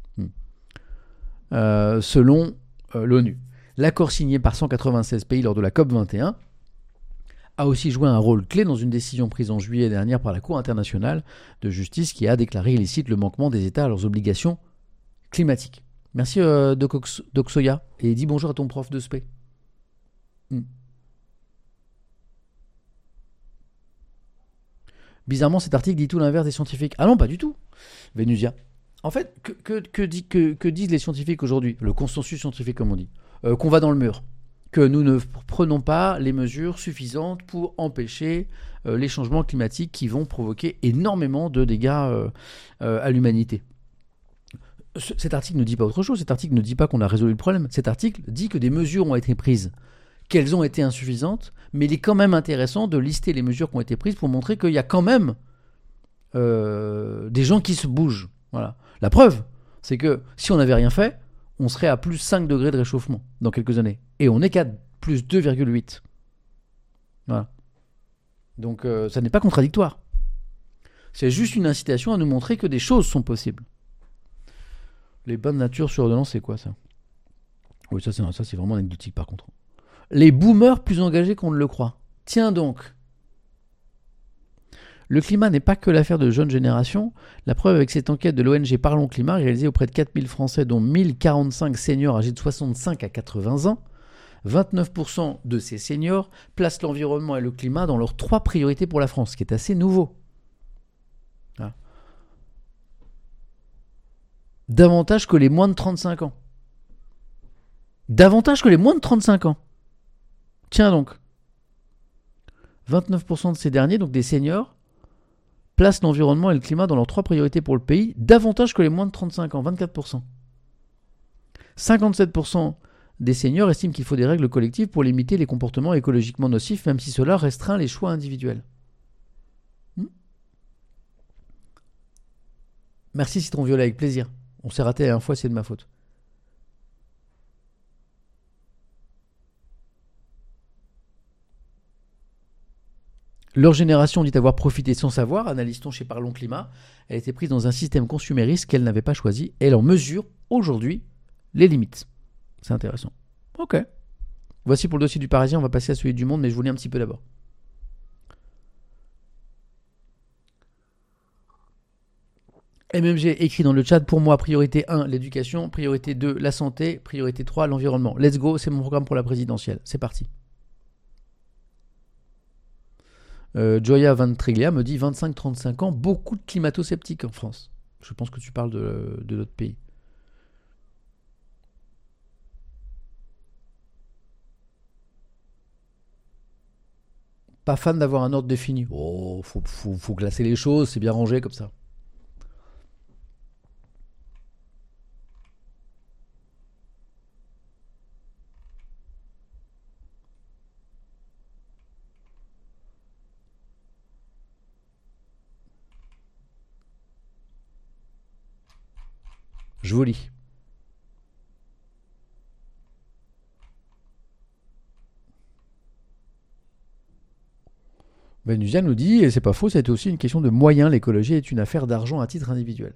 selon l'ONU. L'accord signé par 196 pays lors de la COP 21 a aussi joué un rôle clé dans une décision prise en juillet dernière par la Cour internationale de justice qui a déclaré illicite le manquement des États à leurs obligations climatiques. Merci Doc Soya, et dis bonjour à ton prof de spé. Bizarrement, cet article dit tout l'inverse des scientifiques. Ah non, pas du tout, Vénusia. En fait, que disent les scientifiques aujourd'hui? Le consensus scientifique, comme on dit. Qu'on va dans le mur. Que nous ne prenons pas les mesures suffisantes pour empêcher les changements climatiques qui vont provoquer énormément de dégâts à l'humanité. Cet article ne dit pas autre chose. Cet article ne dit pas qu'on a résolu le problème. Cet article dit que des mesures ont été prises, qu'elles ont été insuffisantes, mais il est quand même intéressant de lister les mesures qui ont été prises pour montrer qu'il y a quand même des gens qui se bougent. Voilà. La preuve, c'est que si on n'avait rien fait, on serait à plus 5 degrés de réchauffement dans quelques années. Et on est qu'à plus 2,8. Voilà. Donc ça n'est pas contradictoire. C'est juste une incitation à nous montrer que des choses sont possibles. Les bonnes natures sur ordonnance, c'est quoi ça? Oui, ça c'est vraiment anecdotique par contre. Les boomers plus engagés qu'on ne le croit. Tiens donc. Le climat n'est pas que l'affaire de jeunes générations. La preuve avec cette enquête de l'ONG Parlons Climat, réalisée auprès de 4000 Français, dont 1045 seniors âgés de 65 à 80 ans. 29% de ces seniors placent l'environnement et le climat dans leurs 3 priorités pour la France, ce qui est assez nouveau. Voilà. Davantage que les moins de 35 ans. Davantage que les moins de 35 ans. Tiens donc. 29% de ces derniers, donc des seniors, placent l'environnement et le climat dans leurs 3 priorités pour le pays, davantage que les moins de 35 ans, 24%. 57% des seniors estiment qu'il faut des règles collectives pour limiter les comportements écologiquement nocifs, même si cela restreint les choix individuels. Merci Citron Violet, avec plaisir. On s'est raté la dernière fois, c'est de ma faute. Leur génération dit avoir profité sans savoir, analyse-t-on chez Parlons Climat. Elle était prise dans un système consumériste qu'elle n'avait pas choisi. Elle en mesure aujourd'hui les limites. C'est intéressant. Ok. Voici pour le dossier du Parisien, on va passer à celui du Monde, mais je vous lis un petit peu d'abord. MMG écrit dans le chat, pour moi, priorité 1, l'éducation, priorité 2, la santé, priorité 3, l'environnement. Let's go, c'est mon programme pour la présidentielle. C'est parti. Joya Van Triglia me dit 25-35 ans, beaucoup de climato-sceptiques en France. Je pense que tu parles de notre pays. Pas fan d'avoir un ordre défini. Oh, faut classer les choses, c'est bien rangé comme ça. Je vous lis. Venusian nous dit, et c'est pas faux, c'est aussi une question de moyens. L'écologie est une affaire d'argent à titre individuel.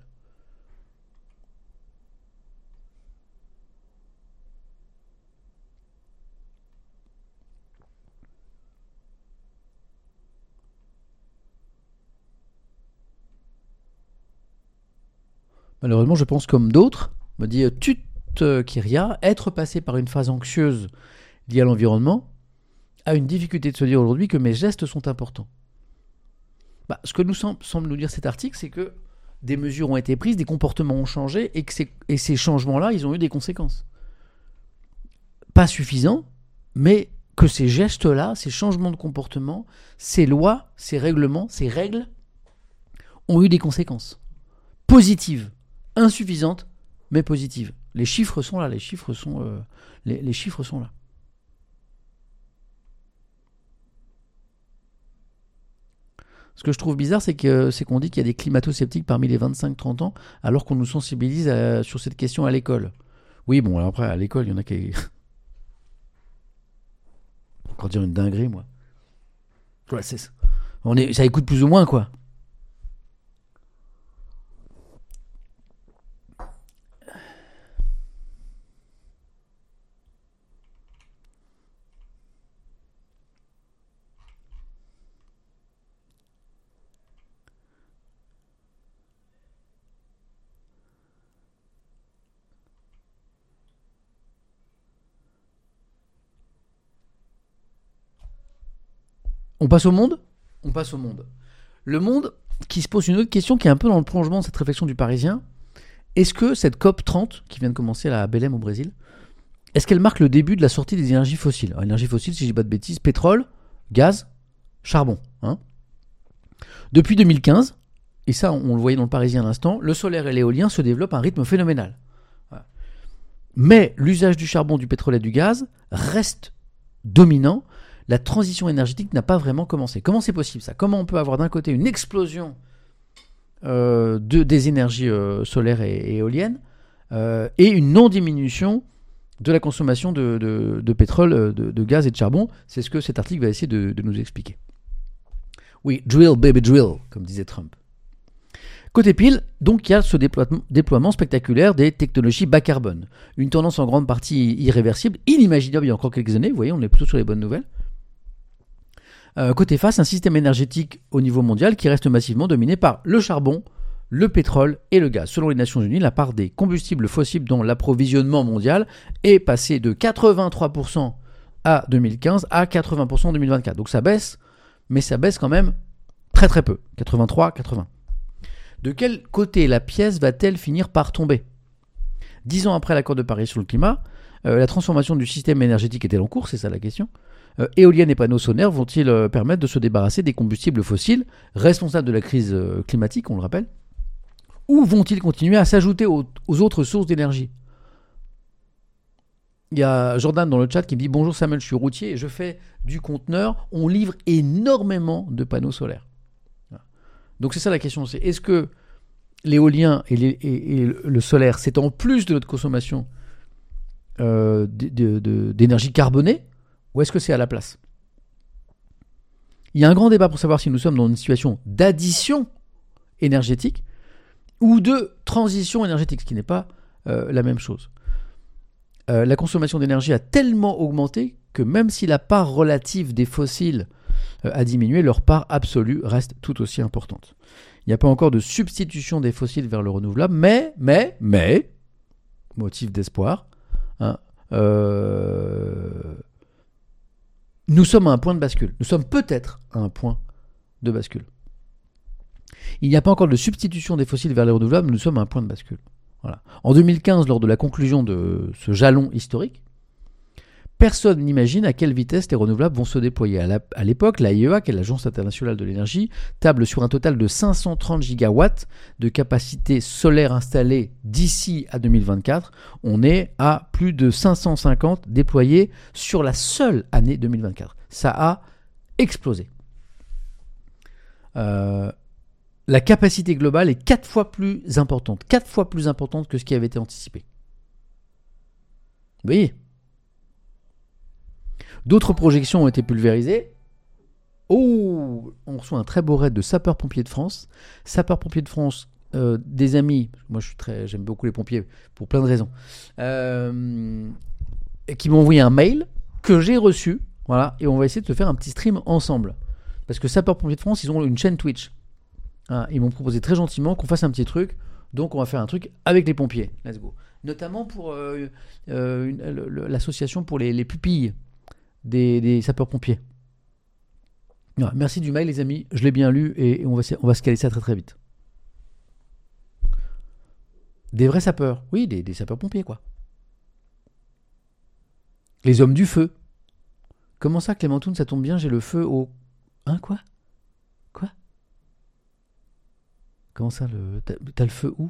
Malheureusement, je pense comme d'autres, me dit Tut Kyria, être passé par une phase anxieuse liée à l'environnement a une difficulté de se dire aujourd'hui que mes gestes sont importants. Ce que nous semble nous dire cet article, c'est que des mesures ont été prises, des comportements ont changé et ces changements-là, ils ont eu des conséquences. Pas suffisants, mais que ces gestes-là, ces changements de comportement, ces lois, ces règlements, ces règles ont eu des conséquences positives, insuffisantes, mais positives. Les chiffres sont là, les chiffres sont là. Ce que je trouve bizarre, c'est qu'on dit qu'il y a des climato-sceptiques parmi les 25-30 ans, alors qu'on nous sensibilise sur cette question à l'école. Oui, bon, alors après, à l'école, il y en a qui... Encore dire une dinguerie, moi. Ouais, ça écoute plus ou moins, quoi. On passe au monde ? On passe au monde. Le monde qui se pose une autre question qui est un peu dans le prolongement de cette réflexion du Parisien. Est-ce que cette COP 30, qui vient de commencer là, à Belém au Brésil, est-ce qu'elle marque le début de la sortie des énergies fossiles ? Alors, énergie fossile, si je dis pas de bêtises, pétrole, gaz, charbon. Depuis 2015, et ça on le voyait dans le Parisien à l'instant, le solaire et l'éolien se développent à un rythme phénoménal. Voilà. Mais l'usage du charbon, du pétrole et du gaz reste dominant. La transition énergétique n'a pas vraiment commencé. Comment c'est possible ça ? Comment on peut avoir d'un côté une explosion des énergies solaires et éoliennes et une non-diminution de la consommation de pétrole, de gaz et de charbon ? C'est ce que cet article va essayer de nous expliquer. Oui, drill, baby, drill, comme disait Trump. Côté pile, donc il y a ce déploiement spectaculaire des technologies bas carbone. Une tendance en grande partie irréversible, inimaginable il y a encore quelques années. Vous voyez, on est plutôt sur les bonnes nouvelles. Côté face, un système énergétique au niveau mondial qui reste massivement dominé par le charbon, le pétrole et le gaz. Selon les Nations Unies, la part des combustibles fossiles dans l'approvisionnement mondial est passée de 83% à 2015 à 80% en 2024. Donc ça baisse, mais ça baisse quand même très très peu. 83, 80. De quel côté la pièce va-t-elle finir par tomber ? 10 ans après l'accord de Paris sur le climat, la transformation du système énergétique est-elle en cours ? C'est ça la question. Éoliennes et panneaux solaires vont-ils permettre de se débarrasser des combustibles fossiles responsables de la crise climatique, on le rappelle ? Ou vont-ils continuer à s'ajouter aux autres sources d'énergie ? Il y a Jordan dans le chat qui me dit « Bonjour Samuel, je suis routier et je fais du conteneur. On livre énormément de panneaux solaires. » Donc c'est ça la question, c'est est-ce que l'éolien et le solaire, c'est en plus de notre consommation d'énergie carbonée, ou est-ce que c'est à la place ? Il y a un grand débat pour savoir si nous sommes dans une situation d'addition énergétique ou de transition énergétique, ce qui n'est pas la même chose. La consommation d'énergie a tellement augmenté que même si la part relative des fossiles a diminué, leur part absolue reste tout aussi importante. Il n'y a pas encore de substitution des fossiles vers le renouvelable, mais, motif d'espoir, hein, nous sommes à un point de bascule. Nous sommes peut-être à un point de bascule. Il n'y a pas encore de substitution des fossiles vers les renouvelables, mais nous sommes à un point de bascule. Voilà. En 2015, lors de la conclusion de ce jalon historique, personne n'imagine à quelle vitesse les renouvelables vont se déployer. À l'époque, l'AIEA, qui est l'Agence internationale de l'énergie, table sur un total de 530 gigawatts de capacité solaire installée d'ici à 2024. On est à plus de 550 déployés sur la seule année 2024. Ça a explosé. La capacité globale est 4 fois plus importante. 4 fois plus importante que ce qui avait été anticipé. Vous voyez ? D'autres projections ont été pulvérisées. Oh, on reçoit un très beau raid de Sapeurs-Pompiers de France. Sapeurs-Pompiers de France, des amis, moi j'aime beaucoup les pompiers pour plein de raisons, qui m'ont envoyé un mail que j'ai reçu, voilà, et on va essayer de se faire un petit stream ensemble. Parce que Sapeurs-Pompiers de France, ils ont une chaîne Twitch. Hein, ils m'ont proposé très gentiment qu'on fasse un petit truc, donc on va faire un truc avec les pompiers. Let's go. Notamment pour l'association pour les pupilles des sapeurs-pompiers. Ouais, merci du mail les amis, je l'ai bien lu et on va se caler ça très très vite. Des vrais sapeurs, oui, des sapeurs-pompiers quoi. Les hommes du feu. Comment ça Clémentoun, ça tombe bien, j'ai le feu au... Hein quoi ? Quoi ? Comment ça, t'as le feu où ?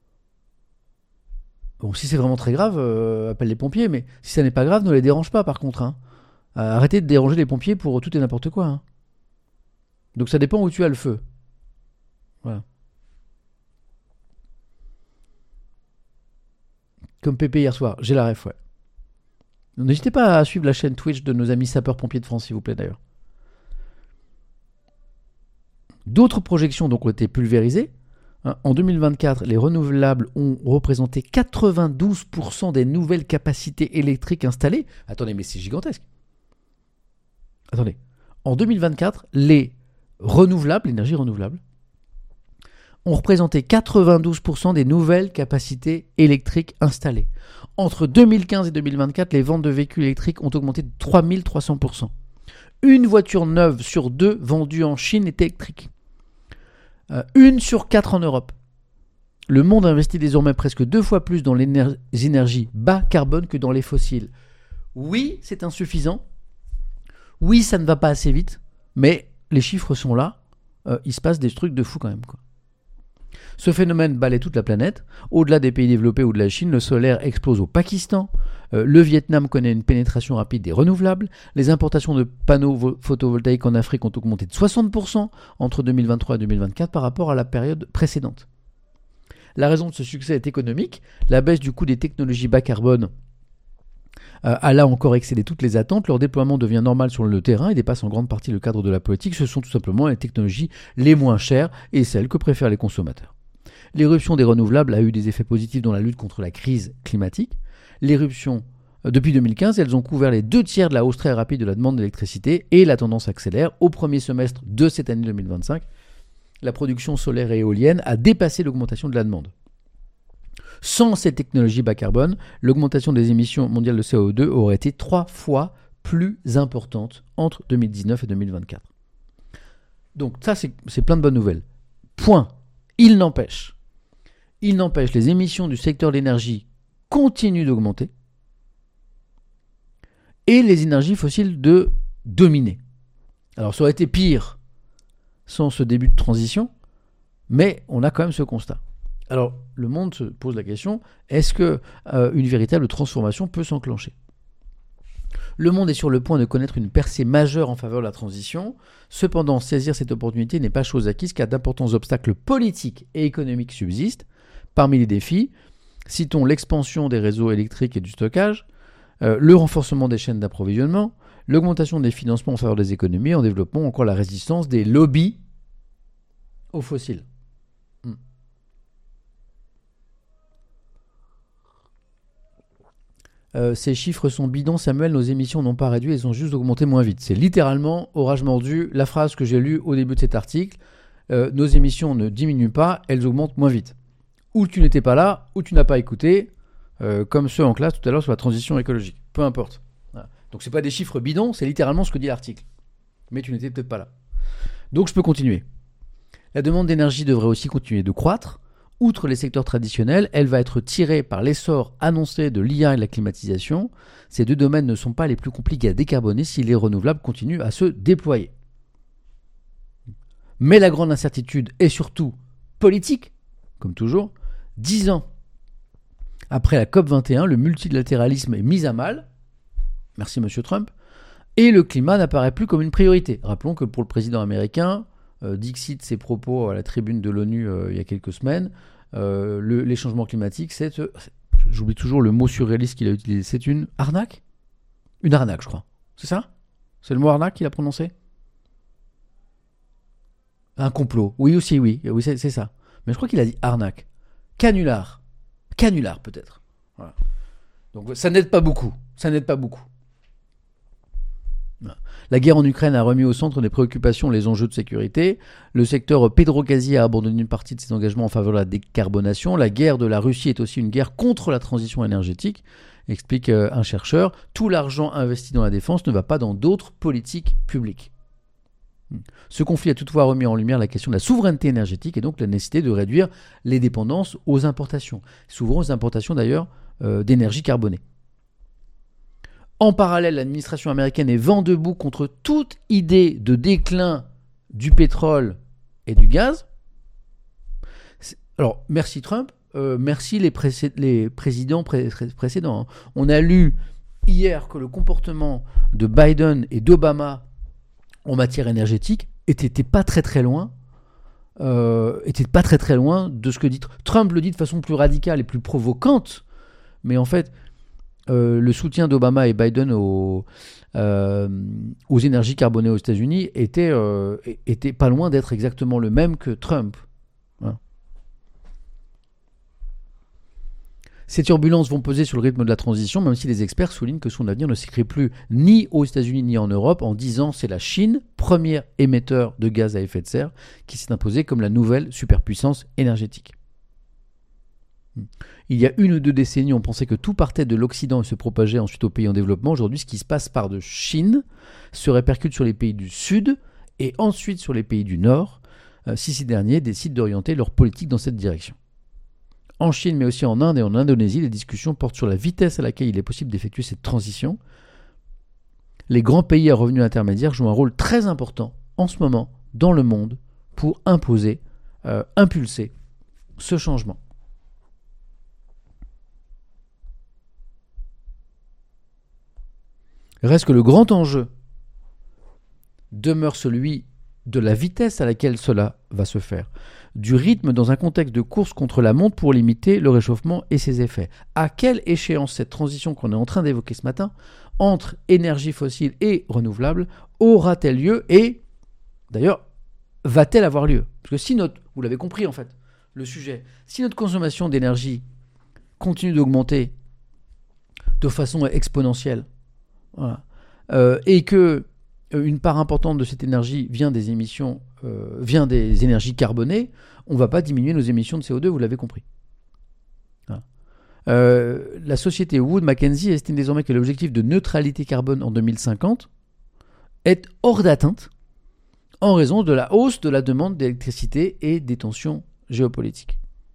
Bon, si c'est vraiment très grave, appelle les pompiers, mais si ça n'est pas grave, ne les dérange pas par contre, hein. Arrêtez de déranger les pompiers pour tout et n'importe quoi. Hein. Donc ça dépend où tu as le feu. Voilà. Comme Pépé hier soir, j'ai la ref, ouais. N'hésitez pas à suivre la chaîne Twitch de nos amis sapeurs-pompiers de France, s'il vous plaît d'ailleurs. D'autres projections donc ont été pulvérisées. En 2024, les renouvelables ont représenté 92% des nouvelles capacités électriques installées. Attendez, mais c'est gigantesque. Attendez. En 2024, les renouvelables, l'énergie renouvelable, ont représenté 92% des nouvelles capacités électriques installées. Entre 2015 et 2024, les ventes de véhicules électriques ont augmenté de 3300%. Une voiture neuve sur 2 vendue en Chine est électrique. 1 sur 4 en Europe. Le monde investit désormais presque 2 fois plus dans les énergies bas carbone que dans les fossiles. Oui, c'est insuffisant. Oui, ça ne va pas assez vite. Mais les chiffres sont là. Il se passe des trucs de fou quand même, quoi. Ce phénomène balaie toute la planète. Au-delà des pays développés ou de la Chine, le solaire explose au Pakistan. Le Vietnam connaît une pénétration rapide des renouvelables. Les importations de panneaux photovoltaïques en Afrique ont augmenté de 60% entre 2023 et 2024 par rapport à la période précédente. La raison de ce succès est économique. La baisse du coût des technologies bas carbone a là encore excédé toutes les attentes. Leur déploiement devient normal sur le terrain et dépasse en grande partie le cadre de la politique. Ce sont tout simplement les technologies les moins chères et celles que préfèrent les consommateurs. L'éruption des renouvelables a eu des effets positifs dans la lutte contre la crise climatique. L'éruption, depuis 2015, elles ont couvert les 2/3 de la hausse très rapide de la demande d'électricité et la tendance accélère. Au premier semestre de cette année 2025, la production solaire et éolienne a dépassé l'augmentation de la demande. Sans ces technologies bas carbone, l'augmentation des émissions mondiales de CO2 aurait été 3 fois plus importante entre 2019 et 2024. Donc ça, c'est plein de bonnes nouvelles. Point. Il n'empêche, les émissions du secteur de l'énergie continuent d'augmenter et les énergies fossiles de dominer. Alors ça aurait été pire sans ce début de transition, mais on a quand même ce constat. Alors le monde se pose la question, est-ce qu'une véritable transformation peut s'enclencher ? Le monde est sur le point de connaître une percée majeure en faveur de la transition. Cependant, saisir cette opportunité n'est pas chose acquise car d'importants obstacles politiques et économiques subsistent. Parmi les défis, citons l'expansion des réseaux électriques et du stockage, le renforcement des chaînes d'approvisionnement, l'augmentation des financements en faveur des économies en développement, encore la résistance des lobbies aux fossiles. Ces chiffres sont bidons, Samuel, nos émissions n'ont pas réduit, elles ont juste augmenté moins vite. C'est littéralement, orage mordu, la phrase que j'ai lue au début de cet article. nos émissions ne diminuent pas, elles augmentent moins vite. Ou tu n'étais pas là, ou tu n'as pas écouté, comme ceux en classe tout à l'heure sur la transition écologique. Peu importe. Voilà. Donc c'est pas des chiffres bidons, c'est littéralement ce que dit l'article. Mais tu n'étais peut-être pas là. Donc je peux continuer. La demande d'énergie devrait aussi continuer de croître. Outre les secteurs traditionnels, elle va être tirée par l'essor annoncé de l'IA et de la climatisation. Ces deux domaines ne sont pas les plus compliqués à décarboner si les renouvelables continuent à se déployer. Mais la grande incertitude est surtout politique, comme toujours. 10 ans après la COP21, le multilatéralisme est mis à mal. Merci Monsieur Trump. Et le climat n'apparaît plus comme une priorité. Rappelons que pour le président américain, dixit ses propos à la tribune de l'ONU il y a quelques semaines, les changements climatiques, j'oublie toujours le mot surréaliste qu'il a utilisé, c'est une arnaque. Une arnaque, je crois. C'est ça ? C'est le mot arnaque qu'il a prononcé ? Un complot. Oui, aussi, oui, c'est ça. Mais je crois qu'il a dit arnaque. Canular. Canular, peut-être. Voilà. Donc ça n'aide pas beaucoup. La guerre en Ukraine a remis au centre des préoccupations les enjeux de sécurité. Le secteur pétrocasier a abandonné une partie de ses engagements en faveur de la décarbonation. La guerre de la Russie est aussi une guerre contre la transition énergétique, explique un chercheur. Tout l'argent investi dans la défense ne va pas dans d'autres politiques publiques. Ce conflit a toutefois remis en lumière la question de la souveraineté énergétique et donc la nécessité de réduire les dépendances aux importations. Souvent aux importations d'ailleurs d'énergie carbonée. En parallèle, l'administration américaine est vent debout contre toute idée de déclin du pétrole et du gaz. Alors, merci Trump, merci les présidents précédents. On a lu hier que le comportement de Biden et d'Obama en matière énergétique était pas très très loin de ce que dit Trump. Le dit de façon plus radicale et plus provocante, mais en fait le soutien d'Obama et Biden aux énergies carbonées aux États-Unis était pas loin d'être exactement le même que Trump. Hein. Ces turbulences vont peser sur le rythme de la transition, même si les experts soulignent que son avenir ne s'écrit plus ni aux États-Unis ni en Europe. En 10 ans, c'est la Chine, premier émetteur de gaz à effet de serre, qui s'est imposée comme la nouvelle superpuissance énergétique. Il y a 1 ou 2 décennies, on pensait que tout partait de l'Occident et se propageait ensuite aux pays en développement. Aujourd'hui, ce qui se passe par de Chine se répercute sur les pays du Sud et ensuite sur les pays du Nord, si ces derniers décident d'orienter leur politique dans cette direction. En Chine, mais aussi en Inde et en Indonésie, les discussions portent sur la vitesse à laquelle il est possible d'effectuer cette transition. Les grands pays à revenus intermédiaires jouent un rôle très important en ce moment dans le monde pour impulser ce changement. Reste que le grand enjeu demeure celui de la vitesse à laquelle cela va se faire, du rythme dans un contexte de course contre la montre pour limiter le réchauffement et ses effets. À quelle échéance cette transition qu'on est en train d'évoquer ce matin, entre énergie fossile et renouvelable, aura-t-elle lieu et, d'ailleurs, va-t-elle avoir lieu ? Parce que vous l'avez compris en fait, le sujet, si notre consommation d'énergie continue d'augmenter de façon exponentielle, voilà. Et que une part importante de cette énergie vient des énergies carbonées, on ne va pas diminuer nos émissions de CO2, vous l'avez compris. Voilà. La société Wood Mackenzie estime désormais que l'objectif de neutralité carbone en 2050 est hors d'atteinte en raison de la hausse de la demande d'électricité et des tensions géopolitiques.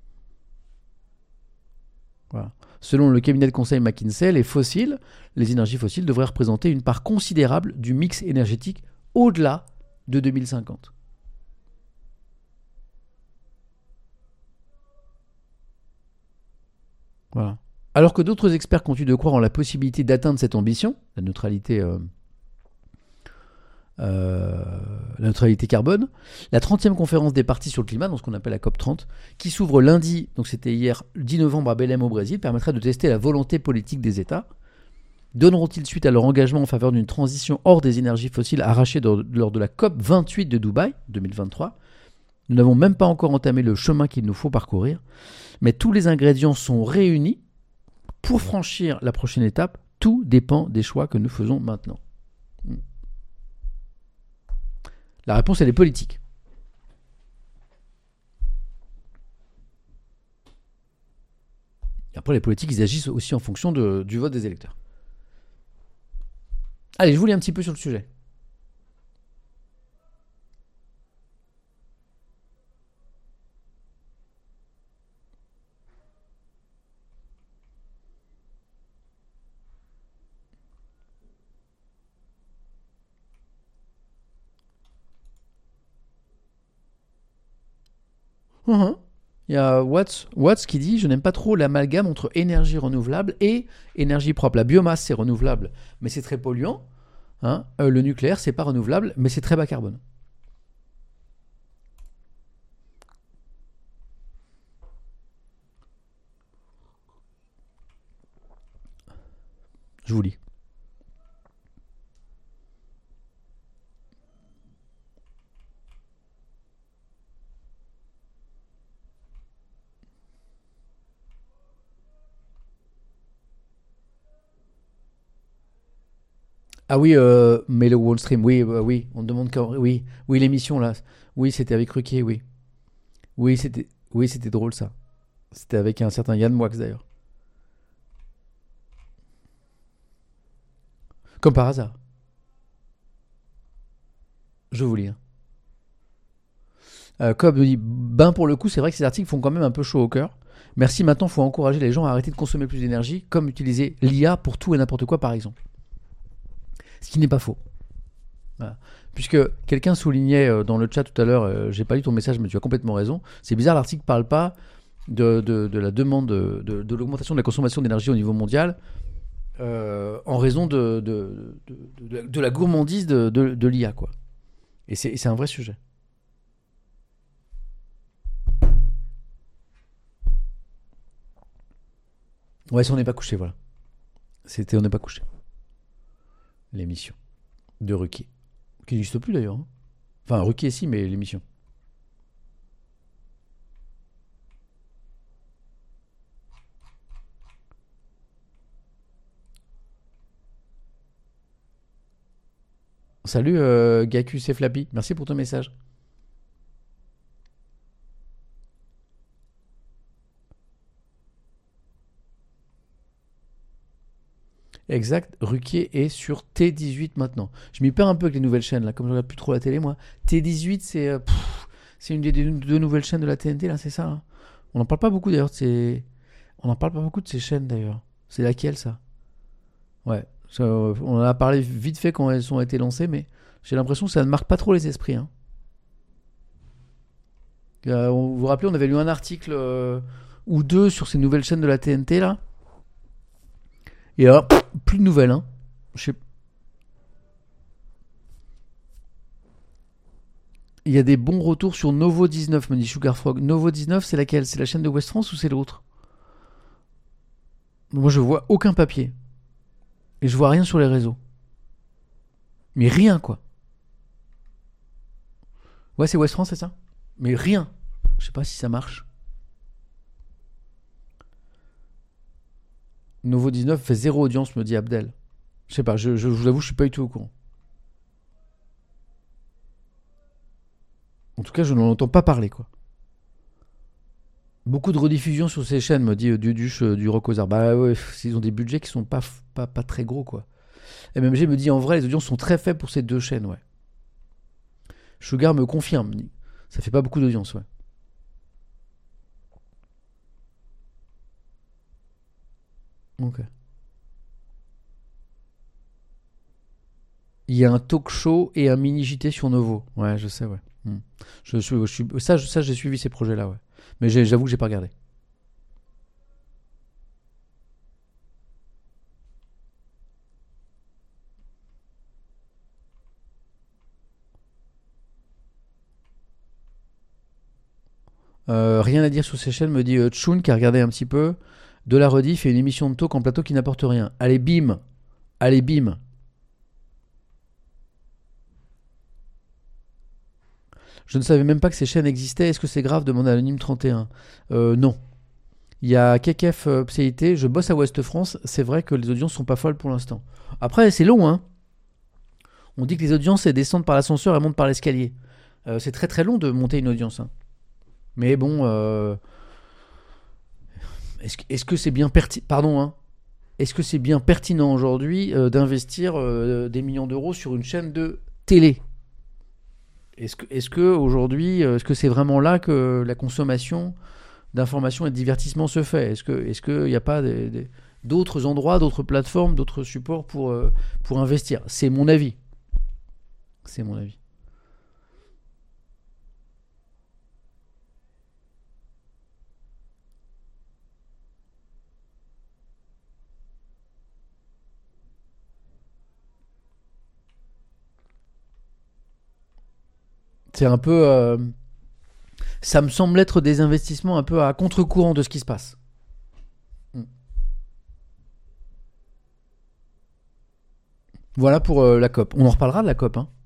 Voilà. Selon le cabinet de conseil McKinsey, les énergies fossiles devraient représenter une part considérable du mix énergétique au-delà de 2050. Voilà. Alors que d'autres experts continuent de croire en la possibilité d'atteindre cette ambition, la neutralité carbone, la 30e conférence des parties sur le climat, dans ce qu'on appelle la COP30, qui s'ouvre lundi, donc c'était hier 10 novembre à Belém au Brésil, permettra de tester la volonté politique des États. Donneront-ils suite à leur engagement en faveur d'une transition hors des énergies fossiles arrachée lors de la COP28 de Dubaï 2023 ? Nous n'avons même pas encore entamé le chemin qu'il nous faut parcourir, mais tous les ingrédients sont réunis pour franchir la prochaine étape. Tout dépend des choix que nous faisons maintenant. La réponse, elle est politique. Après, les politiques, ils agissent aussi en fonction du vote des électeurs. Allez, je vous lis un petit peu sur le sujet. Uhum. Il y a Watts qui dit: je n'aime pas trop l'amalgame entre énergie renouvelable et énergie propre. La biomasse, c'est renouvelable, mais c'est très polluant. Hein. Le nucléaire, c'est pas renouvelable, mais c'est très bas carbone. Je vous lis. Ah oui, mais le Wall Stream, oui, oui, on demande quand, oui, oui, l'émission là, oui, c'était avec Ruquier, oui, oui, c'était drôle ça. C'était avec un certain Yann Moix d'ailleurs, comme par hasard. Je vous lis. Hein. Cobb dit: ben pour le coup, c'est vrai que ces articles font quand même un peu chaud au cœur. Merci, maintenant, il faut encourager les gens à arrêter de consommer plus d'énergie, comme utiliser l'IA pour tout et n'importe quoi, par exemple. Ce qui n'est pas faux. Voilà. Puisque quelqu'un soulignait dans le chat tout à l'heure, j'ai pas lu ton message, mais tu as complètement raison. C'est bizarre, l'article parle pas de la demande, de l'augmentation de la consommation d'énergie au niveau mondial en raison de la gourmandise de l'IA, quoi. Et c'est un vrai sujet. Ouais, si on n'est pas couché, voilà. C'était On n'est pas couché. L'émission de Ruquier. Qui n'existe plus d'ailleurs. Hein. Enfin, Ruquier, si, mais l'émission. Salut Gacus et Flappy, merci pour ton message. Exact, Ruquier est sur T18 maintenant. Je m'y perds un peu avec les nouvelles chaînes là, comme je regarde plus trop la télé moi. T18 c'est une des deux nouvelles chaînes de la TNT là, c'est ça hein. On n'en parle pas beaucoup d'ailleurs de ces... On n'en parle pas beaucoup de ces chaînes d'ailleurs. C'est laquelle ça? Ouais, on en a parlé vite fait quand elles ont été lancées, mais j'ai l'impression que ça ne marque pas trop les esprits. Hein. Vous vous rappelez, on avait lu un article ou deux sur ces nouvelles chaînes de la TNT là. Et alors, plus de nouvelles. Hein. Je sais- Il y a des bons retours sur Novo 19, me dit Sugar Frog. Novo 19, c'est laquelle? C'est la chaîne de West France ou c'est l'autre? Moi, je vois aucun papier. Et je vois rien sur les réseaux. Mais rien, quoi. Ouais, c'est West France, c'est ça? Mais rien. Je sais pas si ça marche. Novo 19 fait zéro audience, me dit Abdel. Je sais pas, je vous avoue, je suis pas du tout au courant. En tout cas, je n'en entends pas parler, quoi. Beaucoup de rediffusions sur ces chaînes, me dit Duduche du Rocosard. Bah ouais, ils ont des budgets qui sont pas très gros, quoi. MMG me dit: en vrai, les audiences sont très faibles pour ces deux chaînes, ouais. Sugar me confirme. Ça fait pas beaucoup d'audience, ouais. Ok. Il y a un talk show et un mini JT sur Novo. Ouais, je sais, ouais. Hmm. Ça, j'ai suivi ces projets-là, ouais. Mais j'avoue que j'ai pas regardé. Rien à dire sur ces chaînes, me dit Tchoun, qui a regardé un petit peu. De la rediff et une émission de talk en plateau qui n'apporte rien. Allez, bim. Allez, bim. Je ne savais même pas que ces chaînes existaient. Est-ce que c'est grave? Demande Anonyme 31. Non. Il y a KKF PCIT. Je bosse à Ouest France. C'est vrai que les audiences sont pas folles pour l'instant. Après, c'est long, hein. On dit que les audiences elles descendent par l'ascenseur et montent par l'escalier. C'est très très long de monter une audience. Hein. Mais bon, Est-ce que c'est bien pardon, hein. Est-ce que c'est bien pertinent aujourd'hui d'investir des millions d'euros sur une chaîne de télé? Est-ce que aujourd'hui, est-ce que c'est vraiment là que la consommation d'information et de divertissement se fait? Est-ce qu'il n'y a pas d'autres endroits, d'autres plateformes, d'autres supports pour investir? C'est mon avis. C'est mon avis. C'est un peu... ça me semble être des investissements un peu à contre-courant de ce qui se passe. Mm. Voilà pour la COP. On en reparlera de la COP, hein.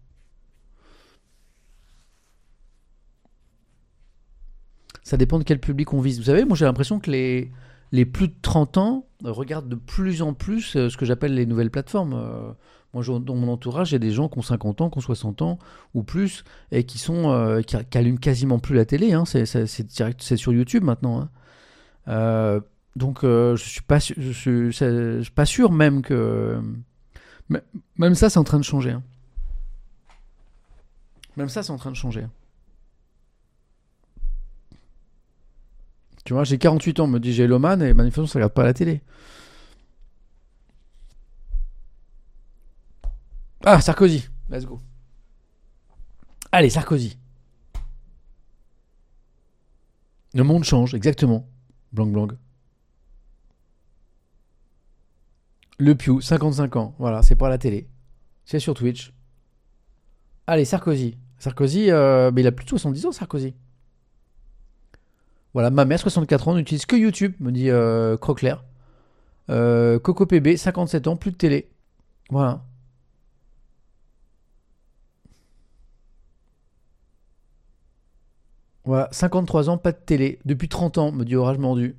Ça dépend de quel public on vise. Vous savez, moi j'ai l'impression que les plus de 30 ans regardent de plus en plus ce que j'appelle les nouvelles plateformes. Moi, dans mon entourage, il y a des gens qui ont 50 ans, qui ont 60 ans ou plus, et qui allument quasiment plus la télé. Hein. C'est direct, c'est sur YouTube maintenant. Hein. Donc, je suis pas, je suis pas sûr même que... Même ça, c'est en train de changer. Hein. Même ça, c'est en train de changer. Tu vois, j'ai 48 ans, me dit j'ai Loman, et manifestement, ça regarde pas la télé. Ah, Sarkozy, let's go. Allez, Sarkozy. Le monde change, exactement. Blanc, blanc. Le Pew, 55 ans. Voilà, c'est pas à la télé. C'est sur Twitch. Allez, Sarkozy. Sarkozy, mais il a plus de 70 ans, Sarkozy. Voilà, ma mère, 64 ans, n'utilise que YouTube, me dit Croclair. Coco PB, 57 ans, plus de télé. Voilà. Voilà, 53 ans, pas de télé. Depuis 30 ans, me dit Orage Mordu.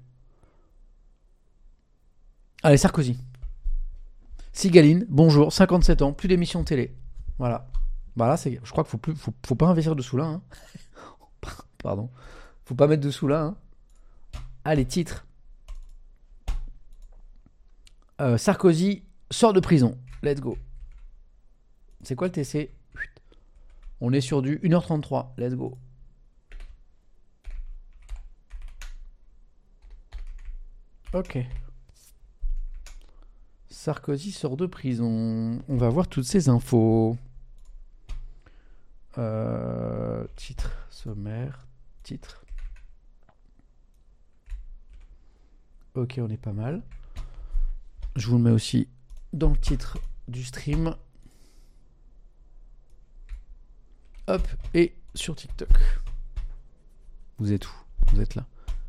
Allez, Sarkozy. Sigaline, bonjour, 57 ans, plus d'émissions télé. Voilà. Voilà, je crois qu'il faut pas investir dessous là. Hein. Pardon. Faut pas mettre dessous là. Hein. Allez, titre. Sarkozy sort de prison. Let's go. C'est quoi le TC? On est sur du 1h33. Let's go. Ok. Sarkozy sort de prison. On va voir toutes ces infos. Titre, sommaire, titre. Ok, on est pas mal. Je vous le mets aussi dans le titre du stream. Hop, et sur TikTok. Vous êtes où? Vous êtes là.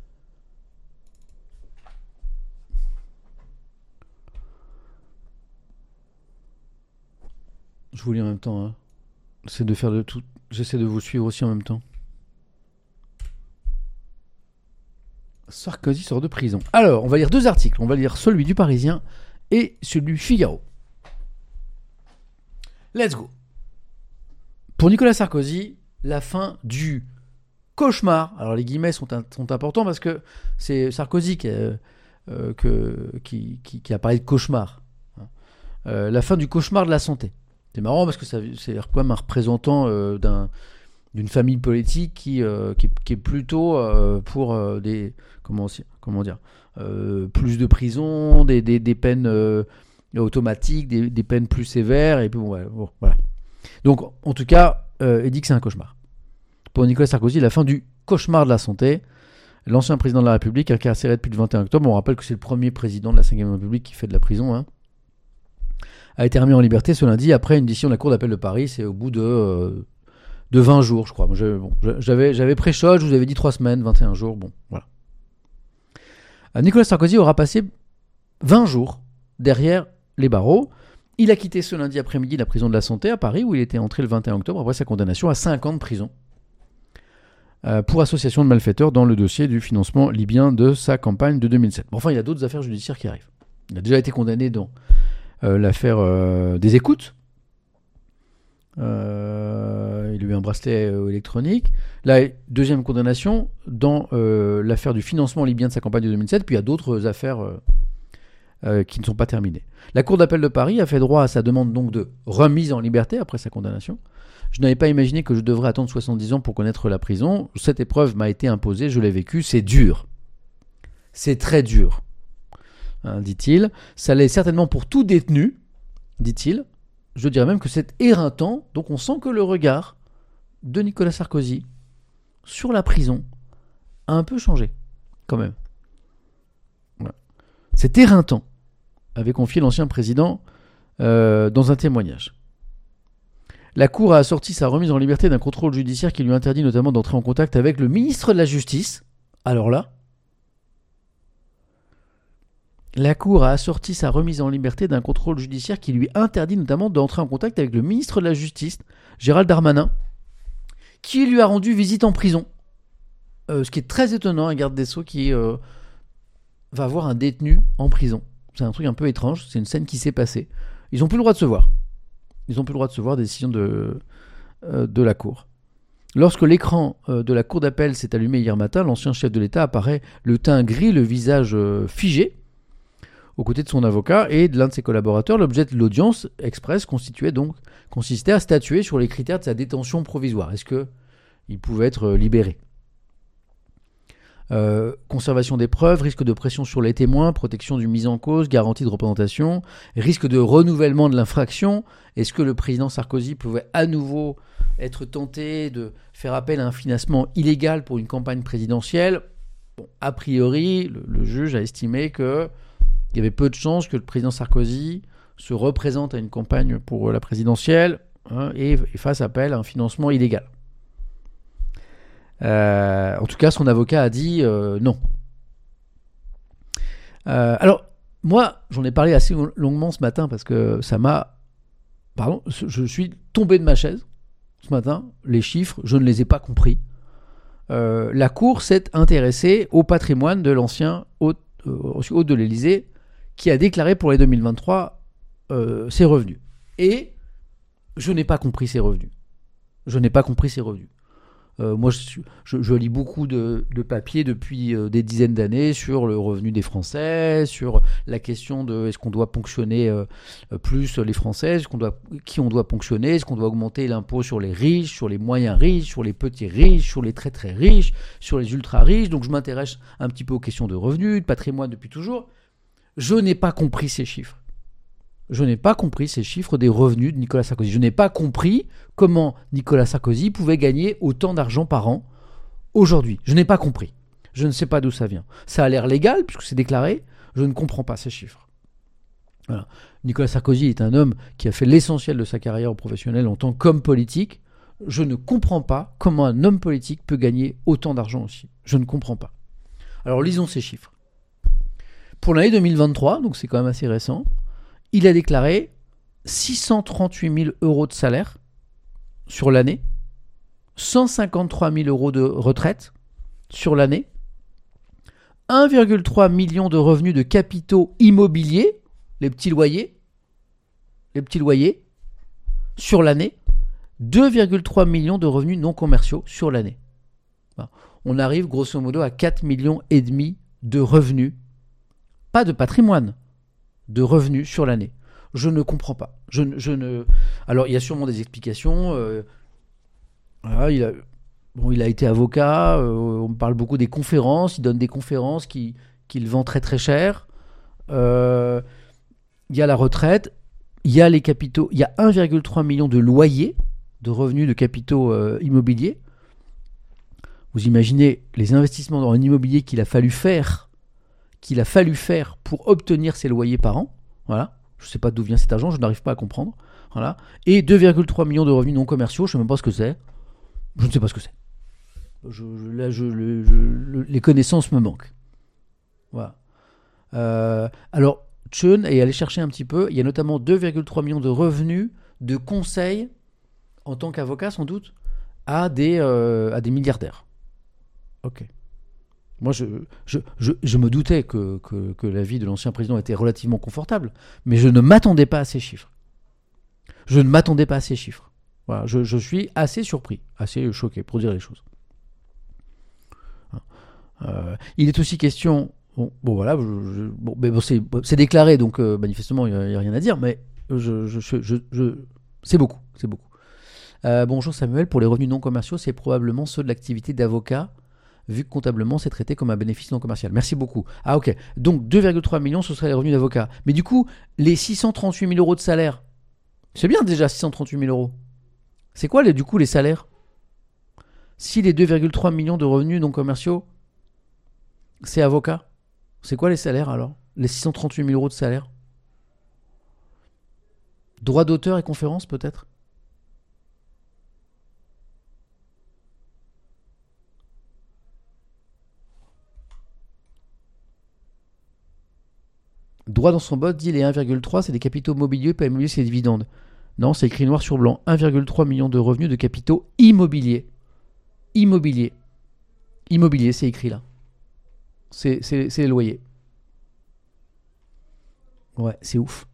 Je vous lis en même temps. Hein. J'essaie de faire de tout. J'essaie de vous suivre aussi en même temps. Sarkozy sort de prison. Alors, on va lire deux articles. On va lire celui du Parisien et celui du Figaro. Let's go. Pour Nicolas Sarkozy, la fin du cauchemar. Alors, les guillemets sont importants parce que c'est Sarkozy qui a parlé de cauchemar. La fin du cauchemar de la santé. C'est marrant parce que c'est quand même un représentant d'une famille politique qui est plutôt pour des comment dire plus de prison, des peines automatiques, des peines plus sévères et puis bon, voilà. Donc en tout cas, il dit que c'est un cauchemar. Pour Nicolas Sarkozy, la fin du cauchemar de la santé. L'ancien président de la République, incarcéré depuis le 21 octobre, on rappelle que c'est le premier président de la 5e République qui fait de la prison, hein, a été remis en liberté ce lundi après une décision de la Cour d'appel de Paris. C'est au bout de 20 jours, je crois. J'avais pré-shot, je vous avais dit 3 semaines, 21 jours, bon, voilà. Nicolas Sarkozy aura passé 20 jours derrière les barreaux. Il a quitté ce lundi après-midi la prison de la Santé à Paris, où il était entré le 21 octobre après sa condamnation à 5 ans de prison pour association de malfaiteurs dans le dossier du financement libyen de sa campagne de 2007. Bon, enfin, il y a d'autres affaires judiciaires qui arrivent. Il a déjà été condamné dans l'affaire des écoutes. Il Il a eu un bracelet électronique. Là, deuxième condamnation dans l'affaire du financement libyen de sa campagne de 2007. Puis il y a d'autres affaires qui ne sont pas terminées. La Cour d'appel de Paris a fait droit à sa demande donc de remise en liberté après sa condamnation. Je n'avais pas imaginé que je devrais attendre 70 ans pour connaître la prison. Cette épreuve m'a été imposée, je l'ai vécue. C'est dur. C'est très dur, hein, dit-il. Ça l'est certainement pour tout détenu, dit-il. Je dirais même que c'est éreintant. Donc on sent que le regard de Nicolas Sarkozy sur la prison a un peu changé, quand même. Voilà. C'est éreintant, avait confié l'ancien président dans un témoignage. La Cour a assorti sa remise en liberté d'un contrôle judiciaire qui lui interdit notamment d'entrer en contact avec le ministre de la Justice. Alors là, la Cour a assorti sa remise en liberté d'un contrôle judiciaire qui lui interdit notamment d'entrer en contact avec le ministre de la Justice, Gérald Darmanin, qui lui a rendu visite en prison. Ce qui est très étonnant, un garde des Sceaux qui va voir un détenu en prison. C'est un truc un peu étrange, c'est une scène qui s'est passée. Ils n'ont plus le droit de se voir. Ils n'ont plus le droit de se voir des décisions de la Cour. Lorsque l'écran de la Cour d'appel s'est allumé hier matin, l'ancien chef de l'État apparaît le teint gris, le visage figé, aux côtés de son avocat et de l'un de ses collaborateurs. L'objet de l'audience express consistait à statuer sur les critères de sa détention provisoire. Est-ce qu'il pouvait être libéré ? Conservation des preuves, risque de pression sur les témoins, protection du mis en cause, garantie de représentation, risque de renouvellement de l'infraction. Est-ce que le président Sarkozy pouvait à nouveau être tenté de faire appel à un financement illégal pour une campagne présidentielle ? Bon, a priori, le juge a estimé qu'il y avait peu de chances que le président Sarkozy se représente à une campagne pour la présidentielle et fasse appel à un financement illégal. En tout cas, son avocat a dit non. Alors, moi, j'en ai parlé assez longuement ce matin parce que ça m'a... Pardon, je suis tombé de ma chaise ce matin. Les chiffres, je ne les ai pas compris. La Cour s'est intéressée au patrimoine de l'ancien hôte de l'Élysée qui a déclaré pour les 2023 ses revenus. Et je n'ai pas compris ses revenus. Moi, je lis beaucoup de papiers depuis des dizaines d'années sur le revenu des Français, sur la question de est-ce qu'on doit ponctionner plus les Français, qui on doit ponctionner, est-ce qu'on doit augmenter l'impôt sur les riches, sur les moyens riches, sur les petits riches, sur les très très riches, sur les ultra riches. Donc je m'intéresse un petit peu aux questions de revenus, de patrimoine depuis toujours. Je n'ai pas compris ces chiffres. Je n'ai pas compris ces chiffres des revenus de Nicolas Sarkozy. Je n'ai pas compris comment Nicolas Sarkozy pouvait gagner autant d'argent par an aujourd'hui. Je n'ai pas compris. Je ne sais pas d'où ça vient. Ça a l'air légal puisque c'est déclaré. Je ne comprends pas ces chiffres. Voilà. Nicolas Sarkozy est un homme qui a fait l'essentiel de sa carrière professionnelle en tant qu'homme politique. Je ne comprends pas comment un homme politique peut gagner autant d'argent aussi. Je ne comprends pas. Alors lisons ces chiffres. Pour l'année 2023, donc c'est quand même assez récent, il a déclaré 638 000 euros de salaire sur l'année, 153 000 euros de retraite sur l'année, 1,3 million de revenus de capitaux immobiliers, les petits loyers, sur l'année, 2,3 millions de revenus non commerciaux sur l'année. On arrive grosso modo à 4,5 millions de revenus, pas de patrimoine, de revenus sur l'année. Je ne comprends pas. Alors, il y a sûrement des explications. Voilà, il a été avocat. On me parle beaucoup des conférences. Il donne des conférences qu'il vend très très cher. Il y a la retraite. Il y a les capitaux. Il y a 1,3 million de loyers, de revenus de capitaux immobiliers. Vous imaginez les investissements dans l'immobilier qu'il a fallu faire pour obtenir ces loyers par an. Voilà. Je ne sais pas d'où vient cet argent, je n'arrive pas à comprendre. Voilà. Et 2,3 millions de revenus non commerciaux, je ne sais même pas ce que c'est. Je ne sais pas ce que c'est. Les connaissances me manquent. Voilà. Alors, Chun est allé chercher un petit peu. Il y a notamment 2,3 millions de revenus de conseils, en tant qu'avocat sans doute, à des milliardaires. Ok. Moi, je me doutais que la vie de l'ancien président était relativement confortable, mais je ne m'attendais pas à ces chiffres. Voilà, je suis assez surpris, assez choqué, pour dire les choses. Il est aussi question... Bon voilà, c'est déclaré, donc manifestement, il n'y a rien à dire, mais c'est beaucoup, c'est beaucoup. Bonjour Samuel, pour les revenus non commerciaux, c'est probablement ceux de l'activité d'avocat, vu que comptablement c'est traité comme un bénéfice non commercial. Merci beaucoup. Ah ok, donc 2,3 millions, ce seraient les revenus d'avocat. Mais du coup, les 638 000 euros de salaire, c'est bien déjà 638 000 euros. C'est quoi du coup les salaires? Si les 2,3 millions de revenus non commerciaux, c'est avocat, c'est quoi les salaires alors? Les 638 000 euros de salaire? Droit d'auteur et conférence peut-être? Droit dans son bot dit les 1,3 c'est des capitaux mobiliers, pas immobiliers c'est des dividendes. Non, c'est écrit noir sur blanc. 1,3 million de revenus de capitaux immobiliers. Immobilier. Immobilier, c'est écrit là. C'est les loyers. Ouais, c'est ouf.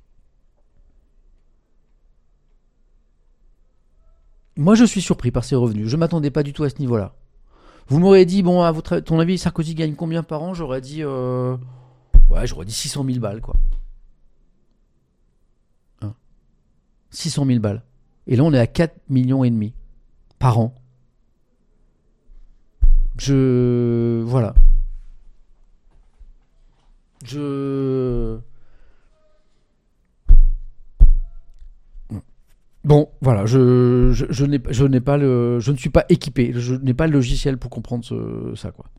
Moi, je suis surpris par ces revenus. Je ne m'attendais pas du tout à ce niveau-là. Vous m'auriez dit, bon, à ton avis, Sarkozy gagne combien par an? J'aurais dit, j'aurais dit 600 000 balles, quoi. 600 000 balles. Et là, on est à 4,5 millions par an. Voilà. Bon, voilà, je ne suis pas équipé, je n'ai pas le logiciel pour comprendre ça, quoi.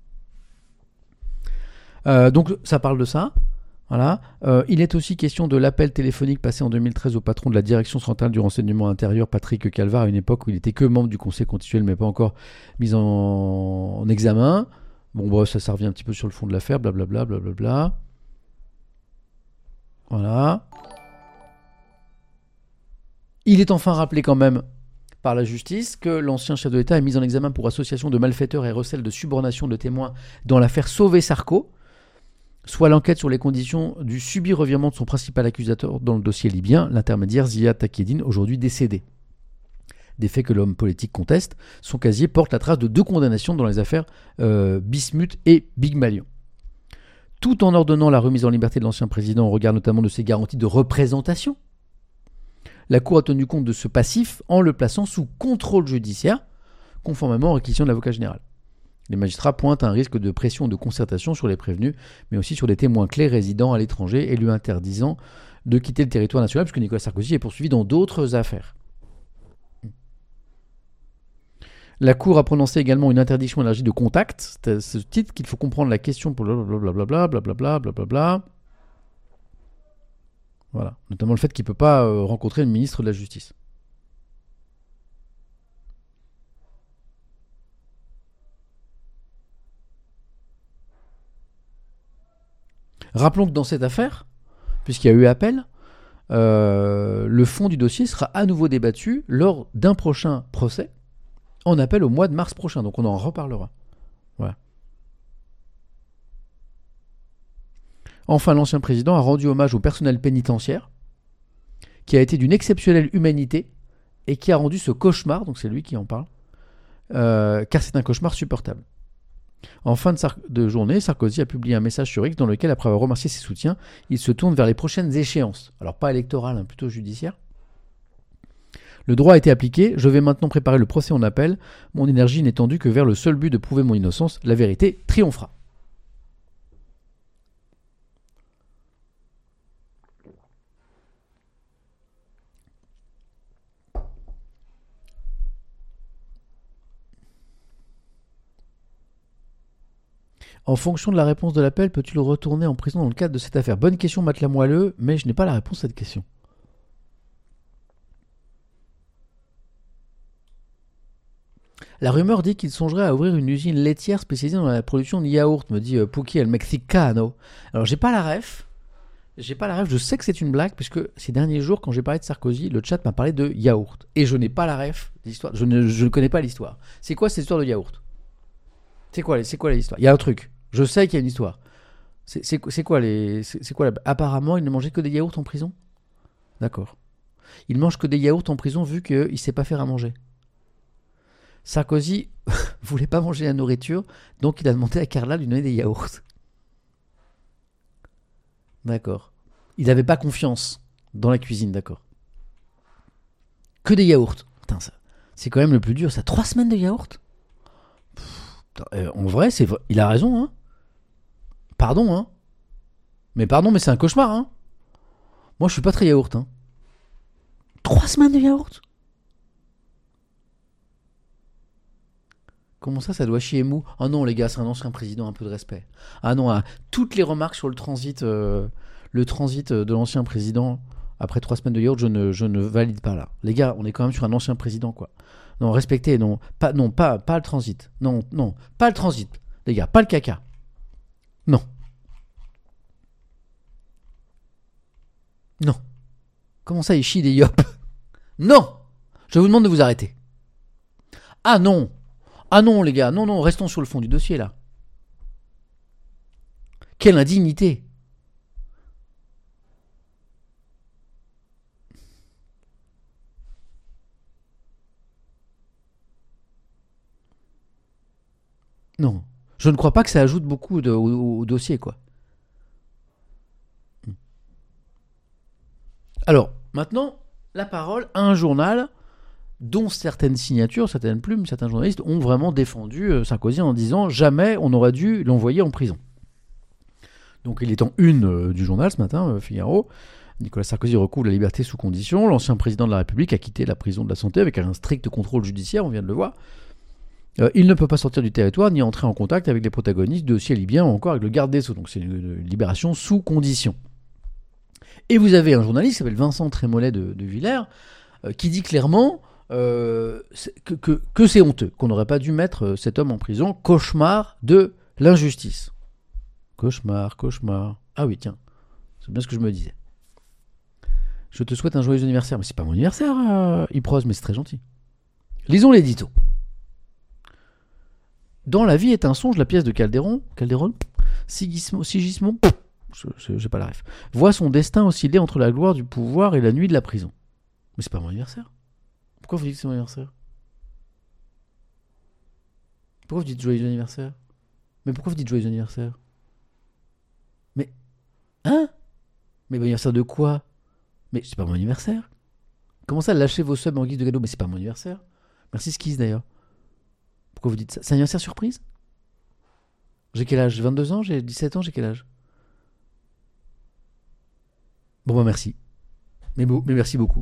Donc, ça parle de ça. Voilà. Il est aussi question de l'appel téléphonique passé en 2013 au patron de la direction centrale du renseignement intérieur, Patrick Calvar, à une époque où il n'était que membre du Conseil constitutionnel, mais pas encore mis en examen. Bon, ça revient un petit peu sur le fond de l'affaire, blablabla, blablabla. Voilà. Il est enfin rappelé quand même par la justice que l'ancien chef de l'État est mis en examen pour association de malfaiteurs et recel de subornation de témoins dans l'affaire Sauvé-Sarko, soit l'enquête sur les conditions du subit revirement de son principal accusateur dans le dossier libyen, l'intermédiaire Ziad Takieddine, aujourd'hui décédé. Des faits que l'homme politique conteste, son casier porte la trace de 2 condamnations dans les affaires Bismuth et Big Malion. Tout en ordonnant la remise en liberté de l'ancien président au regard notamment de ses garanties de représentation, la Cour a tenu compte de ce passif en le plaçant sous contrôle judiciaire, conformément aux réquisitions de l'avocat général. Les magistrats pointent un risque de pression de concertation sur les prévenus, mais aussi sur des témoins clés résidant à l'étranger et lui interdisant de quitter le territoire national, puisque Nicolas Sarkozy est poursuivi dans d'autres affaires. La Cour a prononcé également une interdiction élargie de contact. C'est à ce titre qu'il faut comprendre la question pour blablabla, blablabla. Voilà. Notamment le fait qu'il ne peut pas rencontrer le ministre de la Justice. Rappelons que dans cette affaire, puisqu'il y a eu appel, le fond du dossier sera à nouveau débattu lors d'un prochain procès en appel au mois de mars prochain. Donc on en reparlera. Voilà. Enfin, l'ancien président a rendu hommage au personnel pénitentiaire qui a été d'une exceptionnelle humanité et qui a rendu ce cauchemar, donc c'est lui qui en parle, car c'est un cauchemar supportable. En fin de journée, Sarkozy a publié un message sur X dans lequel, après avoir remercié ses soutiens, il se tourne vers les prochaines échéances. Alors pas électorales, plutôt judiciaires. Le droit a été appliqué, je vais maintenant préparer le procès en appel. Mon énergie n'est tendue que vers le seul but de prouver mon innocence. La vérité triomphera. En fonction de la réponse de l'appel, peux-tu le retourner en prison dans le cadre de cette affaire? Bonne question, Matelas Moelleux, mais je n'ai pas la réponse à cette question. La rumeur dit qu'il songerait à ouvrir une usine laitière spécialisée dans la production de yaourts, me dit Puki El Mexicano. Alors j'ai pas la ref, je sais que c'est une blague, puisque ces derniers jours, quand j'ai parlé de Sarkozy, le chat m'a parlé de yaourt. Et je n'ai pas la ref d'histoire, je ne connais pas l'histoire. C'est quoi cette histoire de yaourt? C'est quoi l'histoire? Il y a un truc, je sais qu'il y a une histoire. C'est quoi apparemment, il ne mangeait que des yaourts en prison? D'accord. Il mange que des yaourts en prison vu qu'il sait pas faire à manger. Sarkozy voulait pas manger la nourriture, donc il a demandé à Carla de lui donner des yaourts. D'accord. Il n'avait pas confiance dans la cuisine, d'accord. Que des yaourts. Putain, ça, c'est quand même le plus dur, ça. 3 semaines de yaourts. En vrai, il a raison, hein. Pardon, hein. Mais pardon, mais c'est un cauchemar, hein. Moi, je suis pas très yaourt, hein. 3 semaines de yaourt. Comment ça doit chier mou? Ah non, les gars, c'est un ancien président, un peu de respect. Ah non, toutes les remarques sur le transit de l'ancien président après 3 semaines de yaourt, je ne valide pas là. Les gars, on est quand même sur un ancien président, quoi. Non, respectez, non, pas le transit. Non, pas le transit, les gars, pas le caca. Non. Non. Comment ça, il chie des yop? Non. Je vous demande de vous arrêter. Ah non, les gars, non, restons sur le fond du dossier, là. Quelle indignité. Non, je ne crois pas que ça ajoute beaucoup au dossier, quoi. Alors, maintenant, la parole à un journal dont certaines signatures, certaines plumes, certains journalistes ont vraiment défendu Sarkozy en disant jamais on aurait dû l'envoyer en prison. Donc il est en une du journal ce matin, Figaro. Nicolas Sarkozy recouvre la liberté sous condition. L'ancien président de la République a quitté la prison de la Santé avec un strict contrôle judiciaire, on vient de le voir. Il ne peut pas sortir du territoire ni entrer en contact avec les protagonistes du dossier libyen ou encore avec le garde des Sceaux. Donc c'est une libération sous condition. Et vous avez un journaliste qui s'appelle Vincent Trémollet de Villers qui dit clairement que c'est honteux, qu'on n'aurait pas dû mettre cet homme en prison. Cauchemar de l'injustice. Cauchemar. Ah oui, tiens, c'est bien ce que je me disais. Je te souhaite un joyeux anniversaire. Mais c'est pas mon anniversaire, Ypros, mais c'est très gentil. Lisons l'édito. Dans La vie est un songe, la pièce de Calderon, Sigismond, j'ai pas la ref, voit son destin osciller entre la gloire du pouvoir et la nuit de la prison. Mais c'est pas mon anniversaire. Pourquoi vous dites que c'est mon anniversaire? Pourquoi vous dites joyeux anniversaire? Mais pourquoi vous dites joyeux anniversaire? Mais, hein? Mais bon anniversaire de quoi? Mais c'est pas mon anniversaire. Comment ça, lâchez vos subs en guise de cadeau? Mais c'est pas mon anniversaire. Merci Skis d'ailleurs. Pourquoi vous dites ça? C'est un anniversaire surprise? J'ai quel âge? J'ai 22 ans? J'ai 17 ans? J'ai quel âge? Bon bah merci. Mais merci beaucoup.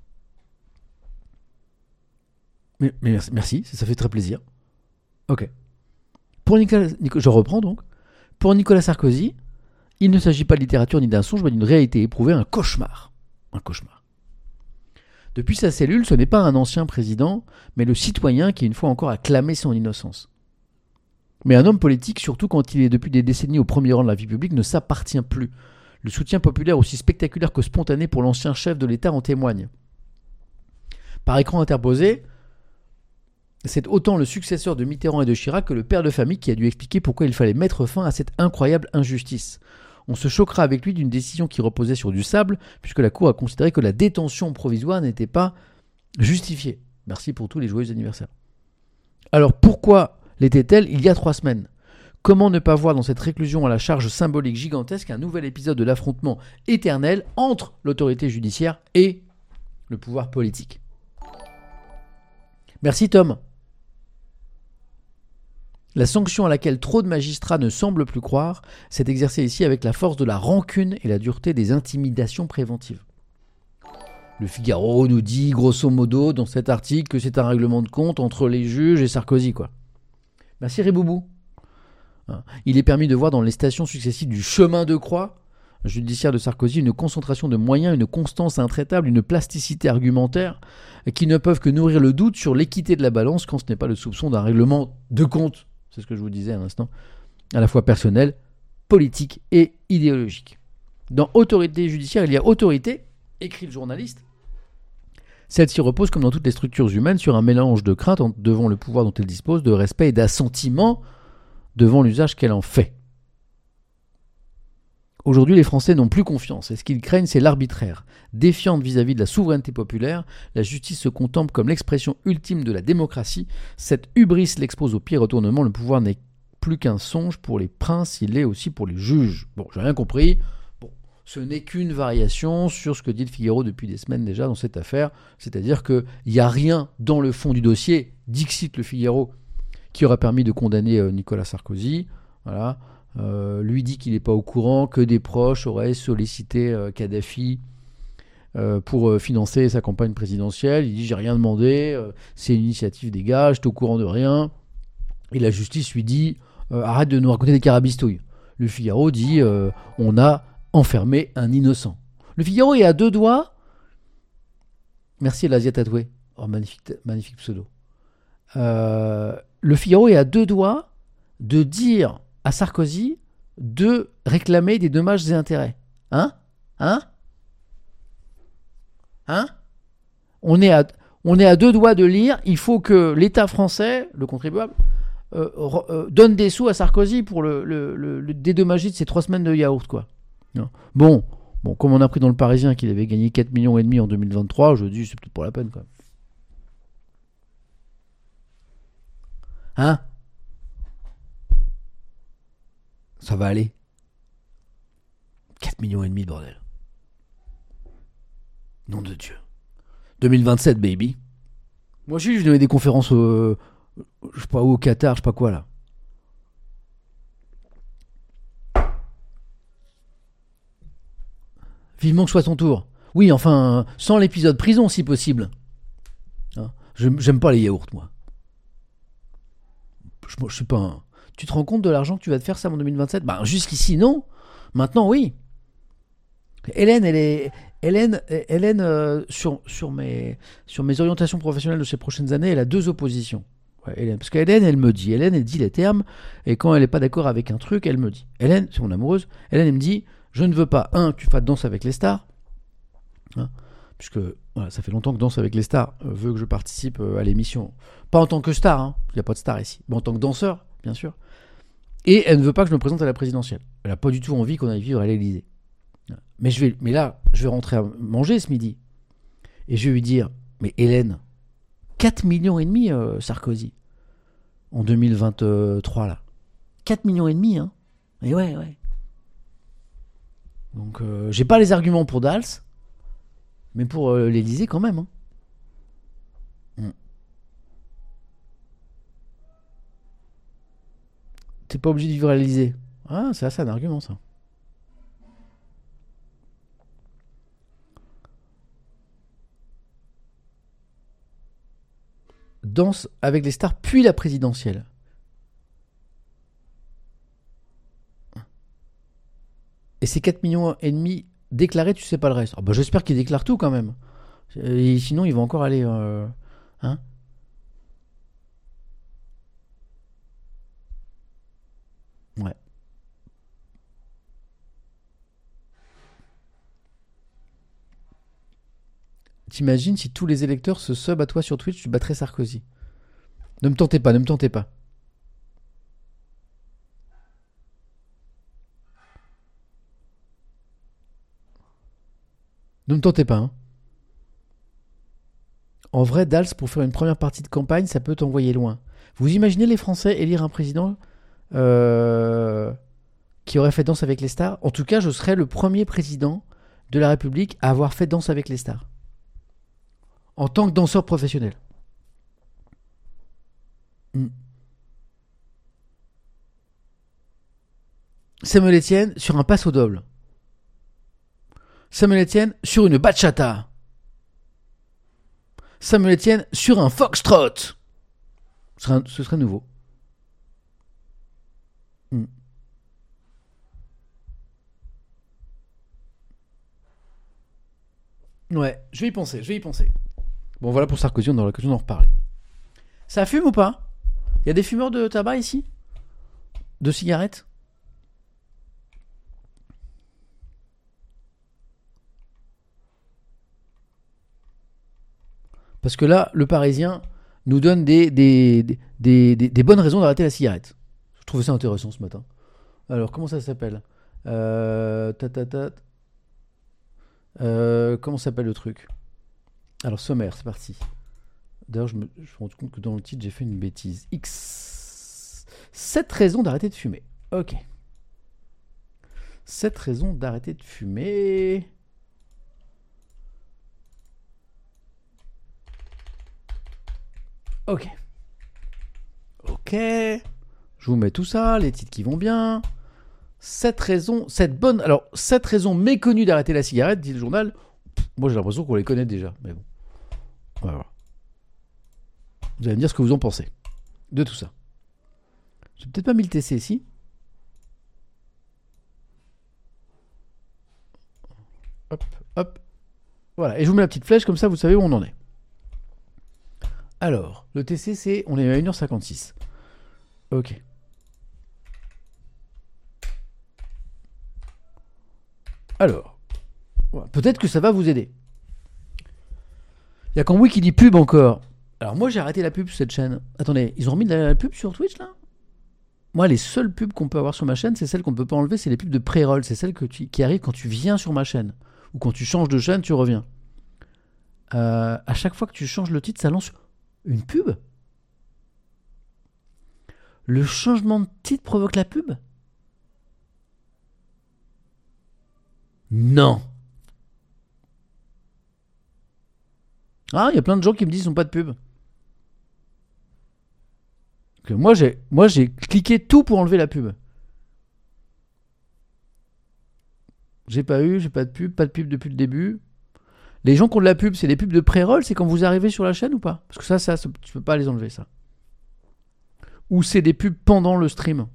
Mais merci, ça fait très plaisir. Ok. Pour je reprends donc. Pour Nicolas Sarkozy, il ne s'agit pas de littérature ni d'un songe, mais d'une réalité éprouvée, un cauchemar. Un cauchemar. Depuis sa cellule, ce n'est pas un ancien président, mais le citoyen qui, une fois encore, a clamé son innocence. Mais un homme politique, surtout quand il est depuis des décennies au premier rang de la vie publique, ne s'appartient plus. Le soutien populaire aussi spectaculaire que spontané pour l'ancien chef de l'État en témoigne. Par écran interposé, c'est autant le successeur de Mitterrand et de Chirac que le père de famille qui a dû expliquer pourquoi il fallait mettre fin à cette incroyable injustice. On se choquera avec lui d'une décision qui reposait sur du sable, puisque la Cour a considéré que la détention provisoire n'était pas justifiée. Merci pour tous les joyeux anniversaires. Alors pourquoi l'était-elle il y a 3 semaines ? Comment ne pas voir dans cette réclusion à la charge symbolique gigantesque un nouvel épisode de l'affrontement éternel entre l'autorité judiciaire et le pouvoir politique ? Merci Tom. La sanction à laquelle trop de magistrats ne semblent plus croire s'est exercée ici avec la force de la rancune et la dureté des intimidations préventives. Le Figaro nous dit grosso modo dans cet article que c'est un règlement de compte entre les juges et Sarkozy, quoi. Merci Réboubou. Il est permis de voir dans les stations successives du chemin de croix judiciaire de Sarkozy une concentration de moyens, une constance intraitable, une plasticité argumentaire qui ne peuvent que nourrir le doute sur l'équité de la balance quand ce n'est pas le soupçon d'un règlement de compte. C'est ce que je vous disais à l'instant, à la fois personnel, politique et idéologique. Dans autorité judiciaire, il y a autorité, écrit le journaliste. Celle-ci repose, comme dans toutes les structures humaines, sur un mélange de crainte devant le pouvoir dont elle dispose, de respect et d'assentiment devant l'usage qu'elle en fait. Aujourd'hui, les Français n'ont plus confiance. Et ce qu'ils craignent, c'est l'arbitraire. Défiante vis-à-vis de la souveraineté populaire, la justice se contemple comme l'expression ultime de la démocratie. Cette hubris l'expose au pire retournement. Le pouvoir n'est plus qu'un songe pour les princes, il l'est aussi pour les juges. Bon, j'ai rien compris. Bon, ce n'est qu'une variation sur ce que dit le Figaro depuis des semaines déjà dans cette affaire. C'est-à-dire qu'il n'y a rien dans le fond du dossier, dixit le Figaro, qui aurait permis de condamner Nicolas Sarkozy. Voilà. Lui dit qu'il n'est pas au courant, que des proches auraient sollicité Kadhafi pour financer sa campagne présidentielle. Il dit j'ai rien demandé, c'est une initiative des gars, je suis au courant de rien. Et la justice lui dit arrête de nous raconter des carabistouilles. Le Figaro dit on a enfermé un innocent. Le Figaro est à deux doigts. Merci Lazia Tatoué. Oh, magnifique pseudo. Le Figaro est à deux doigts de dire à Sarkozy de réclamer des dommages et intérêts. Hein on est à deux doigts de lire, il faut que l'État français, le contribuable, donne des sous à Sarkozy pour le dédommager de ces 3 semaines de yaourt, quoi. Bon, comme on a pris dans le Parisien qu'il avait gagné 4,5 millions en 2023, je dis c'est peut-être pas la peine, quand même. Ça va aller. 4,5 millions, bordel. Nom de Dieu. 2027, baby. Moi aussi, je donnais des conférences je sais pas où, au Qatar, je sais pas quoi, là. Vivement que ce soit ton tour. Oui, enfin, sans l'épisode prison, si possible. J'aime pas les yaourts, moi. Je suis pas un... Tu te rends compte de l'argent que tu vas te faire, ça, en 2027 ? Bah, jusqu'ici, non. Maintenant, oui. Hélène, sur mes orientations professionnelles de ces prochaines années, elle a 2 oppositions. Ouais, Hélène, parce qu'Hélène, elle dit les termes, et quand elle n'est pas d'accord avec un truc, elle me dit. Hélène, c'est mon amoureuse, Hélène, elle me dit, je ne veux pas, que tu fasses Danse avec les stars, puisque voilà, ça fait longtemps que Danse avec les stars veut que je participe à l'émission. Pas en tant que star, il n'y a pas de star ici, mais en tant que danseur, bien sûr. Et elle ne veut pas que je me présente à la présidentielle. Elle n'a pas du tout envie qu'on aille vivre à l'Élysée. Mais là, je vais rentrer à manger ce midi. Et je vais lui dire, mais Hélène, 4,5 millions Sarkozy, en 2023, là. 4,5 millions, hein. Et ouais. Donc, j'ai pas les arguments pour Dals, mais pour l'Élysée quand même, hein. T'es pas obligé de vivre à l'Élysée. Ah, c'est assez un argument, ça. Danse avec les stars, puis la présidentielle. Et ces 4,5 millions déclarés, tu sais pas le reste. Ah bah, j'espère qu'ils déclarent tout quand même. Et sinon, ils vont encore aller... Ouais. T'imagines si tous les électeurs se sub à toi sur Twitch, tu battrais Sarkozy. Ne me tentez pas. Ne me tentez pas, hein. En vrai, Dals, pour faire une première partie de campagne, ça peut t'envoyer loin. Vous imaginez les Français élire un président qui aurait fait Danse avec les stars ? En tout cas, je serais le premier président de la République à avoir fait Danse avec les stars. En tant que danseur professionnel. Samuel Etienne sur un passo doble. Samuel Etienne sur une bachata. Samuel Etienne sur un foxtrot. Ce serait nouveau. Ouais, je vais y penser. Bon, voilà pour Sarkozy, on aura l'occasion d'en reparler. Ça fume ou pas ? Il y a des fumeurs de tabac ici ? De cigarettes ? Parce que là, le Parisien nous donne des bonnes raisons d'arrêter la cigarette. Je trouvais ça intéressant ce matin. Alors, comment ça s'appelle ? Ta, ta, ta. Comment s'appelle le truc? Alors, sommaire, c'est parti. D'ailleurs, je me rends compte que dans le titre, j'ai fait une bêtise. 7 raisons d'arrêter de fumer. Ok. 7 raisons d'arrêter de fumer. Ok. Ok. Je vous mets tout ça, les titres qui vont bien. 7 raisons, 7 raisons méconnues d'arrêter la cigarette, dit le journal. Moi, j'ai l'impression qu'on les connaît déjà, mais bon. Voilà. Vous allez me dire ce que vous en pensez de tout ça. J'ai peut-être pas mis le TC ici. Hop, hop. Voilà, et je vous mets la petite flèche, comme ça vous savez où on en est. Alors, le TC, c'est... On est à 1h56. Ok. Alors, voilà. Peut-être que ça va vous aider. Il y a Cambouis qui dit pub encore. Alors moi j'ai arrêté la pub sur cette chaîne. Attendez, ils ont remis de la pub sur Twitch là? Moi les seules pubs qu'on peut avoir sur ma chaîne, c'est celles qu'on ne peut pas enlever, c'est les pubs de pré-roll. C'est celles qui arrivent quand tu viens sur ma chaîne. Ou quand tu changes de chaîne, tu reviens. À chaque fois que tu changes le titre, ça lance une pub? Le changement de titre provoque la pub? Non. Ah, il y a plein de gens qui me disent qu'ils n'ont pas de pub. Que moi j'ai cliqué tout pour enlever la pub. J'ai pas de pub depuis le début. Les gens qui ont de la pub, c'est des pubs de pré-roll, c'est quand vous arrivez sur la chaîne ou pas? Parce que ça, tu peux pas les enlever, ça. Ou c'est des pubs pendant le stream.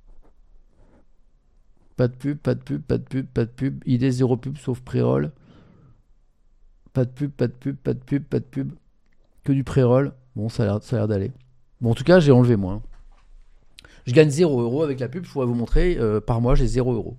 Pas de pub, pas de pub, pas de pub, pas de pub. Idée zéro pub sauf pré-roll. Pas de pub, pas de pub, pas de pub, pas de pub. Que du pré-roll. Bon, ça a l'air d'aller. Bon, en tout cas, j'ai enlevé moi. Hein. Je gagne 0€ avec la pub, je pourrais vous montrer. Par mois, j'ai 0€.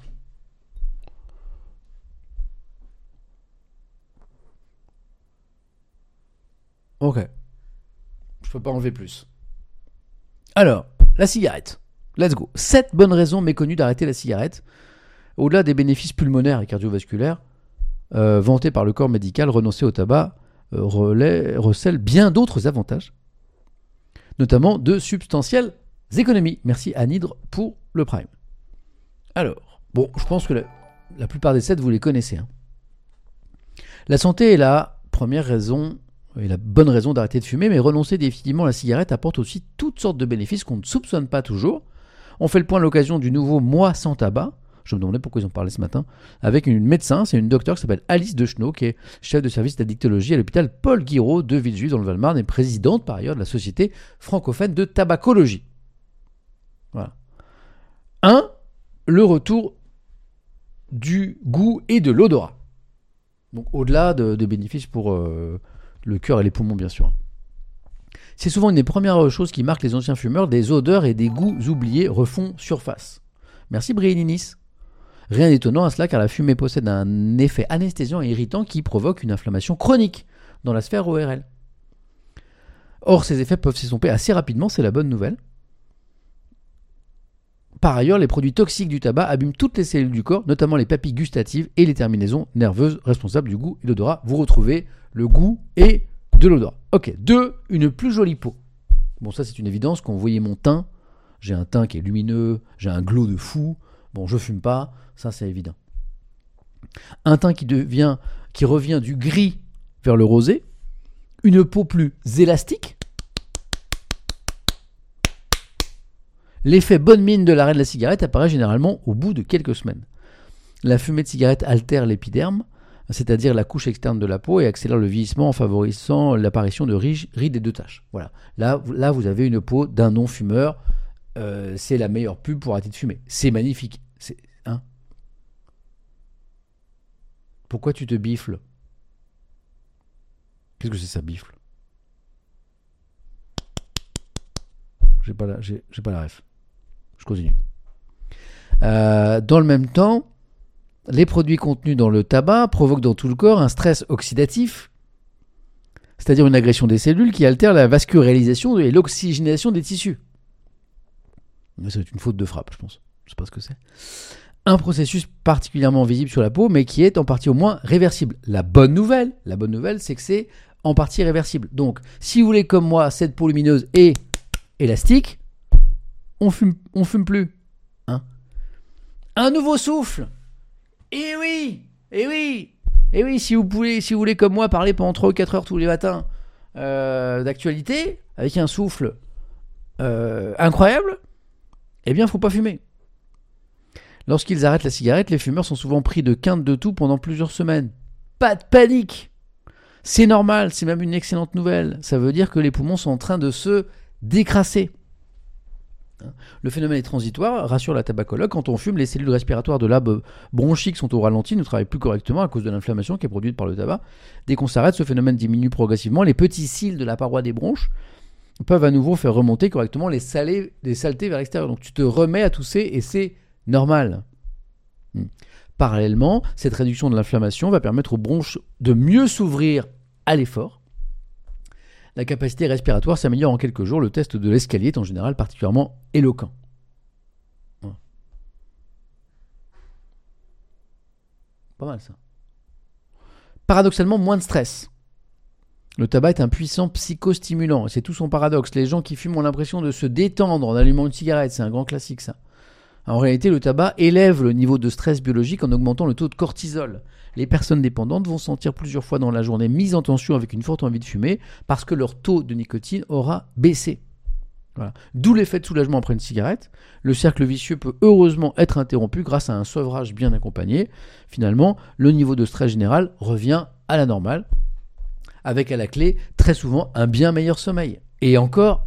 Ok. Je peux pas enlever plus. Alors, la cigarette. Let's go. 7 bonnes raisons méconnues d'arrêter la cigarette. Au-delà des bénéfices pulmonaires et cardiovasculaires, vantés par le corps médical, renoncer au tabac recèle bien d'autres avantages, notamment de substantielles économies. Merci à Nidre pour le Prime. Alors, bon, je pense que la plupart des 7, vous les connaissez. Hein. La santé est la première raison et la bonne raison d'arrêter de fumer, mais renoncer définitivement à la cigarette apporte aussi toutes sortes de bénéfices qu'on ne soupçonne pas toujours. On fait le point à l'occasion du nouveau mois sans tabac. Je me demandais pourquoi ils en parlaient ce matin. Avec une médecin, c'est une docteure qui s'appelle Alice Deschenaux, qui est chef de service d'addictologie à l'hôpital Paul Guiraud de Villejuif dans le Val-Marne et présidente par ailleurs de la Société francophone de tabacologie. Voilà. 1. Le retour du goût et de l'odorat. Donc au-delà de bénéfices pour le cœur et les poumons, bien sûr. C'est souvent une des premières choses qui marquent les anciens fumeurs, des odeurs et des goûts oubliés refont surface. Merci Brieninis. Rien d'étonnant à cela car la fumée possède un effet anesthésiant et irritant qui provoque une inflammation chronique dans la sphère ORL. Or, ces effets peuvent s'estomper assez rapidement, c'est la bonne nouvelle. Par ailleurs, les produits toxiques du tabac abîment toutes les cellules du corps, notamment les papilles gustatives et les terminaisons nerveuses responsables du goût et de l'odorat. Vous retrouvez le goût et de l'odorat. Ok. 2. Une plus jolie peau. Bon, ça c'est une évidence. Quand vous voyez mon teint, j'ai un teint qui est lumineux, j'ai un glow de fou. Bon, je fume pas, ça c'est évident. Un teint qui revient du gris vers le rosé. Une peau plus élastique. L'effet bonne mine de l'arrêt de la cigarette apparaît généralement au bout de quelques semaines. La fumée de cigarette altère l'épiderme, c'est-à-dire la couche externe de la peau, et accélère le vieillissement en favorisant l'apparition de rides et de taches. Voilà. Là, vous avez une peau d'un non-fumeur. C'est la meilleure pub pour arrêter de fumer. C'est magnifique. Hein. Pourquoi tu te bifles? Qu'est-ce que c'est ça, bifle? J'ai pas la ref. Je continue. Dans le même temps, les produits contenus dans le tabac provoquent dans tout le corps un stress oxydatif, c'est-à-dire une agression des cellules qui altère la vascularisation et l'oxygénation des tissus. Mais c'est une faute de frappe, je pense. Je sais pas ce que c'est. Un processus particulièrement visible sur la peau, mais qui est en partie au moins réversible. La bonne nouvelle, c'est que c'est en partie réversible. Donc, si vous voulez comme moi cette peau lumineuse et élastique, on fume plus. Hein. Un nouveau souffle. Eh oui, si vous voulez comme moi parler pendant 3 ou 4 heures tous les matins d'actualité, avec un souffle incroyable, eh bien, il ne faut pas fumer. Lorsqu'ils arrêtent la cigarette, les fumeurs sont souvent pris de quintes de toux pendant plusieurs semaines. Pas de panique. C'est normal, c'est même une excellente nouvelle. Ça veut dire que les poumons sont en train de se décrasser. Le phénomène est transitoire, rassure la tabacologue. Quand on fume, les cellules respiratoires de l'arbre bronchique sont au ralenti, ne travaillent plus correctement à cause de l'inflammation qui est produite par le tabac. Dès qu'on s'arrête, ce phénomène diminue progressivement. Les petits cils de la paroi des bronches peuvent à nouveau faire remonter correctement les saletés vers l'extérieur. Donc tu te remets à tousser et c'est normal. Parallèlement, cette réduction de l'inflammation va permettre aux bronches de mieux s'ouvrir à l'effort. La capacité respiratoire s'améliore en quelques jours. Le test de l'escalier est en général particulièrement éloquent. Pas mal ça. Paradoxalement, moins de stress. Le tabac est un puissant psychostimulant. C'est tout son paradoxe. Les gens qui fument ont l'impression de se détendre en allumant une cigarette. C'est un grand classique ça. En réalité, le tabac élève le niveau de stress biologique en augmentant le taux de cortisol. Les personnes dépendantes vont se sentir plusieurs fois dans la journée mises en tension avec une forte envie de fumer parce que leur taux de nicotine aura baissé. Voilà. D'où l'effet de soulagement après une cigarette. Le cercle vicieux peut heureusement être interrompu grâce à un sevrage bien accompagné. Finalement, le niveau de stress général revient à la normale, avec à la clé très souvent un bien meilleur sommeil. Et encore,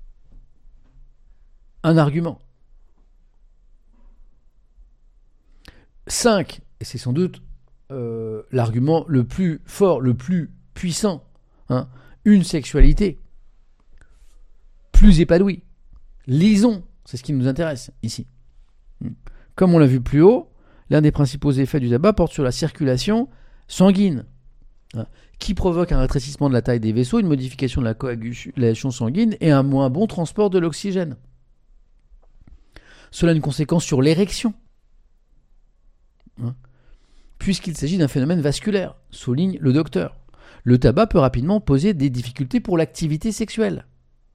un argument. 5, et c'est sans doute l'argument le plus fort, le plus puissant, une sexualité plus épanouie. Lisons, c'est ce qui nous intéresse ici. Comme on l'a vu plus haut, l'un des principaux effets du tabac porte sur la circulation sanguine, qui provoque un rétrécissement de la taille des vaisseaux, une modification de la coagulation sanguine et un moins bon transport de l'oxygène. Cela a une conséquence sur l'érection, puisqu'il s'agit d'un phénomène vasculaire, souligne le docteur. Le tabac peut rapidement poser des difficultés pour l'activité sexuelle.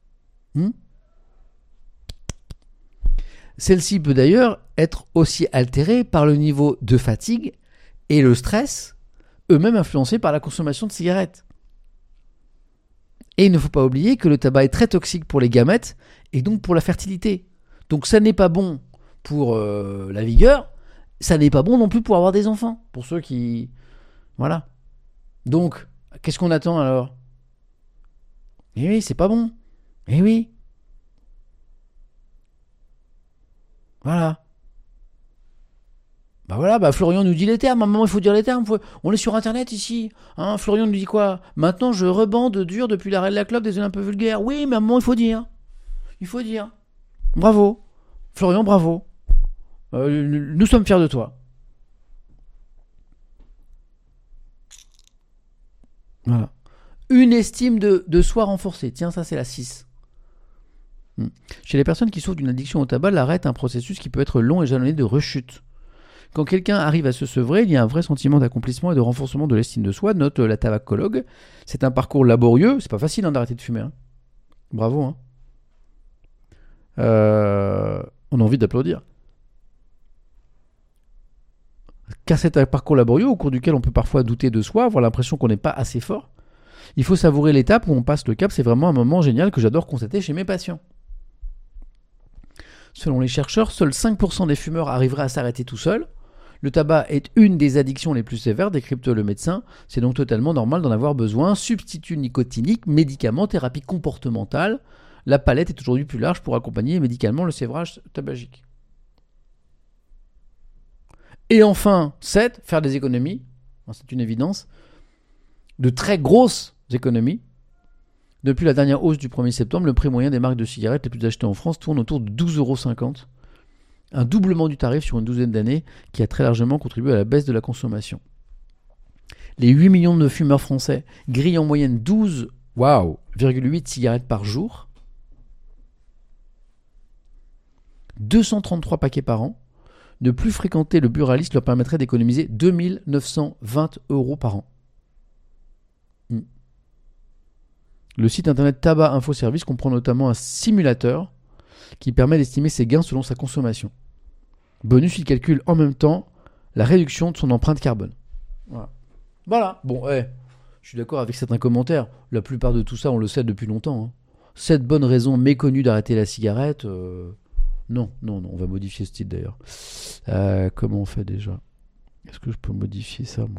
Celle-ci peut d'ailleurs être aussi altérée par le niveau de fatigue et le stress, eux-mêmes influencés par la consommation de cigarettes. Et il ne faut pas oublier que le tabac est très toxique pour les gamètes et donc pour la fertilité. Donc ça n'est pas bon pour la vigueur, ça n'est pas bon non plus pour avoir des enfants, pour ceux qui... Voilà. Donc, qu'est-ce qu'on attend alors ? Eh oui, c'est pas bon. Eh oui. Voilà. Bah Florian nous dit les termes. À un moment, il faut dire les termes. On est sur Internet ici. Florian nous dit quoi ? Maintenant, je rebande dur depuis l'arrêt de la clope, désolé un peu vulgaire. Oui, mais à un moment, il faut dire. Il faut dire. Bravo. Florian, bravo. Nous sommes fiers de toi. Voilà. Une estime de soi renforcée. Tiens, ça c'est la 6. Chez les personnes qui souffrent d'une addiction au tabac, l'arrêt est un processus qui peut être long et jalonné de rechutes. Quand quelqu'un arrive à se sevrer, il y a un vrai sentiment d'accomplissement et de renforcement de l'estime de soi, note la tabacologue. C'est un parcours laborieux, c'est pas facile d'arrêter de fumer. Bravo. On a envie d'applaudir. Car c'est un parcours laborieux au cours duquel on peut parfois douter de soi, avoir l'impression qu'on n'est pas assez fort. Il faut savourer l'étape où on passe le cap, c'est vraiment un moment génial que j'adore constater chez mes patients. Selon les chercheurs, seuls 5% des fumeurs arriveraient à s'arrêter tout seuls. Le tabac est une des addictions les plus sévères, décrypte le médecin. C'est donc totalement normal d'en avoir besoin. Substitut nicotinique, médicaments, thérapie comportementale. La palette est aujourd'hui plus large pour accompagner médicalement le sévrage tabagique. Et enfin, 7, faire des économies. C'est une évidence. De très grosses économies. Depuis la dernière hausse du 1er septembre, le prix moyen des marques de cigarettes les plus achetées en France tourne autour de 12,50 €. Un doublement du tarif sur une douzaine d'années qui a très largement contribué à la baisse de la consommation. Les 8 millions de fumeurs français grillent en moyenne 12,8 cigarettes par jour. 233 paquets par an. Ne plus fréquenter le buraliste leur permettrait d'économiser 2 920 € par an. Le site internet Tabac Info Service comprend notamment un simulateur qui permet d'estimer ses gains selon sa consommation. Bonus, il calcule en même temps la réduction de son empreinte carbone. Voilà. Bon, je suis d'accord avec certains commentaires. La plupart de tout ça, on le sait depuis longtemps. Hein. 7 bonnes raisons méconnues d'arrêter la cigarette. Non, on va modifier ce titre d'ailleurs. Comment on fait déjà ? Est-ce que je peux modifier ça, moi ?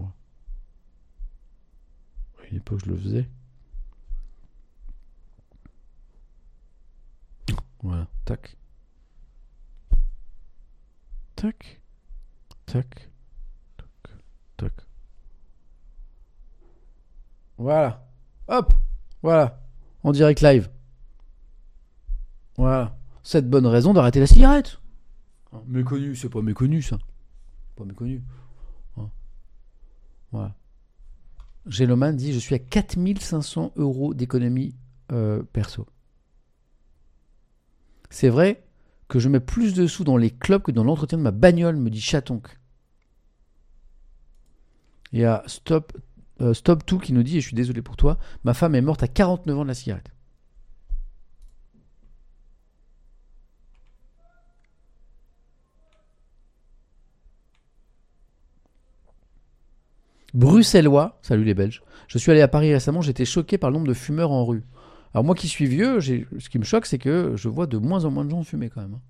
À une époque, je le faisais. Voilà, tac. Tac. Tac. Tac. Tac. Voilà. Hop. Voilà. En direct live. Voilà. 7 bonnes raisons d'arrêter la cigarette. Méconnu, c'est pas méconnu ça. Pas méconnu. Voilà. Géloman dit je suis à 4500 € d'économie perso. C'est vrai que je mets plus de sous dans les clopes que dans l'entretien de ma bagnole, me dit Chatonk. Il y a Stop Tout qui nous dit, et je suis désolé pour toi, ma femme est morte à 49 ans de la cigarette. Bruxellois, salut les Belges. Je suis allé à Paris récemment, j'étais choqué par le nombre de fumeurs en rue. Alors moi qui suis vieux, ce qui me choque, c'est que je vois de moins en moins de gens fumer quand même.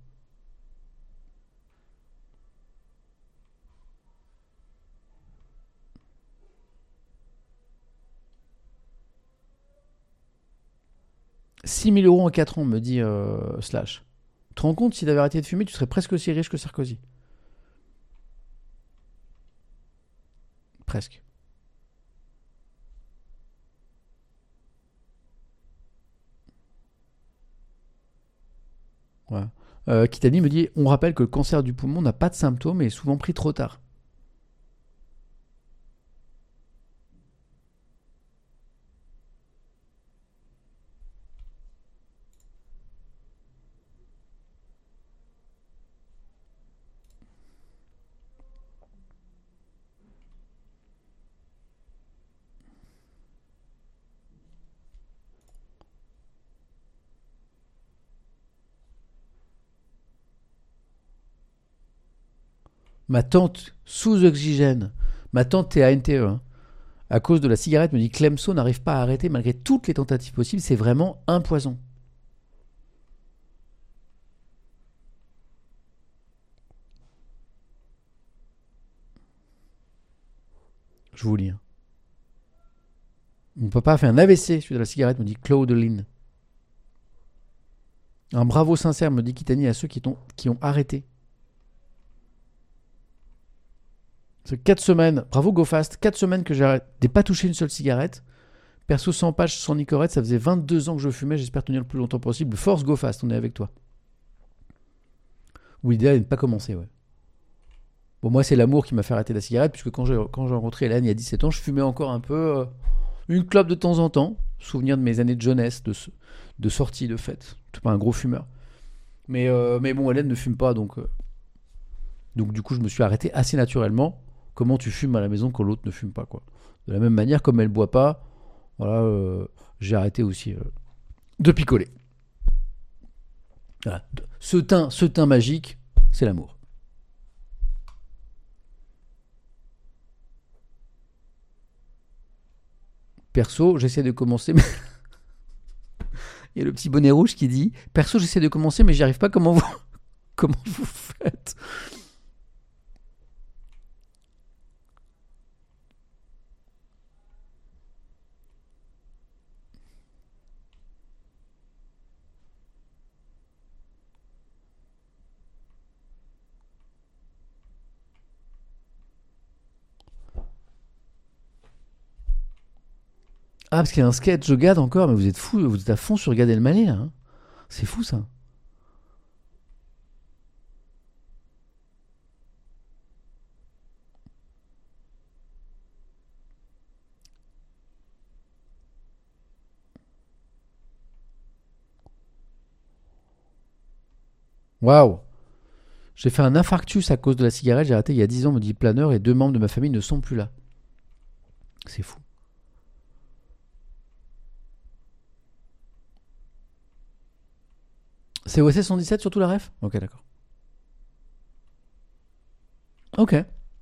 « 6 000 € en 4 ans, me dit Slash. Tu te rends compte, si t'avais arrêté de fumer, tu serais presque aussi riche que Sarkozy. Presque. Voilà. Kitani me dit, on rappelle que le cancer du poumon n'a pas de symptômes et est souvent pris trop tard. Ma tante sous oxygène, ma tante est à NTE, hein, à cause de la cigarette, me dit Clemso n'arrive pas à arrêter malgré toutes les tentatives possibles, c'est vraiment un poison. Je vous lis. Hein. Mon papa a fait un AVC suite à la cigarette, me dit Claude Lynn. Un bravo sincère, me dit Kitani, à ceux qui ont arrêté. C'est 4 semaines, bravo GoFast, 4 semaines que j'ai pas touché une seule cigarette. Perso, 100 pages sans Nicorette, ça faisait 22 ans que je fumais, j'espère tenir le plus longtemps possible. Force GoFast, on est avec toi. Ou l'idéal est de ne pas commencer, ouais. Bon, moi, c'est l'amour qui m'a fait arrêter la cigarette, puisque quand j'ai rencontré Hélène il y a 17 ans, je fumais encore un peu une clope de temps en temps. Souvenir de mes années de jeunesse, de sorties, de fêtes. Je suis pas un gros fumeur. Mais bon, Hélène ne fume pas, donc du coup, je me suis arrêté assez naturellement. Comment tu fumes à la maison quand l'autre ne fume pas, quoi. De la même manière, comme elle boit pas, voilà, j'ai arrêté aussi de picoler. Voilà. Ce teint magique, c'est l'amour. Perso, j'essaie de commencer. Mais... Il y a le petit bonnet rouge qui dit perso, j'essaie de commencer, mais j'y arrive pas. Comment vous faites? Ah, parce qu'il y a un sketch de Gad encore, mais vous êtes fous, vous êtes à fond sur Gad Elmaleh, là. Hein. C'est fou, ça. Waouh. J'ai fait un infarctus à cause de la cigarette. J'ai arrêté il y a 10 ans, me dit Planeur, et 2 membres de ma famille ne sont plus là. C'est fou. C'est OSS 117 surtout la ref. Ok, d'accord. Ok.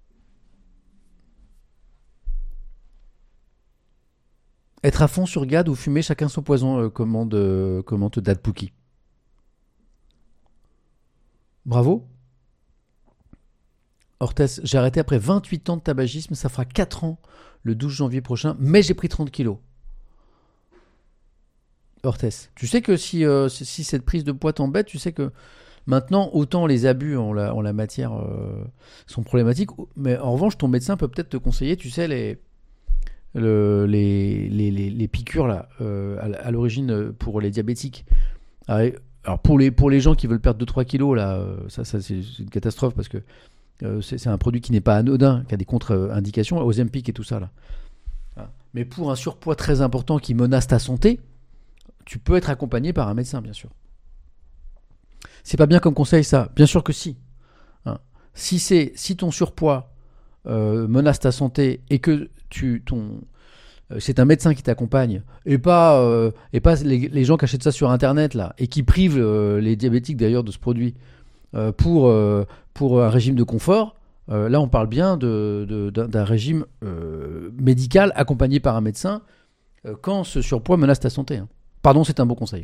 Être à fond sur GAD ou fumer chacun son poison, commente Dad Pookie. Bravo. Ortès, j'ai arrêté après 28 ans de tabagisme, ça fera 4 ans le 12 janvier prochain, mais j'ai pris 30 kilos. Ortès, tu sais que si cette prise de poids t'embête, tu sais que maintenant, autant les abus en la matière sont problématiques, mais en revanche, ton médecin peut peut-être te conseiller, tu sais, les piqûres là, à l'origine pour les diabétiques. Alors pour les gens qui veulent perdre 2-3 kilos, là, ça c'est une catastrophe parce que c'est un produit qui n'est pas anodin, qui a des contre-indications, Ozempic et tout ça là. Mais pour un surpoids très important qui menace ta santé, tu peux être accompagné par un médecin, bien sûr. C'est pas bien comme conseil, ça. Bien sûr que si. Si ton surpoids menace ta santé et que c'est un médecin qui t'accompagne et pas les gens qui achètent ça sur internet là et qui privent les diabétiques d'ailleurs de ce produit pour un régime de confort, là on parle bien d'un régime médical accompagné par un médecin quand ce surpoids menace ta santé. Pardon, c'est un bon conseil.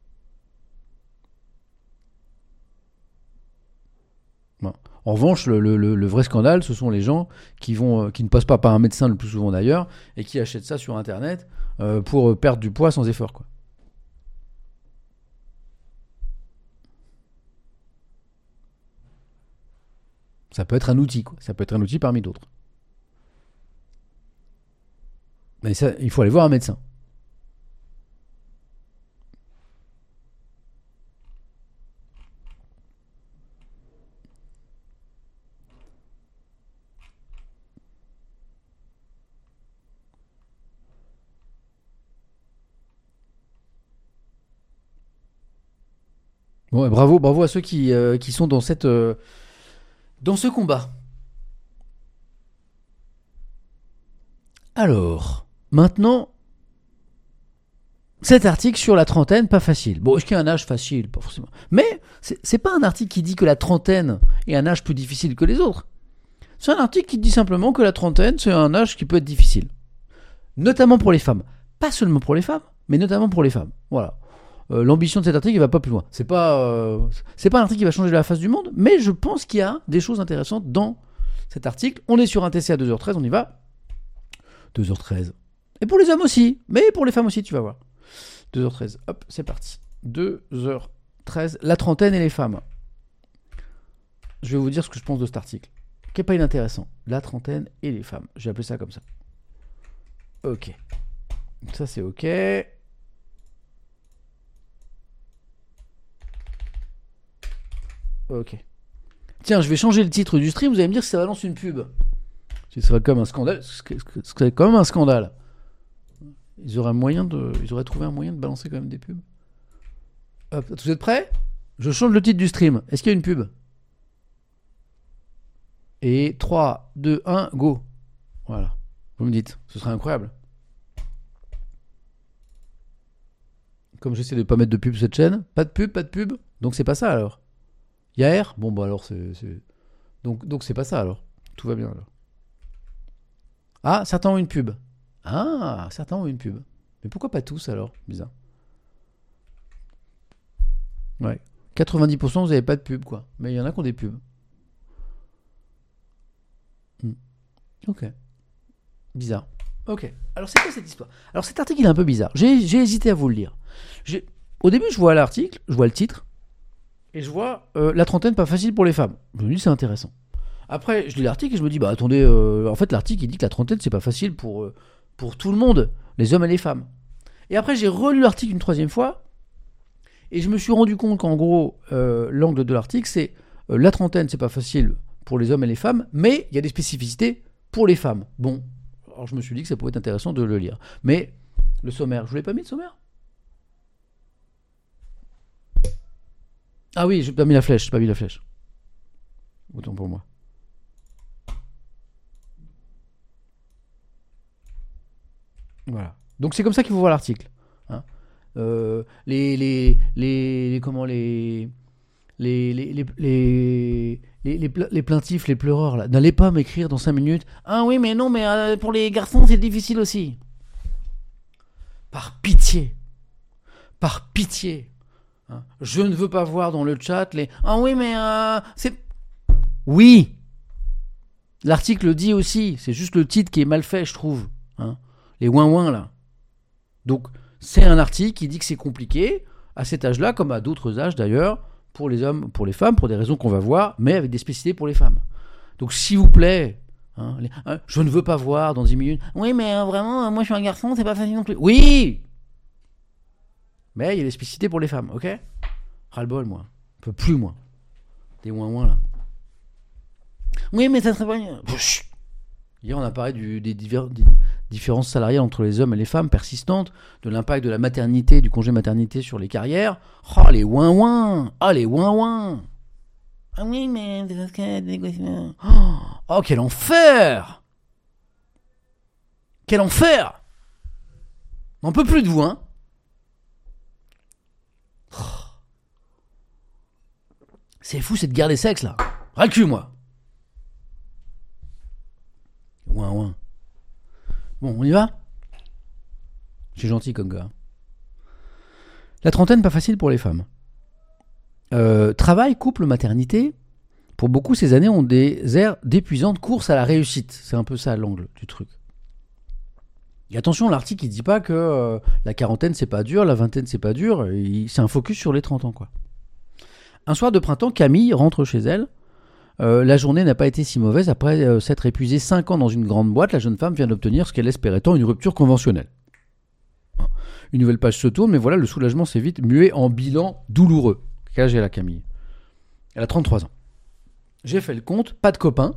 Bon. En revanche, le vrai scandale, ce sont les gens qui ne passent pas par un médecin le plus souvent d'ailleurs et qui achètent ça sur internet pour perdre du poids sans effort, quoi. Ça peut être un outil, quoi. Ça peut être un outil parmi d'autres. Mais ça, il faut aller voir un médecin. Bon, et bravo à ceux qui sont dans ce combat. Alors, maintenant, cet article sur la trentaine, pas facile. Bon, est-ce qu'il y a un âge facile? Pas forcément. Mais c'est pas un article qui dit que la trentaine est un âge plus difficile que les autres. C'est un article qui dit simplement que la trentaine, c'est un âge qui peut être difficile. Notamment pour les femmes. Pas seulement pour les femmes, mais notamment pour les femmes. Voilà. L'ambition de cet article, il va pas plus loin. C'est pas un article qui va changer la face du monde, mais je pense qu'il y a des choses intéressantes dans cet article. On est sur un TC à 2h13, on y va. 2h13. Et pour les hommes aussi, mais pour les femmes aussi, tu vas voir. 2h13, hop, c'est parti. 2h13, la trentaine et les femmes. Je vais vous dire ce que je pense de cet article, qui n'est pas inintéressant. La trentaine et les femmes. J'ai appelé ça comme ça. Ok. Ça, c'est ok. Ok. Tiens, je vais changer le titre du stream, vous allez me dire si ça balance une pub. Ce serait comme un scandale. Ce serait quand même un scandale. Ils auraient trouvé un moyen de balancer quand même des pubs. Hop, vous êtes prêts? Je change le titre du stream. Est-ce qu'il y a une pub? Et 3, 2, 1, go. Voilà. Vous me dites, ce serait incroyable. Comme j'essaie de ne pas mettre de pub sur cette chaîne, pas de pub. Donc c'est pas ça alors. Yair? Bon bah alors c'est... Donc c'est pas ça alors. Tout va bien alors. Ah, certains ont une pub. Ah, certains ont une pub. Mais pourquoi pas tous alors? Bizarre. Ouais. 90% vous n'avez pas de pub quoi. Mais il y en a qui ont des pubs. Ok. Bizarre. Ok. Alors c'est quoi cette histoire? Alors cet article il est un peu bizarre. J'ai hésité à vous le lire. Au début je vois l'article, je vois le titre. Et je vois la trentaine pas facile pour les femmes. Je me dis c'est intéressant. Après je lis l'article et je me dis bah attendez, en fait l'article il dit que la trentaine c'est pas facile pour tout le monde, les hommes et les femmes. Et après j'ai relu l'article une troisième fois et je me suis rendu compte qu'en gros l'angle de l'article c'est la trentaine c'est pas facile pour les hommes et les femmes, mais il y a des spécificités pour les femmes. Bon, alors je me suis dit que ça pouvait être intéressant de le lire. Mais le sommaire, je vous l'ai pas mis le sommaire? Ah oui, j'ai pas mis la flèche, autant pour moi. Voilà. Donc c'est comme ça qu'il faut voir l'article. Hein. Les plaintifs, les pleureurs, là, n'allez pas m'écrire dans 5 minutes. Ah oui, mais non, mais pour les garçons, c'est difficile aussi. Par pitié. Par pitié. Hein. Je ne veux pas voir dans le chat les. Ah oui, mais c'est. Oui. L'article dit aussi. C'est juste le titre qui est mal fait, je trouve. Hein. Les ouin-ouin, là. Donc, c'est un article qui dit que c'est compliqué, à cet âge-là, comme à d'autres âges d'ailleurs, pour les hommes, pour les femmes, pour des raisons qu'on va voir, mais avec des spécificités pour les femmes. Donc, s'il vous plaît, je ne veux pas voir dans 10 minutes. Oui, mais vraiment, moi je suis un garçon, c'est pas facile non plus. Oui. Mais il y a des spécificités pour les femmes, ok. Ras-le-bol, moi. Un peu plus, moi. Des ouin-ouin, là. Oui, mais ça serait pas... Hier, on a parlé des différences salariales entre les hommes et les femmes persistantes, de l'impact de la maternité, du congé maternité sur les carrières. Oh, les ouin-ouin. Ah, les ouin-ouin. Ah oui, mais... Oh, quel enfer. Quel enfer. On n'en peut plus de vous, hein. C'est fou cette guerre des sexes, là. Ras le cul, moi. Ouin. Bon, on y va. Je suis gentil comme gars. La trentaine, pas facile pour les femmes. Travail, couple, maternité. Pour beaucoup, ces années ont des airs d'épuisante course à la réussite. C'est un peu ça l'angle du truc. Et attention, l'article il dit pas que la quarantaine c'est pas dur, la vingtaine c'est pas dur. C'est un focus sur les 30 ans, quoi. Un soir de printemps, Camille rentre chez elle. La journée n'a pas été si mauvaise. Après s'être épuisée 5 ans dans une grande boîte, la jeune femme vient d'obtenir ce qu'elle espérait tant, une rupture conventionnelle. Une nouvelle page se tourne, mais voilà, le soulagement s'est vite mué en bilan douloureux. Quel âge elle a, Camille ? Elle a 33 ans. J'ai fait le compte, pas de copains,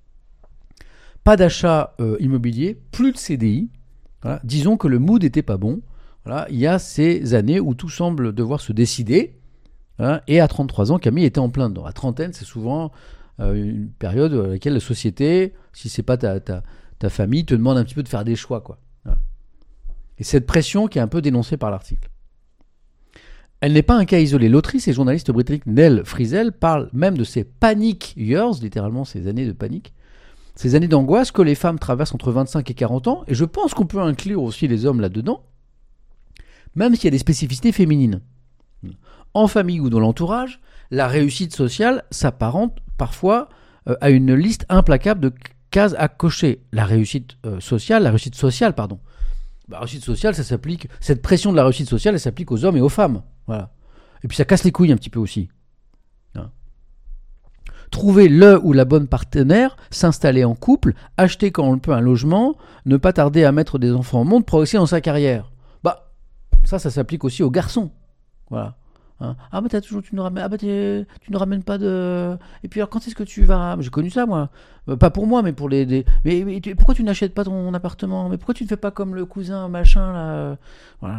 pas d'achat immobilier, plus de CDI. Voilà. Disons que le mood n'était pas bon. Voilà. Il y a ces années où tout semble devoir se décider. Hein, et à 33 ans, Camille était en plein dedans. La trentaine, c'est souvent une période à laquelle la société, si c'est pas ta famille, te demande un petit peu de faire des choix, quoi. Voilà. Et cette pression qui est un peu dénoncée par l'article. Elle n'est pas un cas isolé. L'autrice et journaliste britannique Nell Frizel parle même de ces panic years, littéralement ces années de panique, ces années d'angoisse que les femmes traversent entre 25 et 40 ans, et je pense qu'on peut inclure aussi les hommes là-dedans, même s'il y a des spécificités féminines. En famille ou dans l'entourage, la réussite sociale s'apparente parfois à une liste implacable de cases à cocher. La réussite sociale, pardon. La réussite sociale, ça s'applique. Cette pression de la réussite sociale, elle s'applique aux hommes et aux femmes. Voilà. Et puis ça casse les couilles un petit peu aussi. Hein. Trouver le ou la bonne partenaire, s'installer en couple, acheter quand on le peut un logement, ne pas tarder à mettre des enfants au monde, progresser dans sa carrière. Bah, ça s'applique aussi aux garçons. Voilà. Hein. Ah bah tu ne ramènes pas de. Et puis alors quand est-ce que tu vas. J'ai connu ça moi. Pas pour moi mais pour les. Mais pourquoi tu n'achètes pas ton appartement? Mais pourquoi tu ne fais pas comme le cousin machin là? Voilà.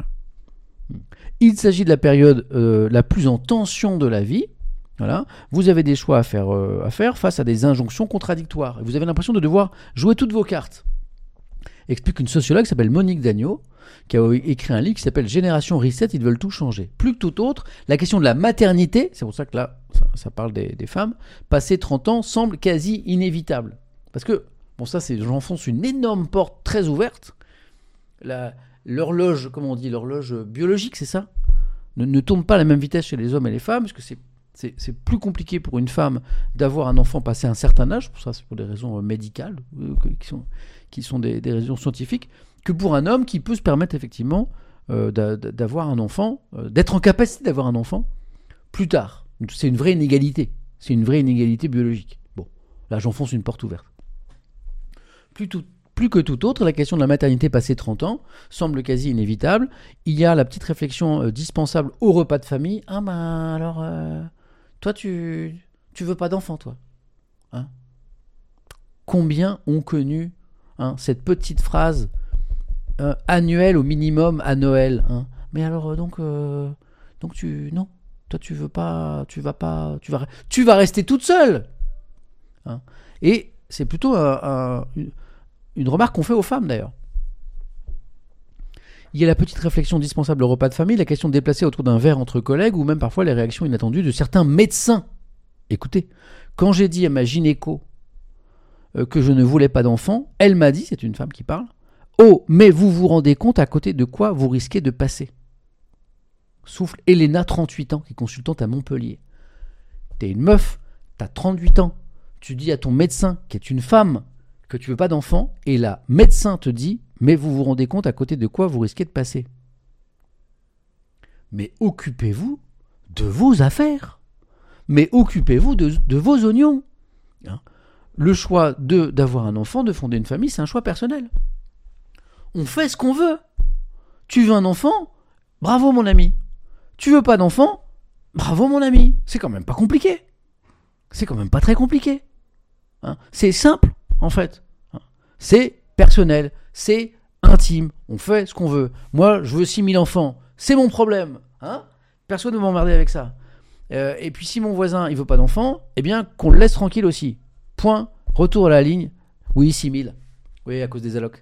Il s'agit de la période la plus en tension de la vie. Voilà. Vous avez des choix à faire face à des injonctions contradictoires. Et vous avez l'impression de devoir jouer toutes vos cartes. Explique une sociologue qui s'appelle Monique Dagneau, qui a écrit un livre qui s'appelle Génération Reset, ils veulent tout changer. Plus que tout autre, la question de la maternité, c'est pour ça que là, ça parle des femmes, passé 30 ans, semble quasi inévitable. Parce que, bon ça, j'enfonce une énorme porte très ouverte. L'horloge, comment on dit, l'horloge biologique, c'est ça, ne tourne pas à la même vitesse chez les hommes et les femmes, parce que c'est plus compliqué pour une femme d'avoir un enfant passé un certain âge, pour ça c'est pour des raisons médicales, qui sont des raisons scientifiques, que pour un homme qui peut se permettre effectivement d'avoir un enfant, d'être en capacité d'avoir un enfant plus tard. C'est une vraie inégalité. C'est une vraie inégalité biologique. Bon, là j'enfonce une porte ouverte. Plus que tout autre, la question de la maternité passée 30 ans semble quasi inévitable. Il y a la petite réflexion dispensable au repas de famille. Ah ben alors, toi tu veux pas d'enfant toi, hein? Combien ont connu cette petite phrase annuelle au minimum à Noël, hein? Mais alors donc non, toi tu vas rester toute seule. Hein. Et c'est plutôt une remarque qu'on fait aux femmes d'ailleurs. Il y a la petite réflexion indispensable au repas de famille, la question de déplacer autour d'un verre entre collègues, ou même parfois les réactions inattendues de certains médecins. Écoutez, quand j'ai dit à ma gynéco que je ne voulais pas d'enfant, elle m'a dit, c'est une femme qui parle, « Oh, mais vous vous rendez compte à côté de quoi vous risquez de passer ?» Souffle Elena, 38 ans, qui est consultante à Montpellier. T'es une meuf, t'as 38 ans, tu dis à ton médecin, qui est une femme, que tu veux pas d'enfant, et la médecin te dit « Mais vous vous rendez compte à côté de quoi vous risquez de passer ?» Mais occupez-vous de vos affaires. Mais occupez-vous de vos oignons. Hein. Le choix d'avoir un enfant, de fonder une famille, c'est un choix personnel. On fait ce qu'on veut. Tu veux un enfant ? Bravo mon ami. Tu veux pas d'enfant ? Bravo mon ami. C'est quand même pas compliqué. C'est quand même pas très compliqué. Hein. C'est simple, en fait. Hein. C'est personnel. C'est intime. On fait ce qu'on veut. Moi, je veux 6000 enfants. C'est mon problème. Hein. Personne ne va m'emmerder avec ça. Et puis si mon voisin il veut pas d'enfant, eh bien qu'on le laisse tranquille aussi. Point. Retour à la ligne. Oui, 6000. Oui, à cause des allocs.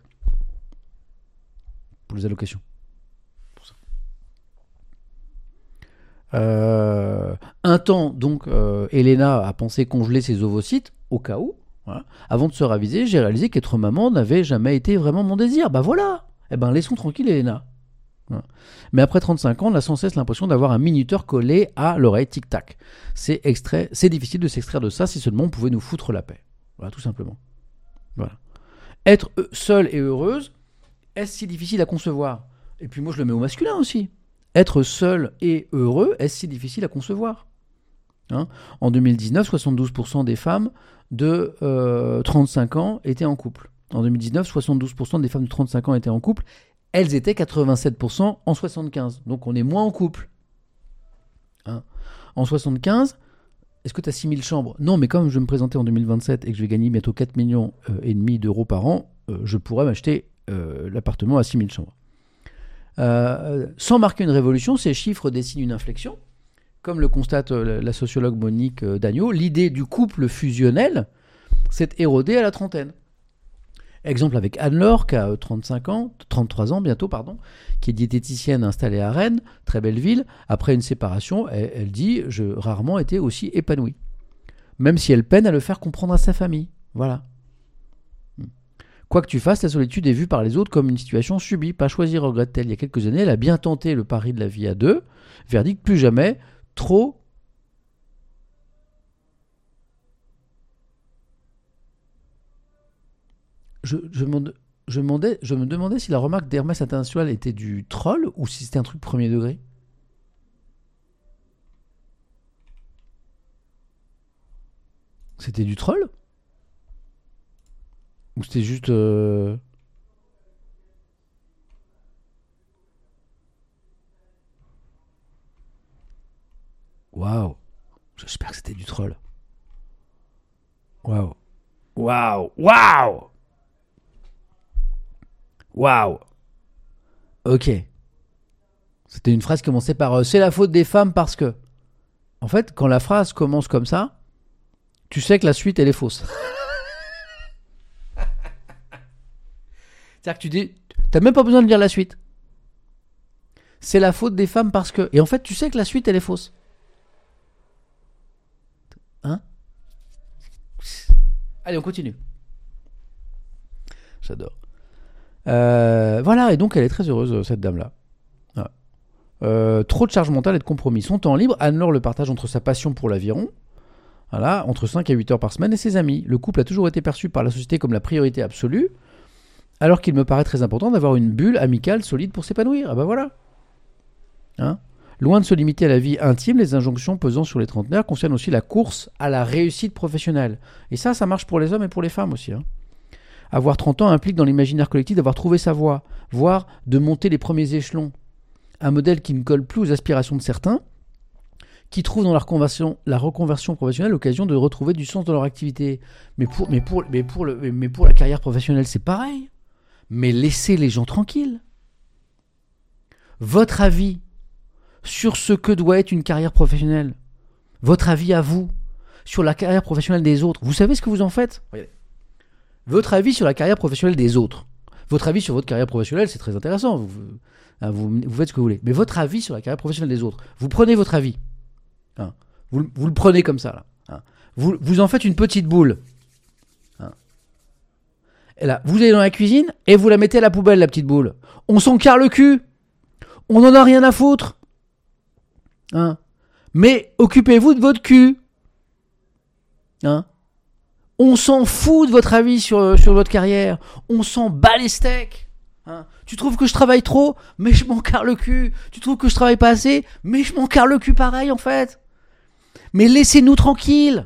Pour les allocations. Pour ça. Un temps, donc, Elena a pensé congeler ses ovocytes, au cas où. Voilà. Avant de se raviser, j'ai réalisé qu'être maman n'avait jamais été vraiment mon désir. Bah voilà. Eh ben, laissons tranquille Elena. Voilà. Mais après 35 ans, on a sans cesse l'impression d'avoir un minuteur collé à l'oreille, tic-tac. C'est difficile de s'extraire de ça si seulement on pouvait nous foutre la paix. Voilà, tout simplement. Voilà. Être seule et heureuse, est-ce si difficile à concevoir ? Et puis moi, je le mets au masculin aussi. Être seul et heureux, est-ce si difficile à concevoir ? Hein ? En 2019, 72% des femmes de 35 ans étaient en couple. En 2019, 72% des femmes de 35 ans étaient en couple. Elles étaient 87% en 75. Donc on est moins en couple. Hein. En 75, est-ce que tu as 6000 chambres ? Non, mais comme je vais me présenter en 2027 et que je vais gagner bientôt 4,5 millions d'euros par an, je pourrais m'acheter l'appartement à 6000 chambres. Sans marquer une révolution, ces chiffres dessinent une inflexion. Comme le constate la sociologue Monique Dagneau, l'idée du couple fusionnel s'est érodée à la trentaine. Exemple avec Anne-Laure, qui a 33 ans bientôt, qui est diététicienne installée à Rennes, très belle ville. Après une séparation, elle dit « J'ai rarement été aussi épanouie ». Même si elle peine à le faire comprendre à sa famille. Voilà. Quoi que tu fasses, la solitude est vue par les autres comme une situation subie, pas choisie, regrette-t-elle. Il y a quelques années, elle a bien tenté le pari de la vie à deux. Verdict, plus jamais, trop... Je me demandais si la remarque d'Hermès International était du troll ou si c'était un truc premier degré. C'était du troll ? Ou c'était juste... Waouh. J'espère que c'était du troll. Waouh. Waouh. Waouh. Waouh. Ok. C'était une phrase qui commençait par c'est la faute des femmes parce que. En fait, quand la phrase commence comme ça, tu sais que la suite, elle est fausse. C'est-à-dire que tu dis, t'as même pas besoin de lire la suite. C'est la faute des femmes parce que. Et en fait, tu sais que la suite, elle est fausse. Hein ? Allez, on continue. J'adore. Voilà, et donc elle est très heureuse, cette dame-là. Voilà. Trop de charge mentale et de compromis. Son temps libre, Anne-Laure le partage entre sa passion pour l'aviron, voilà, entre 5 à 8 heures par semaine, et ses amis. Le couple a toujours été perçu par la société comme la priorité absolue, alors qu'il me paraît très important d'avoir une bulle amicale solide pour s'épanouir. Ah bah voilà. Hein ? Loin de se limiter à la vie intime, les injonctions pesant sur les trentenaires concernent aussi la course à la réussite professionnelle. Et ça marche pour les hommes et pour les femmes aussi. Hein. Avoir 30 ans implique dans l'imaginaire collectif d'avoir trouvé sa voie, voire de monter les premiers échelons. Un modèle qui ne colle plus aux aspirations de certains, qui trouvent dans la reconversion professionnelle l'occasion de retrouver du sens dans leur activité. Mais pour la carrière professionnelle, c'est pareil. Mais laissez les gens tranquilles. Votre avis sur ce que doit être une carrière professionnelle, votre avis à vous, sur la carrière professionnelle des autres. Vous savez ce que vous en faites ? Regardez. Votre avis sur la carrière professionnelle des autres. Votre avis sur votre carrière professionnelle, c'est très intéressant. Vous faites ce que vous voulez. Mais votre avis sur la carrière professionnelle des autres. Vous prenez votre avis. Hein. Vous le prenez comme ça. Là. Hein. Vous en faites une petite boule. Hein. Et là, vous allez dans la cuisine et vous la mettez à la poubelle, la petite boule. On s'en carre le cul. On n'en a rien à foutre. Hein. Mais occupez-vous de votre cul. Hein. On s'en fout de votre avis sur votre carrière. On s'en bat les steaks. Hein. Tu trouves que je travaille trop ? Mais je m'en carre le cul. Tu trouves que je travaille pas assez ? Mais je m'en carre le cul pareil en fait. Mais laissez-nous tranquilles.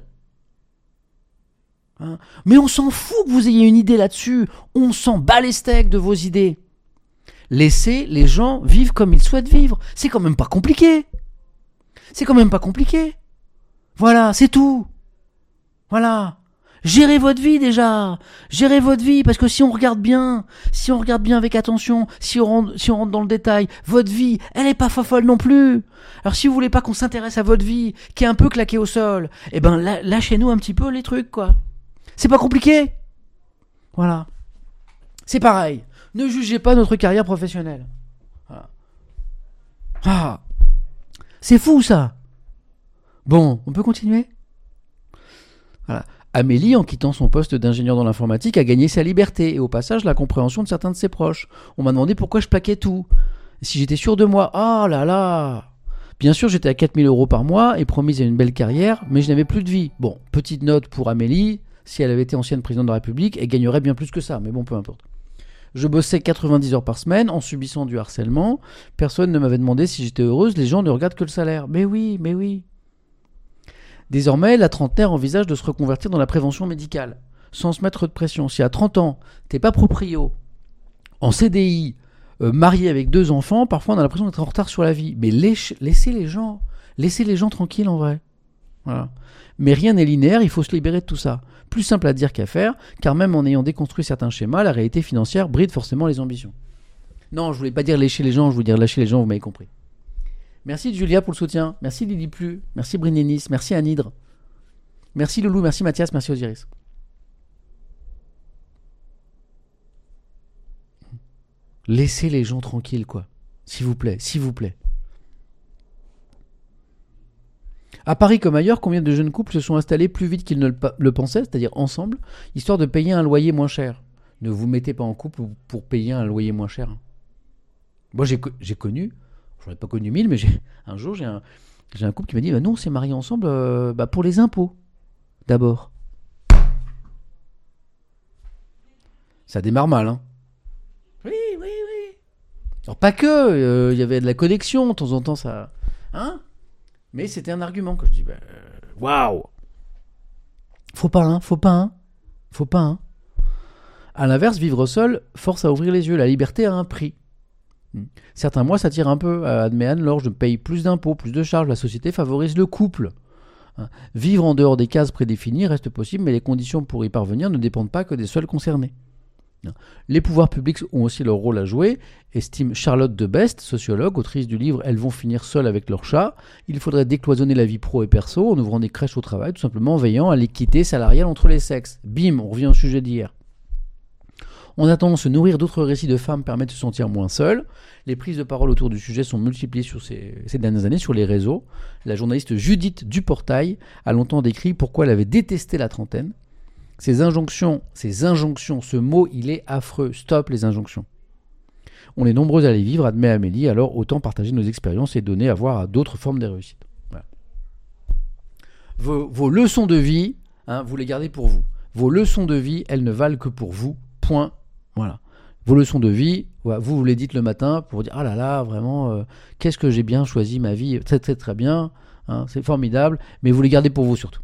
Hein. Mais on s'en fout que vous ayez une idée là-dessus. On s'en bat les steaks de vos idées. Laissez les gens vivre comme ils souhaitent vivre. C'est quand même pas compliqué. C'est quand même pas compliqué. Voilà, c'est tout. Voilà. Gérez votre vie déjà. Gérez votre vie, parce que si on regarde bien avec attention, si on rentre dans le détail, votre vie, elle est pas folle non plus. Alors si vous voulez pas qu'on s'intéresse à votre vie, qui est un peu claquée au sol, eh ben lâchez-nous un petit peu les trucs, quoi. C'est pas compliqué. Voilà. C'est pareil. Ne jugez pas notre carrière professionnelle. Voilà. Ah. C'est fou ça. Bon, on peut continuer ? Voilà. Amélie, en quittant son poste d'ingénieur dans l'informatique, a gagné sa liberté et au passage la compréhension de certains de ses proches. On m'a demandé pourquoi je plaquais tout. Si j'étais sûr de moi, oh là là. Bien sûr, j'étais à 4 000 € par mois et promise à une belle carrière, mais je n'avais plus de vie. Bon, petite note pour Amélie, si elle avait été ancienne présidente de la République, elle gagnerait bien plus que ça, mais bon, peu importe. Je bossais 90 heures par semaine en subissant du harcèlement. Personne ne m'avait demandé si j'étais heureuse, les gens ne regardent que le salaire. Mais oui. Désormais, la trentenaire envisage de se reconvertir dans la prévention médicale, sans se mettre de pression. Si à 30 ans, t'es pas proprio, en CDI, marié avec 2 enfants, parfois on a l'impression d'être en retard sur la vie. Mais laissez les gens tranquilles en vrai. Voilà. Mais rien n'est linéaire, il faut se libérer de tout ça. Plus simple à dire qu'à faire, car même en ayant déconstruit certains schémas, la réalité financière bride forcément les ambitions. Non, je voulais pas dire lécher les gens, je voulais dire lâcher les gens, vous m'avez compris. Merci Julia pour le soutien, merci Lily Plu, merci Brinénis, merci Anidre, merci Loulou, merci Mathias, merci Osiris. Laissez les gens tranquilles, quoi. S'il vous plaît. À Paris comme ailleurs, combien de jeunes couples se sont installés plus vite qu'ils ne le pensaient, c'est-à-dire ensemble, histoire de payer un loyer moins cher. Ne vous mettez pas en couple pour payer un loyer moins cher. Moi, j'ai connu, j'en ai pas connu 1000, mais un jour, j'ai un couple qui m'a dit nous, on s'est mariés ensemble pour les impôts, d'abord. Ça démarre mal, hein. Oui. Alors, pas que, y avait de la connexion, de temps en temps, ça. Hein ? Mais c'était un argument que je dis waouh ! Faut pas, hein. À l'inverse, vivre seul force à ouvrir les yeux. La liberté a un prix. Certains mois, ça tire un peu. Admet Anne-Laure, je paye plus d'impôts, plus de charges. La société favorise le couple. Vivre en dehors des cases prédéfinies reste possible, mais les conditions pour y parvenir ne dépendent pas que des seuls concernés. Les pouvoirs publics ont aussi leur rôle à jouer, estime Charlotte de Best, sociologue, autrice du livre « Elles vont finir seules avec leur chat ». Il faudrait décloisonner la vie pro et perso en ouvrant des crèches au travail, tout simplement en veillant à l'équité salariale entre les sexes. Bim, on revient au sujet d'hier. En attendant, se nourrir d'autres récits de femmes permet de se sentir moins seul. Les prises de parole autour du sujet sont multipliées sur ces dernières années sur les réseaux. La journaliste Judith Duportail a longtemps décrit pourquoi elle avait détesté la trentaine. Ces injonctions, ce mot, il est affreux. Stop les injonctions. On est nombreux à les vivre, admet Amélie, alors autant partager nos expériences et donner à voir à d'autres formes de réussite. Voilà. Vos leçons de vie, vous les gardez pour vous. Vos leçons de vie, elles ne valent que pour vous. Point. Voilà. Vos leçons de vie, vous les dites le matin pour dire « Ah là là, vraiment, qu'est-ce que j'ai bien choisi ma vie, très très très bien, c'est formidable », mais vous les gardez pour vous surtout.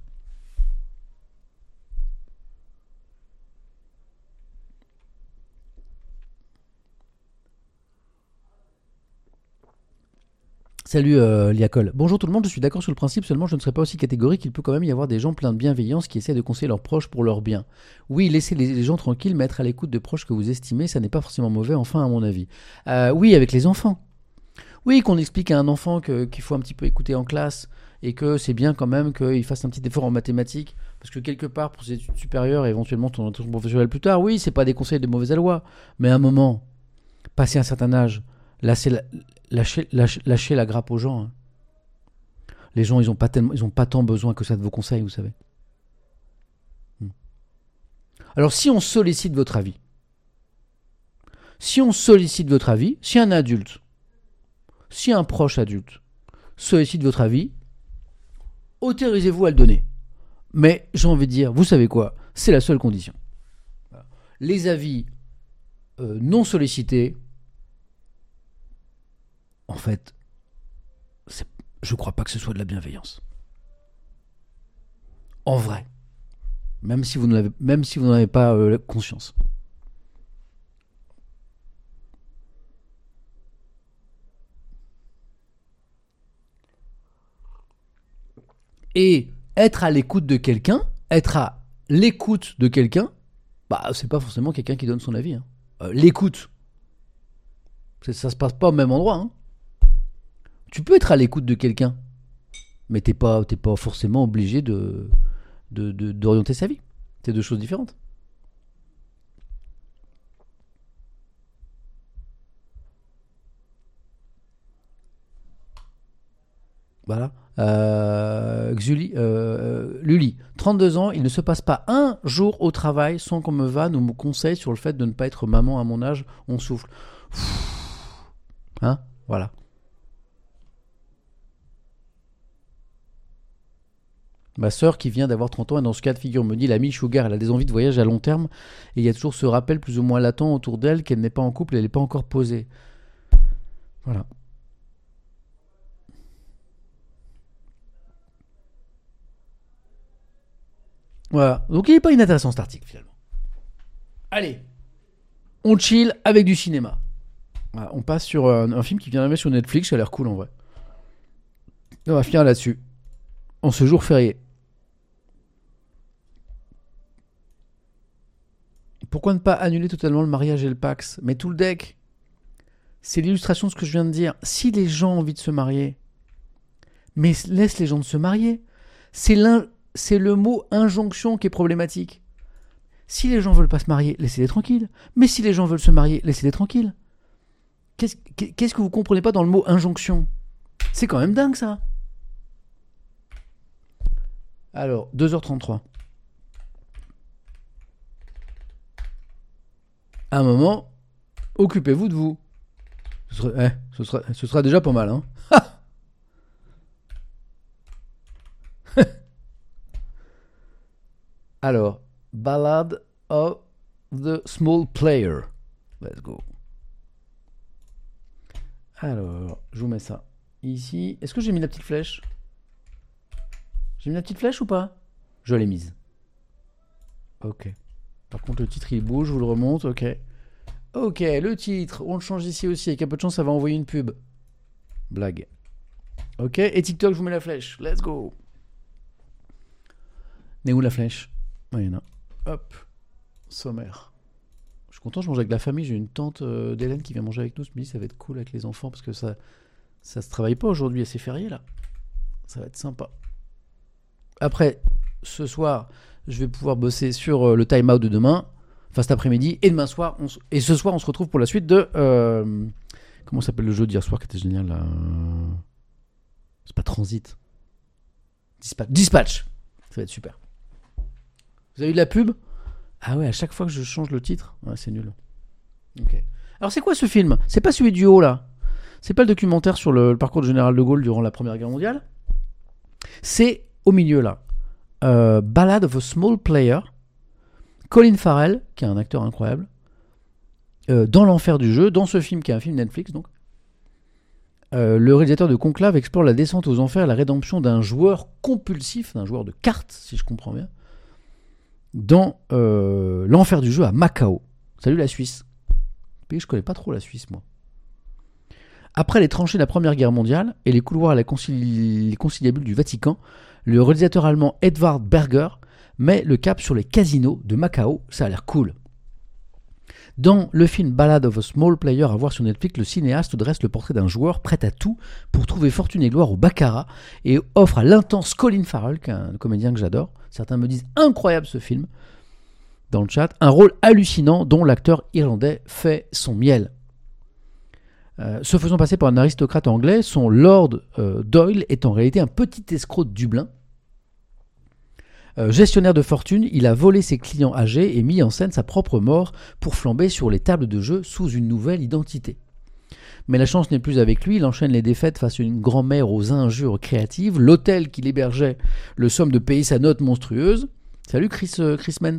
Salut Liacol. Bonjour tout le monde, je suis d'accord sur le principe, seulement je ne serais pas aussi catégorique, il peut quand même y avoir des gens pleins de bienveillance qui essaient de conseiller leurs proches pour leur bien. Oui, laissez les gens tranquilles, mais être à l'écoute de proches que vous estimez, ça n'est pas forcément mauvais, enfin à mon avis. Oui, avec les enfants. Oui, qu'on explique à un enfant qu'il faut un petit peu écouter en classe, et que c'est bien quand même qu'il fasse un petit effort en mathématiques, parce que quelque part, pour ses études supérieures et éventuellement ton orientation professionnelle plus tard, oui, c'est pas des conseils de mauvaise loi, mais à un moment, passé un certain âge, lâchez la grappe aux gens. Hein. Les gens, ils ont pas tant besoin que ça de vos conseils, vous savez. Alors, si on sollicite votre avis, si un adulte, si un proche adulte sollicite votre avis, autorisez-vous à le donner. Mais j'ai envie de dire, vous savez quoi, c'est la seule condition. Les avis non sollicités, en fait, je crois pas que ce soit de la bienveillance. En vrai. Même si vous n'en avez pas conscience. Et être à l'écoute de quelqu'un, bah, c'est pas forcément quelqu'un qui donne son avis. Hein. L'écoute, ça se passe pas au même endroit. Hein. Tu peux être à l'écoute de quelqu'un, mais t'es pas forcément obligé d'orienter sa vie. C'est deux choses différentes. Voilà. Luli, 32 ans, il ne se passe pas un jour au travail sans qu'on me vanne ou me conseille sur le fait de ne pas être maman à mon âge, on souffle. Hein? Voilà. Ma sœur qui vient d'avoir 30 ans et dans ce cas de figure me dit l'amie Sugar, elle a des envies de voyage à long terme et il y a toujours ce rappel plus ou moins latent autour d'elle qu'elle n'est pas en couple et elle n'est pas encore posée. Voilà. Voilà. Donc il n'est pas inintéressant cet article finalement. Allez, on chill avec du cinéma. Voilà, on passe sur un film qui vient d'arriver sur Netflix, ça a l'air cool en vrai. On va finir là-dessus. En ce jour férié. Pourquoi ne pas annuler totalement le mariage et le Pax? Mais tout le deck, c'est l'illustration de ce que je viens de dire. Si les gens ont envie de se marier, mais laisse les gens de se marier. C'est le mot injonction qui est problématique. Si les gens veulent pas se marier, laissez-les tranquilles. Mais si les gens veulent se marier, laissez-les tranquilles. Qu'est-ce que vous comprenez pas dans le mot injonction? C'est quand même dingue ça. Alors, 2h33. À un moment, occupez-vous de vous. Ce sera déjà pas mal, hein. Alors, Ballad of the Small Player. Let's go. Alors, je vous mets ça ici. Est-ce que j'ai mis la petite flèche? J'ai mis la petite flèche ou pas? Je l'ai mise. Ok. Par contre, le titre, il bouge, je vous le remonte, ok. Ok, le titre, on le change ici aussi. Avec un peu de chance, ça va envoyer une pub. Blague. Ok, et TikTok, je vous mets la flèche. Let's go. Mais où la flèche? Il y en a. Hop. Sommaire. Je suis content, je mange avec la famille. J'ai une tante d'Hélène qui vient manger avec nous. Je me dis, ça va être cool avec les enfants parce que ça se travaille pas aujourd'hui. C'est férié là. Ça va être sympa. Après, ce soir, je vais pouvoir bosser sur le time out de demain. Enfin, cet après-midi. Et demain soir. Et ce soir, on se retrouve pour la suite de. Comment s'appelle le jeu d'hier soir qui était génial là C'est pas Transit. Dispatch. Ça va être super. Vous avez eu de la pub? Ah ouais, à chaque fois que je change le titre, ouais, c'est nul. Ok. Alors c'est quoi ce film? C'est pas celui du haut là. C'est pas le documentaire sur le parcours du général de Gaulle durant la Première Guerre mondiale. C'est au milieu là. Ballad of a Small Player. Colin Farrell, qui est un acteur incroyable. Dans l'enfer du jeu, dans ce film qui est un film Netflix donc. Le réalisateur de Conclave explore la descente aux enfers et la rédemption d'un joueur compulsif, d'un joueur de cartes, si je comprends bien, dans l'enfer du jeu à Macao. Salut la Suisse. Pays je connais pas trop la Suisse, moi. Après les tranchées de la Première Guerre mondiale et les couloirs à les conciliabules du Vatican, le réalisateur allemand Edvard Berger met le cap sur les casinos de Macao. Ça a l'air cool. Dans le film Ballad of a Small Player à voir sur Netflix, le cinéaste dresse le portrait d'un joueur prêt à tout pour trouver fortune et gloire au baccarat et offre à l'intense Colin Farrell, qui est un comédien que j'adore, certains me disent incroyable ce film, dans le chat, un rôle hallucinant dont l'acteur irlandais fait son miel. Se faisant passer pour un aristocrate anglais, son Lord Doyle est en réalité un petit escroc de Dublin. Gestionnaire de fortune, il a volé ses clients âgés et mis en scène sa propre mort pour flamber sur les tables de jeu sous une nouvelle identité. Mais la chance n'est plus avec lui, il enchaîne les défaites face à une grand-mère aux injures créatives, l'hôtel qu'il hébergeait le somme de payer sa note monstrueuse. Salut Chris Mann.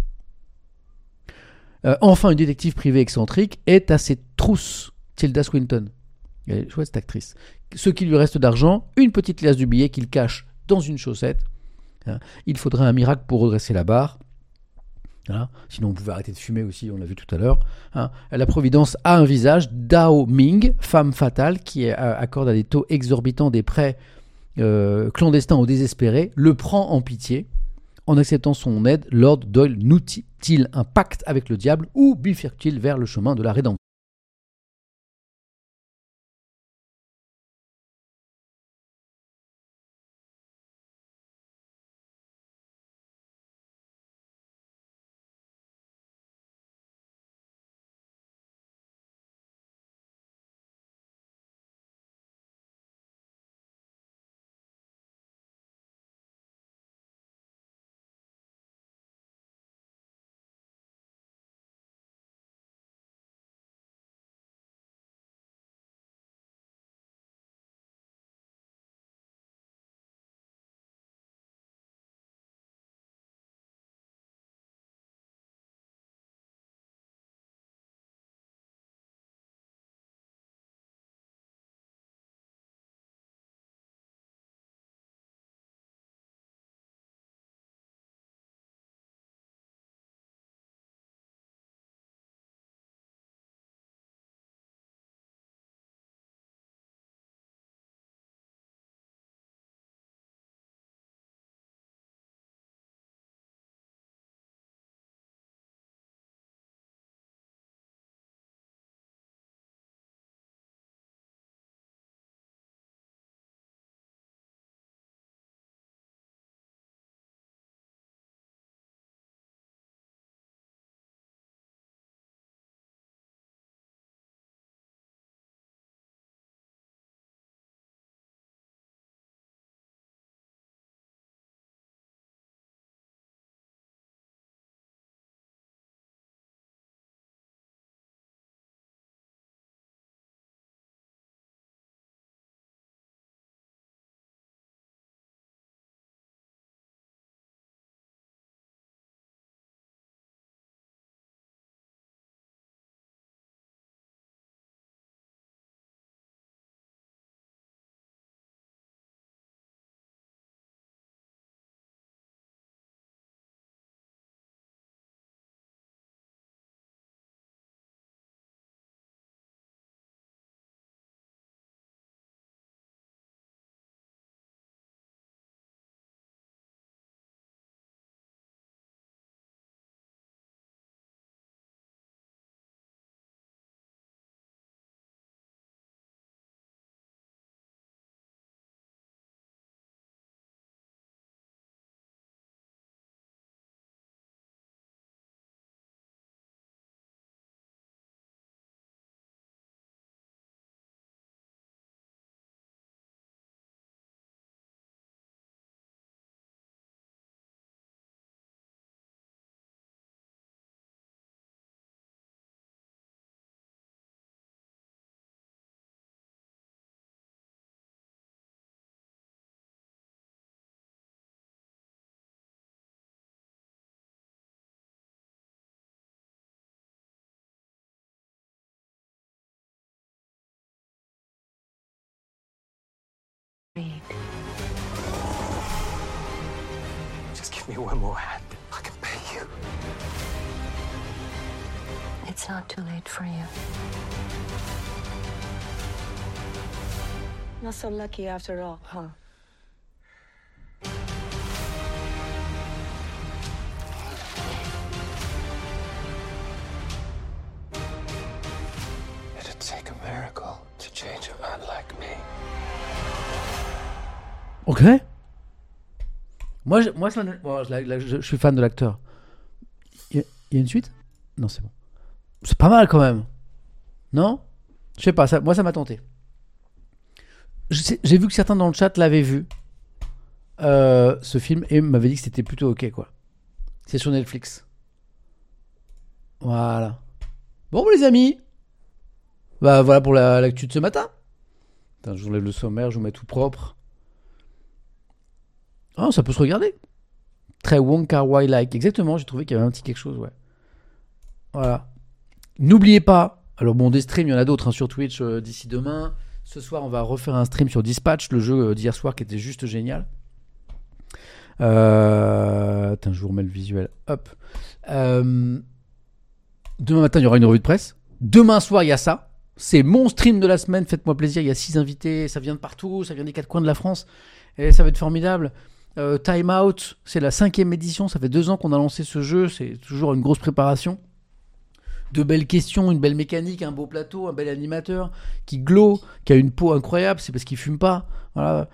Enfin, une détective privée excentrique est à ses trousses, Tilda Swinton. Elle est chouette cette actrice. Ce qui lui reste d'argent, une petite liasse du billet qu'il cache dans une chaussette. Il faudrait un miracle pour redresser la barre. Sinon, on pouvait arrêter de fumer aussi, on l'a vu tout à l'heure. La Providence a un visage. Dao Ming, femme fatale, qui accorde à des taux exorbitants des prêts clandestins aux désespérés, le prend en pitié. En acceptant son aide, Lord Doyle noue-t-il un pacte avec le diable ou bifurque-t-il vers le chemin de la rédemption? Just give me one more hand. I can pay you. It's not too late for you. Not so lucky after all, huh? Ok. Moi, je suis fan de l'acteur. Il y a une suite? Non, c'est bon. C'est pas mal quand même. Non? Je sais pas, moi ça m'a tenté. J'ai vu que certains dans le chat l'avaient vu, ce film, et m'avaient dit que c'était plutôt ok, quoi. C'est sur Netflix. Voilà. Bon, les amis. Bah voilà pour l'actu de ce matin. Attends, je vous enlève le sommaire, je vous mets tout propre. Ah, ça peut se regarder. Très Wong Kar Wai like. Exactement, j'ai trouvé qu'il y avait un petit quelque chose, ouais. Voilà. N'oubliez pas, alors bon, des streams, il y en a d'autres sur Twitch d'ici demain. Ce soir, on va refaire un stream sur Dispatch, le jeu d'hier soir qui était juste génial. Attends, je vous remets le visuel. Hop. Demain matin, il y aura une revue de presse. Demain soir, il y a ça. C'est mon stream de la semaine. Faites-moi plaisir. Il y a 6 invités. Ça vient de partout. Ça vient des 4 coins de la France. Et ça va être formidable. Time Out, c'est la 5e édition. Ça fait 2 ans qu'on a lancé ce jeu. C'est toujours une grosse préparation. De belles questions, une belle mécanique, un beau plateau, un bel animateur qui glow, qui a une peau incroyable. C'est parce qu'il fume pas. Voilà.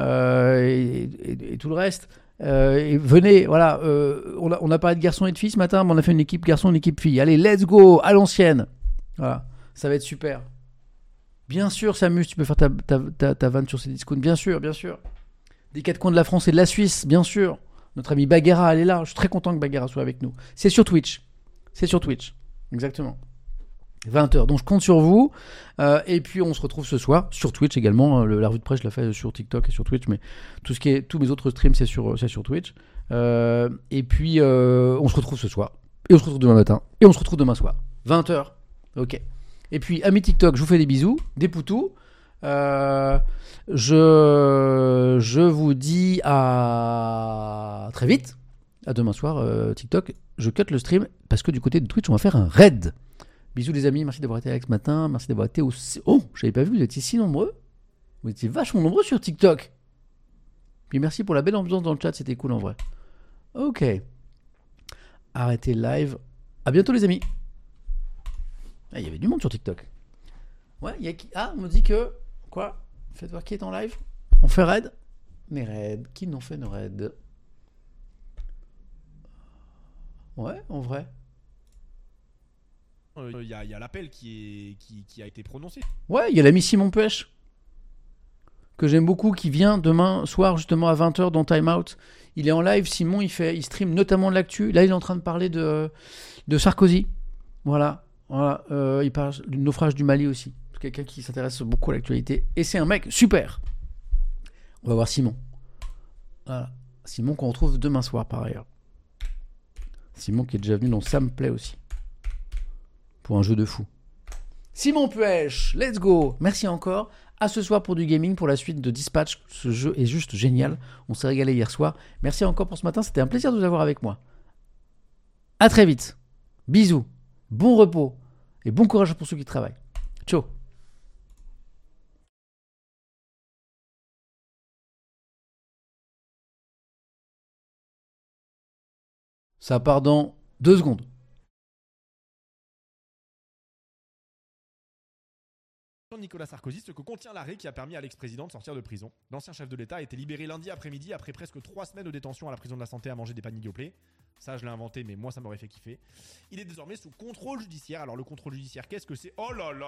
Et tout le reste. Et venez, voilà. On a parlé de garçons et de filles ce matin, mais on a fait une équipe garçon, une équipe fille. Allez, let's go, à l'ancienne. Voilà, ça va être super. Bien sûr, Samus, tu peux faire ta vanne sur ces discounts. Bien sûr, bien sûr. Des 4 coins de la France et de la Suisse, bien sûr. Notre ami Bagheera, elle est là. Je suis très content que Bagheera soit avec nous. C'est sur Twitch. Exactement. 20h. Donc je compte sur vous. Et puis on se retrouve ce soir sur Twitch également. La revue de presse, je la fais sur TikTok et sur Twitch, mais tous mes autres streams, c'est sur Twitch. Et puis on se retrouve ce soir. Et on se retrouve demain matin. Et on se retrouve demain soir. 20h. Ok. Et puis, amis TikTok, je vous fais des bisous, des poutous. Je vous dis à très vite. À demain soir, TikTok. Je cut le stream parce que du côté de Twitch, on va faire un raid. Bisous les amis, merci d'avoir été avec ce matin. Merci d'avoir été aussi... Oh, j'avais pas vu, vous étiez si nombreux. Vous étiez vachement nombreux sur TikTok. Puis merci pour la belle ambiance dans le chat, c'était cool en vrai. Ok. Arrêtez le live. À bientôt les amis. Ah, il y avait du monde sur TikTok. Ouais, il y a qui... Ah, on me dit que... Quoi? Faites voir qui est en live. On fait raid. Mais raid. Qui n'en fait nos raids? Ouais, en vrai. Il y a l'appel qui a été prononcé. Ouais, il y a l'ami Simon Pêche, que j'aime beaucoup, qui vient demain soir justement à 20h dans Time Out. Il est en live, Simon, il stream notamment de l'actu. Là, il est en train de parler de Sarkozy. Voilà. Il parle du naufrage du Mali aussi. C'est quelqu'un qui s'intéresse beaucoup à l'actualité. Et c'est un mec super. On va voir Simon. Voilà. Simon qu'on retrouve demain soir par ailleurs. Simon qui est déjà venu dans Sam Play aussi. Pour un jeu de fou. Simon Puech, let's go. Merci encore. À ce soir pour du gaming, pour la suite de Dispatch. Ce jeu est juste génial. On s'est régalé hier soir. Merci encore pour ce matin. C'était un plaisir de vous avoir avec moi. À très vite. Bisous. Bon repos. Et bon courage pour ceux qui travaillent. Ciao. Ça part dans 2 secondes. Nicolas Sarkozy, ce que contient l'arrêt qui a permis à l'ex-président de sortir de prison. L'ancien chef de l'État a été libéré lundi après-midi après presque 3 semaines de détention à la prison de la Santé à manger des paniers Yoplait. Ça, je l'ai inventé, mais moi, ça m'aurait fait kiffer. Il est désormais sous contrôle judiciaire. Alors, le contrôle judiciaire, qu'est-ce que c'est? Oh là là!